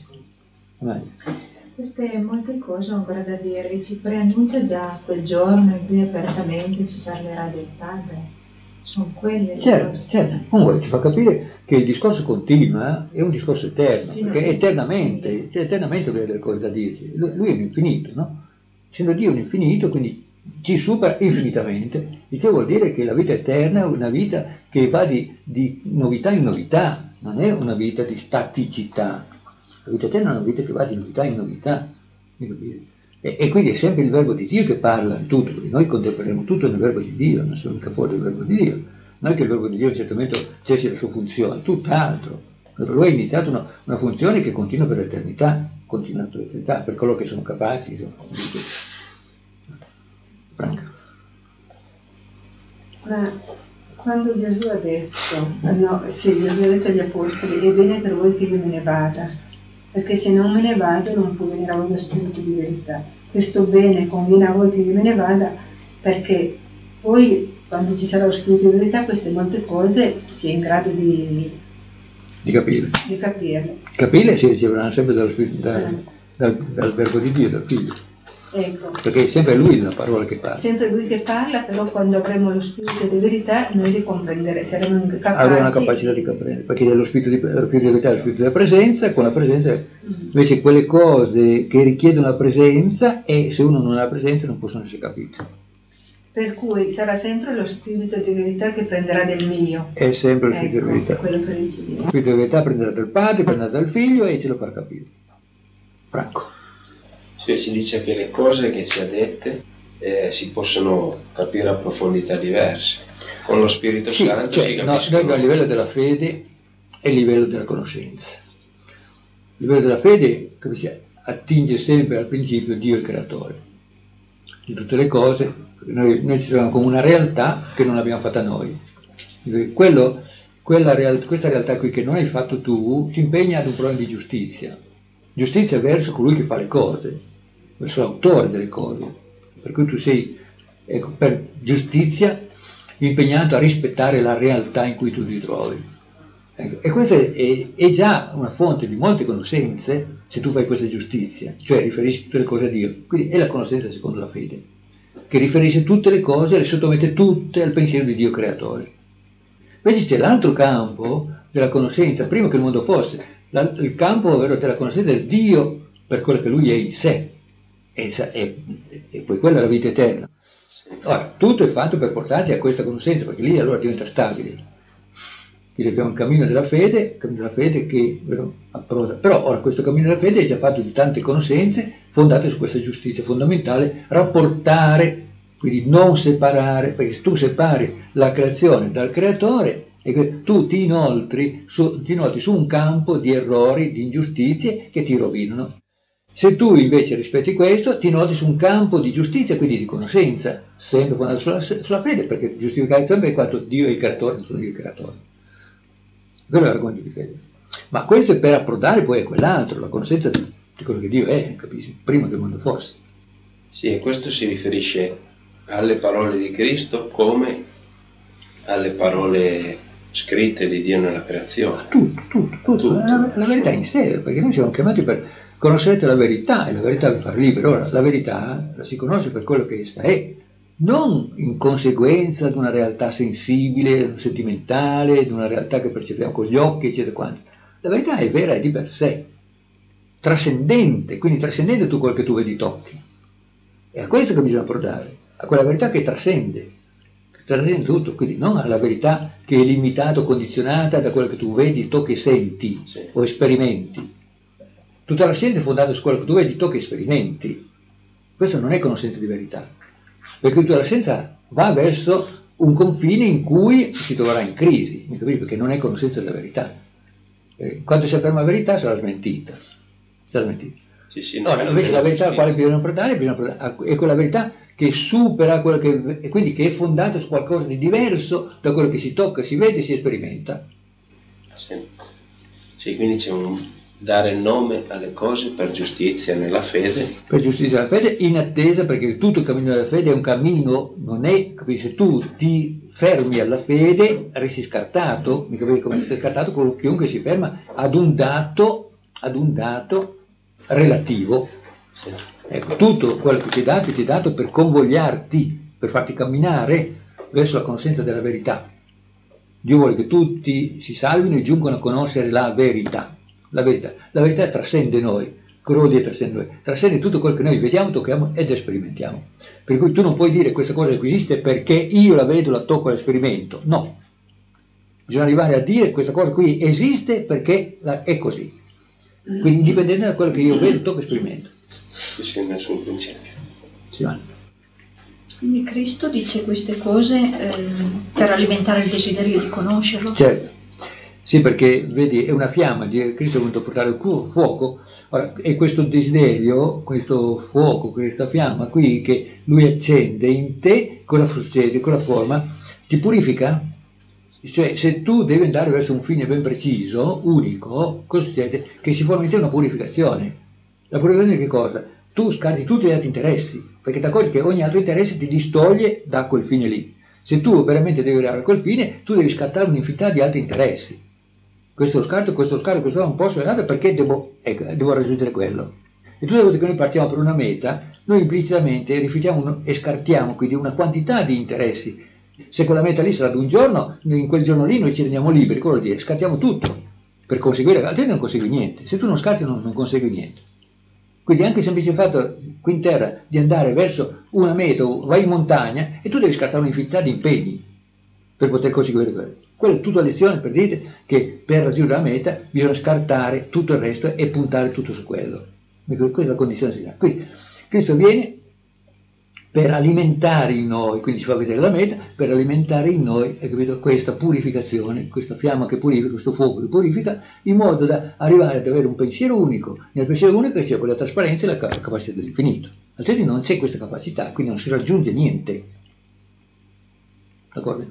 Queste molte cose ho ancora da dire, ci preannuncia già quel giorno in cui apertamente ci parlerà del Padre. Sono quelle certo, comunque ci fa capire che il discorso continua, è un discorso eterno, perché eternamente lui ha delle cose da dirci. Lui è un infinito, no? Essendo Dio un infinito, quindi ci supera infinitamente, il che vuol dire che la vita eterna è una vita che va di novità in novità, non è una vita di staticità. La vita eterna è una vita che va di novità in novità. E quindi è sempre il verbo di Dio che parla in tutto, perché noi contempliamo tutto nel verbo di Dio, non siamo mica fuori del verbo di Dio. Non è che il verbo di Dio a un certo momento cessi la sua funzione, tutt'altro. Lui ha iniziato una funzione che continua per l'eternità, per coloro che sono capaci. Franca. Ma quando Gesù ha detto, Gesù ha detto agli apostoli, è bene per voi che io me ne vada, perché se non me ne vado non può venire a voi lo spirito di verità. Questo bene conviene a voi che io me ne vada, perché poi quando ci sarà lo spirito di verità queste molte cose si è in grado di capirle. Capirle si riceveranno sempre dal verbo di Dio, dal Figlio. Ecco. Perché è sempre Lui la parola che parla. Sempre Lui che parla, però quando avremo lo spirito di verità noi li comprenderemo, saremo capaci. Avremo una capacità di comprendere, perché lo spirito di verità è lo spirito della presenza, con la presenza invece quelle cose che richiedono la presenza, e se uno non ha la presenza non possono essere capite. Per cui sarà sempre lo spirito di verità che prenderà del mio. È sempre lo spirito di verità. Quello felice di lo spirito di verità prenderà dal Padre, prenderà dal Figlio e ce lo farà capire. Franco. Sì, ci dice che le cose che ci ha dette si possono capire a profondità diverse. Con lo Spirito Santo si capiscono. Noi a livello della fede e a livello della conoscenza. A livello della fede attinge sempre al principio Dio il creatore di tutte le cose. Noi ci troviamo come una realtà che non abbiamo fatta noi. Questa realtà qui che non hai fatto tu ci impegna ad un problema di giustizia verso colui che fa le cose, verso l'autore delle cose, per cui tu sei, per giustizia impegnato a rispettare la realtà in cui tu ti trovi. E questa è già una fonte di molte conoscenze se tu fai questa giustizia, cioè riferisci tutte le cose a Dio. Quindi è la conoscenza secondo la fede, che riferisce tutte le cose e le sottomette tutte al pensiero di Dio creatore. Invece c'è l'altro campo della conoscenza, prima che il mondo fosse, il campo ovvero della conoscenza del Dio per quello che Lui è in sé, e poi quella è la vita eterna. Ora, tutto è fatto per portarti a questa conoscenza, perché lì allora diventa stabile. Quindi abbiamo il cammino della fede che approda. Però ora questo cammino della fede è già fatto di tante conoscenze fondate su questa giustizia fondamentale, rapportare, quindi non separare, perché se tu separi la creazione dal creatore, e tu ti inoltri su un campo di errori, di ingiustizie che ti rovinano. Se tu invece rispetti questo, ti noti su un campo di giustizia, quindi di conoscenza, sempre fondato sulla fede, perché giustificare sempre è quanto Dio è il creatore, non sono io il creatore. Quello è l'argomento di fede. Ma questo è per approdare poi a quell'altro, la conoscenza di quello che Dio è, capisci? Prima che il mondo fosse. Sì, e questo si riferisce alle parole di Cristo come alle parole scritte di Dio nella creazione. Tutto. La verità in sé, perché noi siamo chiamati per conoscerete la verità e la verità vi farà libero. Ora, la verità la si conosce per quello che essa è, non in conseguenza di una realtà sensibile, sentimentale, di una realtà che percepiamo con gli occhi, eccetera quanto. La verità è vera e di per sé, trascendente, quindi trascendente tutto quello che tu vedi e tocchi. È a questo che bisogna approdare, a quella verità che trascende tutto, quindi non alla verità che è limitata o condizionata da quello che tu vedi, tocchi e senti o esperimenti. Tutta la scienza è fondata su quello che tu vedi, tocchi e sperimenti. Questo non è conoscenza di verità, perché tutta la scienza va verso un confine in cui si troverà in crisi, mi capisci? Perché non è conoscenza della verità. Quando si afferma la verità sarà smentita. Sì, ora, invece la verità alla quale bisogna approdare è quella verità che supera quello che, e quindi che è fondata su qualcosa di diverso da quello che si tocca, si vede e si sperimenta. Sì, quindi c'è un dare nome alle cose per giustizia nella fede. Per giustizia nella fede, in attesa, perché tutto il cammino della fede è un cammino, non è, capisci, se tu ti fermi alla fede resti scartato, mi capisci come essere scartato con chiunque si ferma ad un dato relativo. Sì. Ecco, tutto quello che ti è dato per convogliarti, per farti camminare verso la conoscenza della verità. Dio vuole che tutti si salvino e giungano a conoscere la verità. La verità trascende noi, trascende tutto quello che noi vediamo, tocchiamo ed sperimentiamo. Per cui tu non puoi dire questa cosa esiste perché io la vedo, la tocco, la sperimento. No, bisogna arrivare a dire questa cosa qui esiste perché è così. Quindi indipendente da quello che io vedo, tocco e sperimento. Sì, nel suo principio. Quindi Cristo dice queste cose per alimentare il desiderio di conoscerlo? Certo. Sì, perché vedi, è una fiamma, Cristo è venuto a portare il fuoco, ora, e questo desiderio, questo fuoco, questa fiamma qui che lui accende in te, cosa succede, cosa forma? Ti purifica? Cioè, se tu devi andare verso un fine ben preciso, unico, cosa succede? Che si forma in te una purificazione. La purificazione che cosa? Tu scarti tutti gli altri interessi, perché ti accorgi che ogni altro interesse ti distoglie da quel fine lì. Se tu veramente devi arrivare a quel fine, tu devi scartare un'infinità di altri interessi. Questo lo scarto, non posso andare perché devo raggiungere quello. E tutte le volte che noi partiamo per una meta, noi implicitamente rifiutiamo e scartiamo quindi una quantità di interessi. Se quella meta lì sarà di un giorno, in quel giorno lì noi ci rendiamo liberi, quello vuol dire, scartiamo tutto per conseguire, altrimenti non consegui niente. Se tu non scarti non consegui niente. Quindi anche il semplice fatto qui in terra di andare verso una meta, vai in montagna e tu devi scartare un'infinità di impegni per poter conseguire quello. Quella è tutta lezione per dire che per raggiungere la meta bisogna scartare tutto il resto e puntare tutto su quello. Questa è la condizione essenziale. Quindi Cristo viene per alimentare in noi, quindi ci fa vedere la meta, per alimentare in noi questa purificazione, questa fiamma che purifica, questo fuoco che purifica, in modo da arrivare ad avere un pensiero unico. Nel pensiero unico c'è poi la trasparenza e la capacità dell'infinito. Altrimenti non c'è questa capacità, quindi non si raggiunge niente. D'accordo?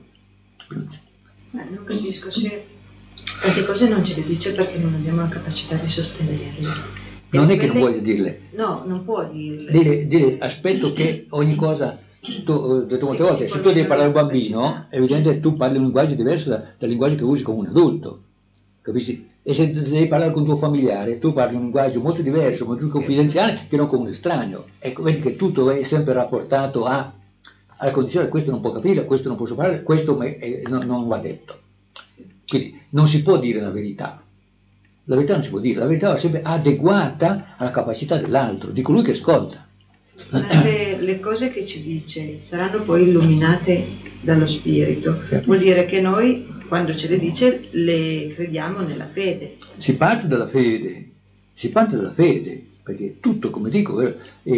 Non capisco se tante cose non ce le dice perché non abbiamo la capacità di sostenerle. Non è che non voglia dirle. No, non può dirle. Dire aspetto che ogni cosa, ho detto molte volte, se tu devi parlare a un bambino, è evidente che tu parli un linguaggio diverso dal linguaggio che usi con un adulto, capisci? E se devi parlare con un tuo familiare, tu parli un linguaggio molto diverso, molto più confidenziale che non con un estraneo. Ecco, vedi che tutto è sempre rapportato alla condizione, questo non può capire, questo non posso parlare, questo non va detto. Quindi non si può dire la verità. La verità non si può dire, la verità va sempre adeguata alla capacità dell'altro, di colui che ascolta. Ma se le cose che ci dice saranno poi illuminate dallo Spirito, vuol dire che noi, quando ce le dice, le crediamo nella fede. Si parte dalla fede, perché tutto, come dico,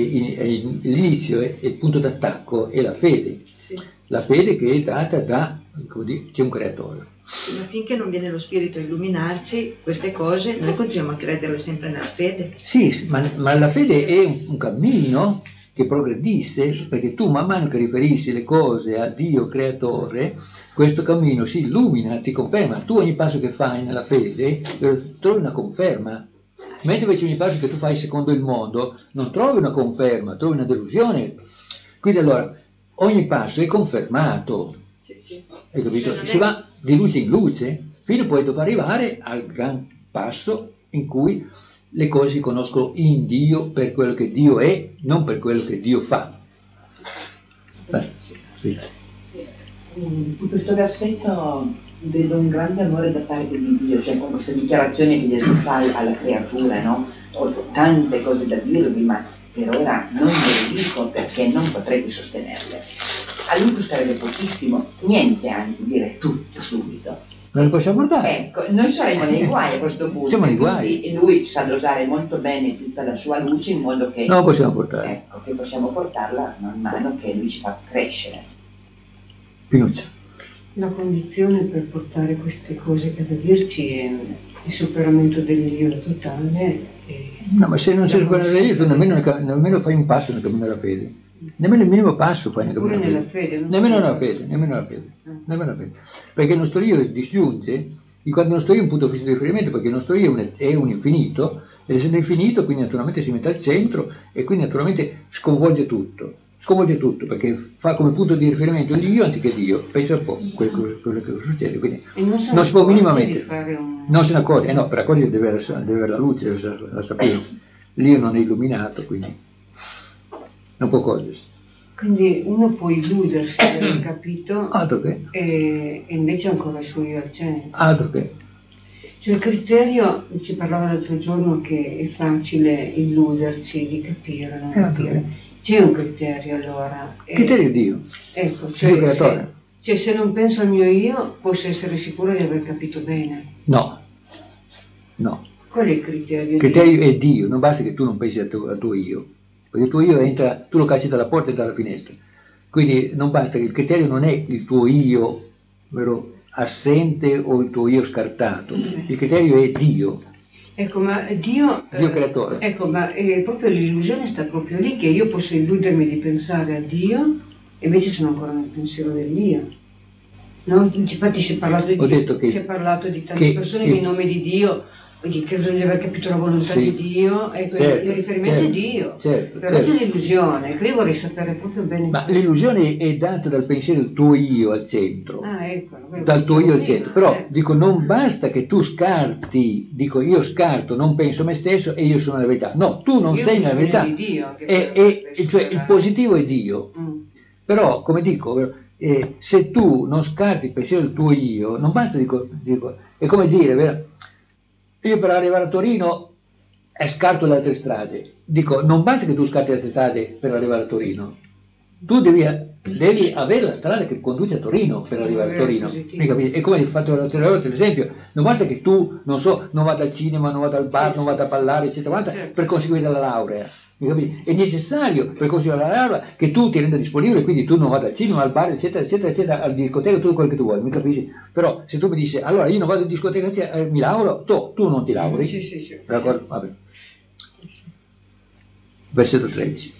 l'inizio e il punto d'attacco è la fede. Sì. La fede che è data da c'è un creatore. Ma finché non viene lo spirito a illuminarci queste cose, noi continuiamo a crederle sempre nella fede. Sì, ma la fede è un cammino che progredisce, perché tu man mano che riferisci le cose a Dio creatore, questo cammino si illumina, ti conferma. Tu ogni passo che fai nella fede trovi una conferma, mentre invece ogni passo che tu fai secondo il mondo non trovi una conferma, trovi una delusione. Quindi allora ogni passo è confermato, sì. Hai capito? Si va di luce in luce fino poi dopo arrivare al gran passo in cui le cose si conoscono in Dio per quello che Dio è, non per quello che Dio fa. Sì. In questo versetto vedo un grande amore da parte di Dio, cioè con questa dichiarazione che Gesù fa alla creatura, no? Ho tante cose da dirvi, ma per ora non ve le dico perché non potrete sostenerle. A lui costerebbe pochissimo, niente anzi, dire tutto subito. Non le possiamo portare? Ecco, noi saremo nei guai a questo punto. Siamo nei guai. E lui sa dosare molto bene tutta la sua luce in modo che... Non possiamo portare. Ecco, che possiamo portarla man mano che lui ci fa crescere. Pinuccia. La condizione per portare queste cose che ha da dirci è il superamento dell'io totale. No, ma se non c'è il superamento dell'io, tu nemmeno fai un passo nel cammino della fede. Nemmeno il minimo passo fai nel cammino della fede. Nemmeno la fede. Perché il nostro io disgiunge, di quando il nostro io è un punto fisso di riferimento, perché il nostro io è un infinito, ed essendo infinito quindi naturalmente si mette al centro e quindi naturalmente sconvolge tutto, perché fa come punto di riferimento l'io anziché Dio. Pensa un po' quello che succede, quindi non si può minimamente, non se ne accorge, no, per accorgere deve avere la luce, la sapienza. L'io non è illuminato, quindi non può accorgersi. Quindi uno può illudersi di aver capito altro che. E invece ancora il suo io al centro. Altro che. Cioè il criterio, ci parlava l'altro giorno che è facile illudersi di capire, non capire. C'è un criterio allora. Il criterio è Dio. Ecco, Dio creatore. Se non penso al mio io, posso essere sicuro di aver capito bene. No. Qual è il criterio? Il criterio è Dio, non basta che tu non pensi al tuo io. Perché il tuo io entra, tu lo cacci dalla porta e dalla finestra. Quindi non basta, che il criterio non è il tuo io, vero, assente o il tuo io scartato. Il criterio è Dio. Ecco, ma Dio creatore. Ecco, ma proprio l'illusione sta proprio lì, che io posso illudermi di pensare a Dio e invece sono ancora nel pensiero dell'io. No? Infatti si è parlato di tante persone che in nome diDio, che credono di aver capito la volontà di Dio, ecco, il riferimento è Dio. Però c'è l'illusione, che io vorrei sapere proprio bene. Ma l'illusione è data dal pensiero del tuo io al centro. Ecco, dal tuo io al centro. Però dico, non basta che tu scarti, dico io scarto, non penso a me stesso e io sono la verità. No, tu non sei nella verità. Cioè il positivo è Dio. Però, come dico, se tu non scarti il pensiero del tuo io, non basta, dico è come dire, vero? Io per arrivare a Torino scarto le altre strade. Dico, non basta che tu scarti le altre strade per arrivare a Torino. Tu devi avere la strada che conduce a Torino per arrivare a Torino. E come hai fatto l'altra volta l'esempio, non basta che tu, non vada al cinema, non vada al bar, non vada a ballare, eccetera, per conseguire la laurea. È necessario per conseguire la laurea che tu ti renda disponibile, quindi tu non vada al cinema, al bar, eccetera, al discoteca, tutto quello che tu vuoi, mi capisci? Però se tu mi dici, allora io non vado in discoteca, mi lauro, tu non ti lauri. Sì. D'accordo? Vabbè. Versetto 13.